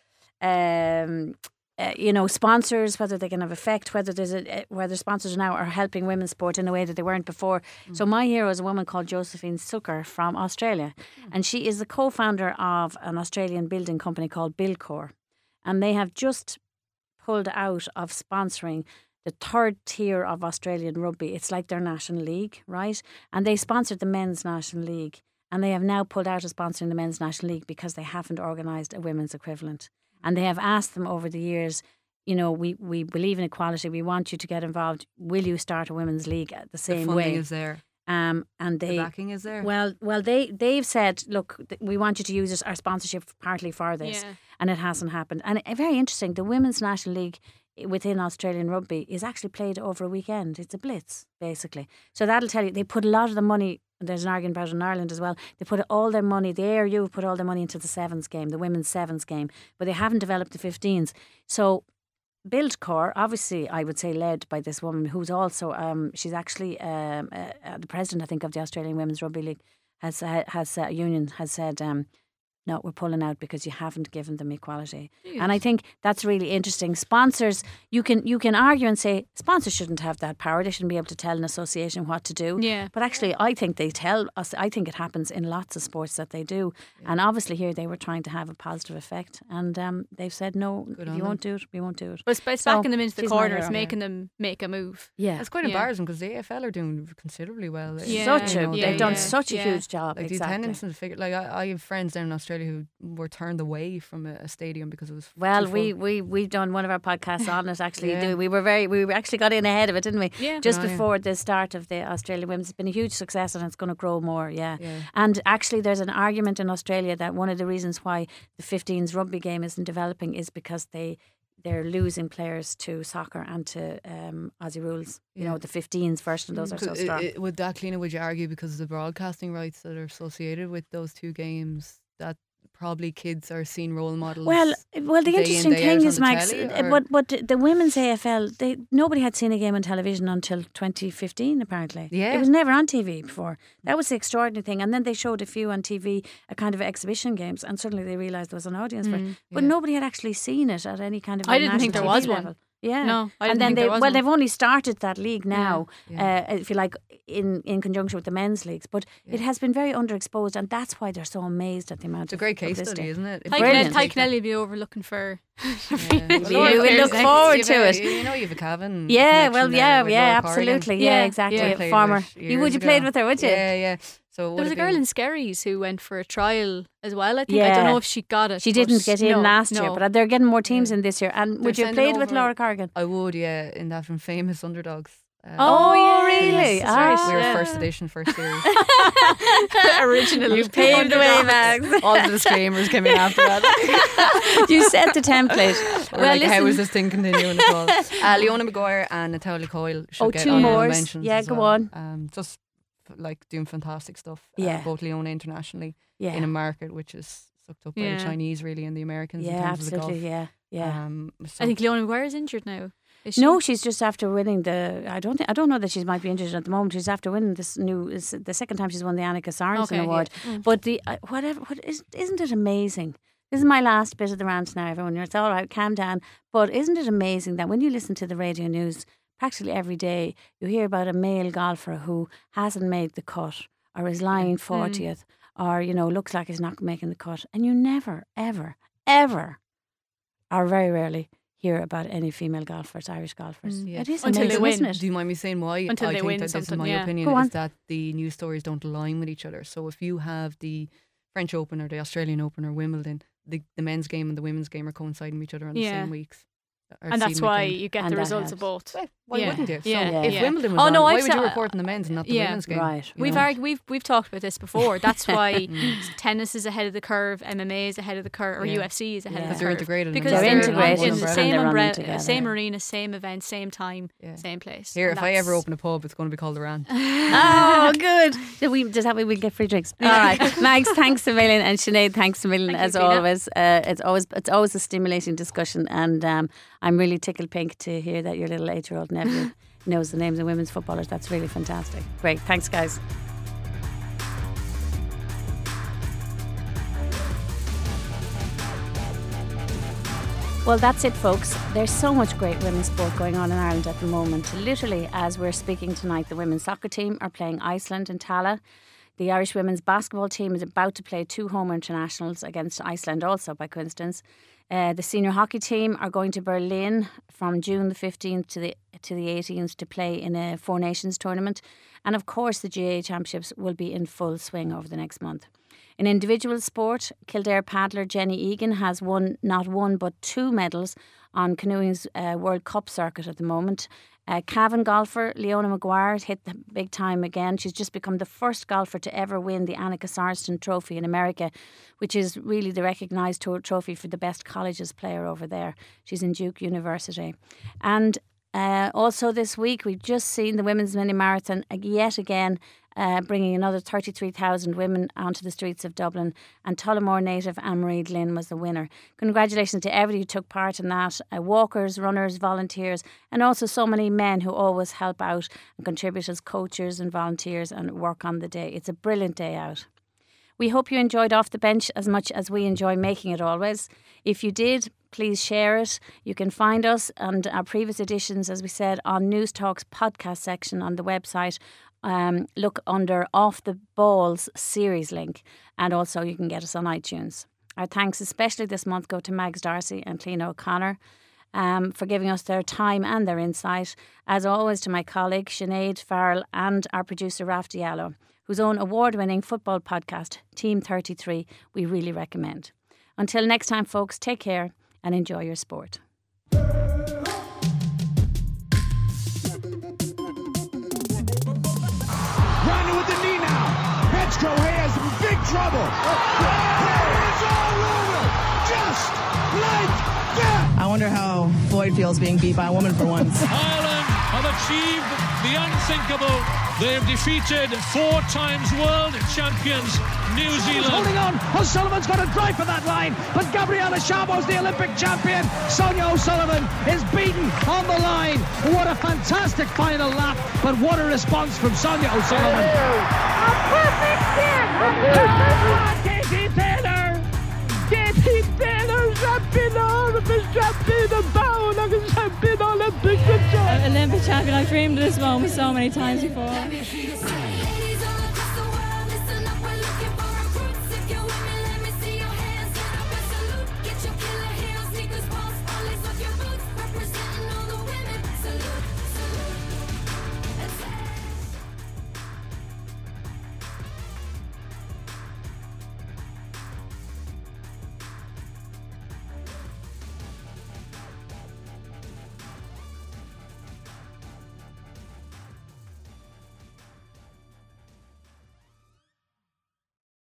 Speaker 5: sponsors, whether they can have effect, whether whether sponsors now are helping women's sport in a way that they weren't before. So my hero is a woman called Josephine Zucker from Australia, and she is the co-founder of an Australian building company called Buildcore, and they have just pulled out of sponsoring the third tier of Australian rugby. It's like their national league, right? And they sponsored the men's national league, and they have now pulled out of sponsoring the men's national league because they haven't organised a women's equivalent. And they have asked them over the years, we believe in equality. We want you to get involved. Will you start a women's league the
Speaker 6: The
Speaker 5: same
Speaker 6: funding
Speaker 5: way?
Speaker 6: is there.
Speaker 5: And
Speaker 6: The
Speaker 5: they
Speaker 6: backing is there.
Speaker 5: well, they've said, look, we want you to use our sponsorship partly for this,
Speaker 7: Yeah.
Speaker 5: and it hasn't happened. And very interesting, the Women's National League within Australian rugby is actually played over a weekend. It's a blitz, basically. So that'll tell you, they put a lot of the money, there's an argument about it in Ireland as well, they put all their money, the ARU put all their money into the sevens game, the women's sevens game, but they haven't developed the 15s. So Buildcore, obviously, I would say led by this woman who's also, she's actually the president, I think, of the Australian Women's Rugby League, union has said no, we're pulling out because you haven't given them equality. And I think that's really interesting. Sponsors, you can argue and say sponsors shouldn't have that power. They shouldn't be able to tell an association what to do.
Speaker 7: Yeah.
Speaker 5: But actually, I think they tell us. I think it happens in lots of sports that they do. And obviously here they were trying to have a positive effect. And they've said, no, if you won't do it, we won't do it.
Speaker 7: But it's backing them into the
Speaker 5: she's my
Speaker 7: corner. It's
Speaker 5: hero.
Speaker 7: making them make a move.
Speaker 5: Yeah.
Speaker 6: It's quite embarrassing because the AFL are doing considerably well.
Speaker 5: They've done such a huge job.
Speaker 6: Like the
Speaker 5: exactly.
Speaker 6: attendance and the figure. Like I have friends down in Australia who were turned away from a stadium because it was
Speaker 5: Well,
Speaker 6: too full.
Speaker 5: we've done one of our podcasts on it actually.
Speaker 6: Yeah.
Speaker 5: We actually got in ahead of it, didn't we?
Speaker 7: Yeah.
Speaker 5: Just
Speaker 6: Oh, yeah.
Speaker 5: before the start of the Australian Women's. It's been a huge success and it's going to grow more, yeah.
Speaker 6: Yeah.
Speaker 5: And actually there's an argument in Australia that one of the reasons why the 15s rugby game isn't developing is because they're losing players to soccer and to Aussie rules. You know, the 15s version of those are so strong.
Speaker 6: Would you argue because of the broadcasting rights that are associated with those two games that probably kids are seeing role models?
Speaker 5: Well, the
Speaker 6: day in,
Speaker 5: interesting
Speaker 6: day out
Speaker 5: thing
Speaker 6: on
Speaker 5: is,
Speaker 6: the
Speaker 5: Max,
Speaker 6: telly, or-
Speaker 5: but the women's AFL, nobody had seen a game on television until 2015, apparently.
Speaker 6: Yeah.
Speaker 5: It was never on TV before. That was the extraordinary thing. And then they showed a few on TV, a kind of exhibition games, and suddenly they realised there was an audience for it. But nobody had actually seen it at any kind of
Speaker 7: I didn't think
Speaker 5: national
Speaker 7: there was
Speaker 5: TV
Speaker 7: one.
Speaker 5: level. Yeah.
Speaker 7: No, I
Speaker 5: and
Speaker 7: didn't
Speaker 5: then
Speaker 7: think there was one.
Speaker 5: they've only started that league now,
Speaker 6: Yeah.
Speaker 5: if you like, in conjunction with the men's leagues. But it has been very underexposed, and that's why they're so amazed at the amount
Speaker 6: It's a great case
Speaker 5: publicity.
Speaker 6: study, isn't it?
Speaker 5: Brilliant.
Speaker 7: Ty Kennelly will be over looking for.
Speaker 5: We look forward to it.
Speaker 6: You know, you've a Cavan.
Speaker 5: Yeah,
Speaker 6: connection
Speaker 5: well,
Speaker 6: there
Speaker 5: yeah,
Speaker 6: with
Speaker 5: yeah,
Speaker 6: Laura Corrigan.
Speaker 5: absolutely,
Speaker 7: Yeah,
Speaker 5: yeah, exactly.
Speaker 7: yeah.
Speaker 6: I played
Speaker 5: Former,
Speaker 6: with her
Speaker 5: would you
Speaker 6: years
Speaker 5: played
Speaker 6: ago.
Speaker 5: with her? Would you?
Speaker 6: Yeah, yeah. So it
Speaker 7: There was
Speaker 6: would
Speaker 7: a
Speaker 6: have
Speaker 7: girl
Speaker 6: been-
Speaker 7: in Skerries who went for a trial as well. I think I don't
Speaker 5: Yeah.
Speaker 7: know if she got it.
Speaker 5: She
Speaker 7: but
Speaker 5: didn't get in
Speaker 7: no,
Speaker 5: last year,
Speaker 7: no.
Speaker 5: but they're getting more teams in this year. And would you have
Speaker 6: sending
Speaker 5: played with
Speaker 6: over-
Speaker 5: Laura Corrigan?
Speaker 6: I would, yeah, in that from Famous Underdogs.
Speaker 5: Oh,
Speaker 7: yeah,
Speaker 5: really?
Speaker 7: yes, that's right.
Speaker 5: Ah.
Speaker 6: We were
Speaker 7: Yeah.
Speaker 6: first edition, first series.
Speaker 7: Original.
Speaker 5: You paved the way, Max.
Speaker 6: All the disclaimers came in after that.
Speaker 5: You set the template.
Speaker 6: We're like, how is this thing continuing at all? Leona Maguire and Natalia Coyle should get
Speaker 5: two
Speaker 6: honourable
Speaker 5: more.
Speaker 6: mentions
Speaker 5: Yeah,
Speaker 6: as
Speaker 5: go
Speaker 6: well.
Speaker 5: on.
Speaker 6: Just like doing fantastic stuff.
Speaker 5: Yeah.
Speaker 6: Both Leona internationally
Speaker 5: Yeah.
Speaker 6: in a market which is sucked up by
Speaker 7: Yeah.
Speaker 6: the Chinese really and the Americans in
Speaker 5: Yeah,
Speaker 6: terms of
Speaker 5: absolutely.
Speaker 6: the golf.
Speaker 5: Yeah.
Speaker 7: I think Leona Maguire is injured now. Is she?
Speaker 5: No, she's just after winning the. I don't know that she might be injured at the moment. She's after winning this is the second time she's won the Annika Sorensen
Speaker 7: Okay,
Speaker 5: award.
Speaker 7: yeah.
Speaker 5: But the isn't it amazing? This is my last bit of the rant now, everyone. It's all right, calm down. But isn't it amazing that when you listen to the radio news, practically every day you hear about a male golfer who hasn't made the cut or is lying 40th or looks like he's not making the cut, and you never, ever, ever, or very rarely hear about any female golfers, Irish golfers.
Speaker 6: Yeah.
Speaker 5: It is
Speaker 7: Until they
Speaker 5: amazing,
Speaker 7: win.
Speaker 5: isn't it?
Speaker 6: Do you mind me saying why?
Speaker 7: Until
Speaker 6: I
Speaker 7: they
Speaker 6: think
Speaker 7: win
Speaker 6: that this is
Speaker 7: something,
Speaker 6: my
Speaker 7: yeah.
Speaker 6: opinion,
Speaker 5: Go on.
Speaker 6: is that the news stories don't align with each other. So if you have the French Open or the Australian Open or Wimbledon, the men's game and the women's game are coinciding with each other on the
Speaker 7: Yeah.
Speaker 6: same weeks. or
Speaker 7: And that's
Speaker 6: same
Speaker 7: why
Speaker 6: weekend.
Speaker 7: you get
Speaker 5: And
Speaker 7: the
Speaker 5: that
Speaker 7: results of
Speaker 5: helps.
Speaker 7: both.
Speaker 6: Well, why
Speaker 7: Yeah.
Speaker 6: wouldn't you? So
Speaker 7: Yeah.
Speaker 6: if
Speaker 7: Yeah.
Speaker 6: Wimbledon was
Speaker 7: Oh,
Speaker 6: on,
Speaker 7: no,
Speaker 6: why
Speaker 7: I've
Speaker 6: would you
Speaker 7: said-
Speaker 6: report on the men's and not the
Speaker 7: yeah.
Speaker 6: women's game?
Speaker 5: Right.
Speaker 6: You
Speaker 7: We've
Speaker 6: know?
Speaker 7: we've talked about this before. That's why tennis is ahead of the curve, MMA is ahead of the curve, or
Speaker 6: Yeah.
Speaker 7: UFC is ahead
Speaker 5: Yeah.
Speaker 7: of the
Speaker 6: Because they're
Speaker 7: curve.
Speaker 6: integrated.
Speaker 7: Because
Speaker 5: They're
Speaker 7: they're
Speaker 5: integrated
Speaker 7: in the
Speaker 5: and
Speaker 7: same
Speaker 5: they're running
Speaker 7: umbrella,
Speaker 5: together.
Speaker 7: same arena, same event, same time,
Speaker 6: Yeah.
Speaker 7: same place.
Speaker 6: Here,
Speaker 7: And
Speaker 6: if I ever
Speaker 7: that's-
Speaker 6: open a pub, it's going to be called the Rant.
Speaker 5: Oh, good. Does that mean we'll get free drinks? All right. Max, thanks a million. And Sinead, thanks a million
Speaker 7: Thank you,
Speaker 5: as
Speaker 7: Tina.
Speaker 5: always. It's always a stimulating discussion. And I'm really tickled pink to hear that your little 8-year-old nephew knows the names of women's footballers. That's really fantastic. Great. Thanks, guys. Well, that's it, folks. There's so much great women's sport going on in Ireland at the moment. Literally, as we're speaking tonight, the women's soccer team are playing Iceland in Tala. The Irish women's basketball team is about to play 2 home internationals against Iceland also, by coincidence. The senior hockey team are going to Berlin from June the 15th to the 18th to play in a Four Nations tournament. And of course, the GAA Championships will be in full swing over the next month. In individual sport, Kildare paddler Jenny Egan has won not one but 2 medals on canoeing's World Cup circuit at the moment. Cavan golfer Leona Maguire hit the big time again. She's just become the first golfer to ever win the Annika Sorensen Trophy in America, which is really the recognised trophy for the best colleges player over there. She's in Duke University. And also this week, we've just seen the Women's Mini Marathon yet again, bringing another 33,000 women onto the streets of Dublin, and Tullamore native Anne-Marie Glynn was the winner. Congratulations to everybody who took part in that, walkers, runners, volunteers, and also so many men who always help out and contribute as coaches and volunteers and work on the day. It's a brilliant day out. We hope you enjoyed Off the Bench as much as we enjoy making it always. If you did, please share it. You can find us and our previous editions, as we said, on News Talk's podcast section on the website. Look under Off the Balls series link, and also you can get us on iTunes. Our thanks especially this month go to Mags Darcy and Cleena O'Connor for giving us their time and their insight. As always, to my colleague Sinead Farrell and our producer Raf Diallo, whose own award-winning football podcast, Team 33, we really recommend. Until next time, folks, take care and enjoy your sport.
Speaker 1: Rounded with the knee now. Petro has big trouble. It's all over. Just like that.
Speaker 8: I wonder how Boyd feels being beat by a woman for once.
Speaker 3: Ireland have achieved the unthinkable. They've defeated 4 times world champions New Zealand.
Speaker 1: Holding on. O'Sullivan's got to drive for that line, but Gabriella Chabo's the Olympic champion. Sonia O'Sullivan is beaten on the line. What a fantastic final lap, but what a response from Sonia O'Sullivan.
Speaker 9: A perfect hit! Katie Taylor! Katie Taylor, champion of the champion, bound like a champion Olympic champion.
Speaker 4: Olympic champion, I've dreamed of this moment so many times before.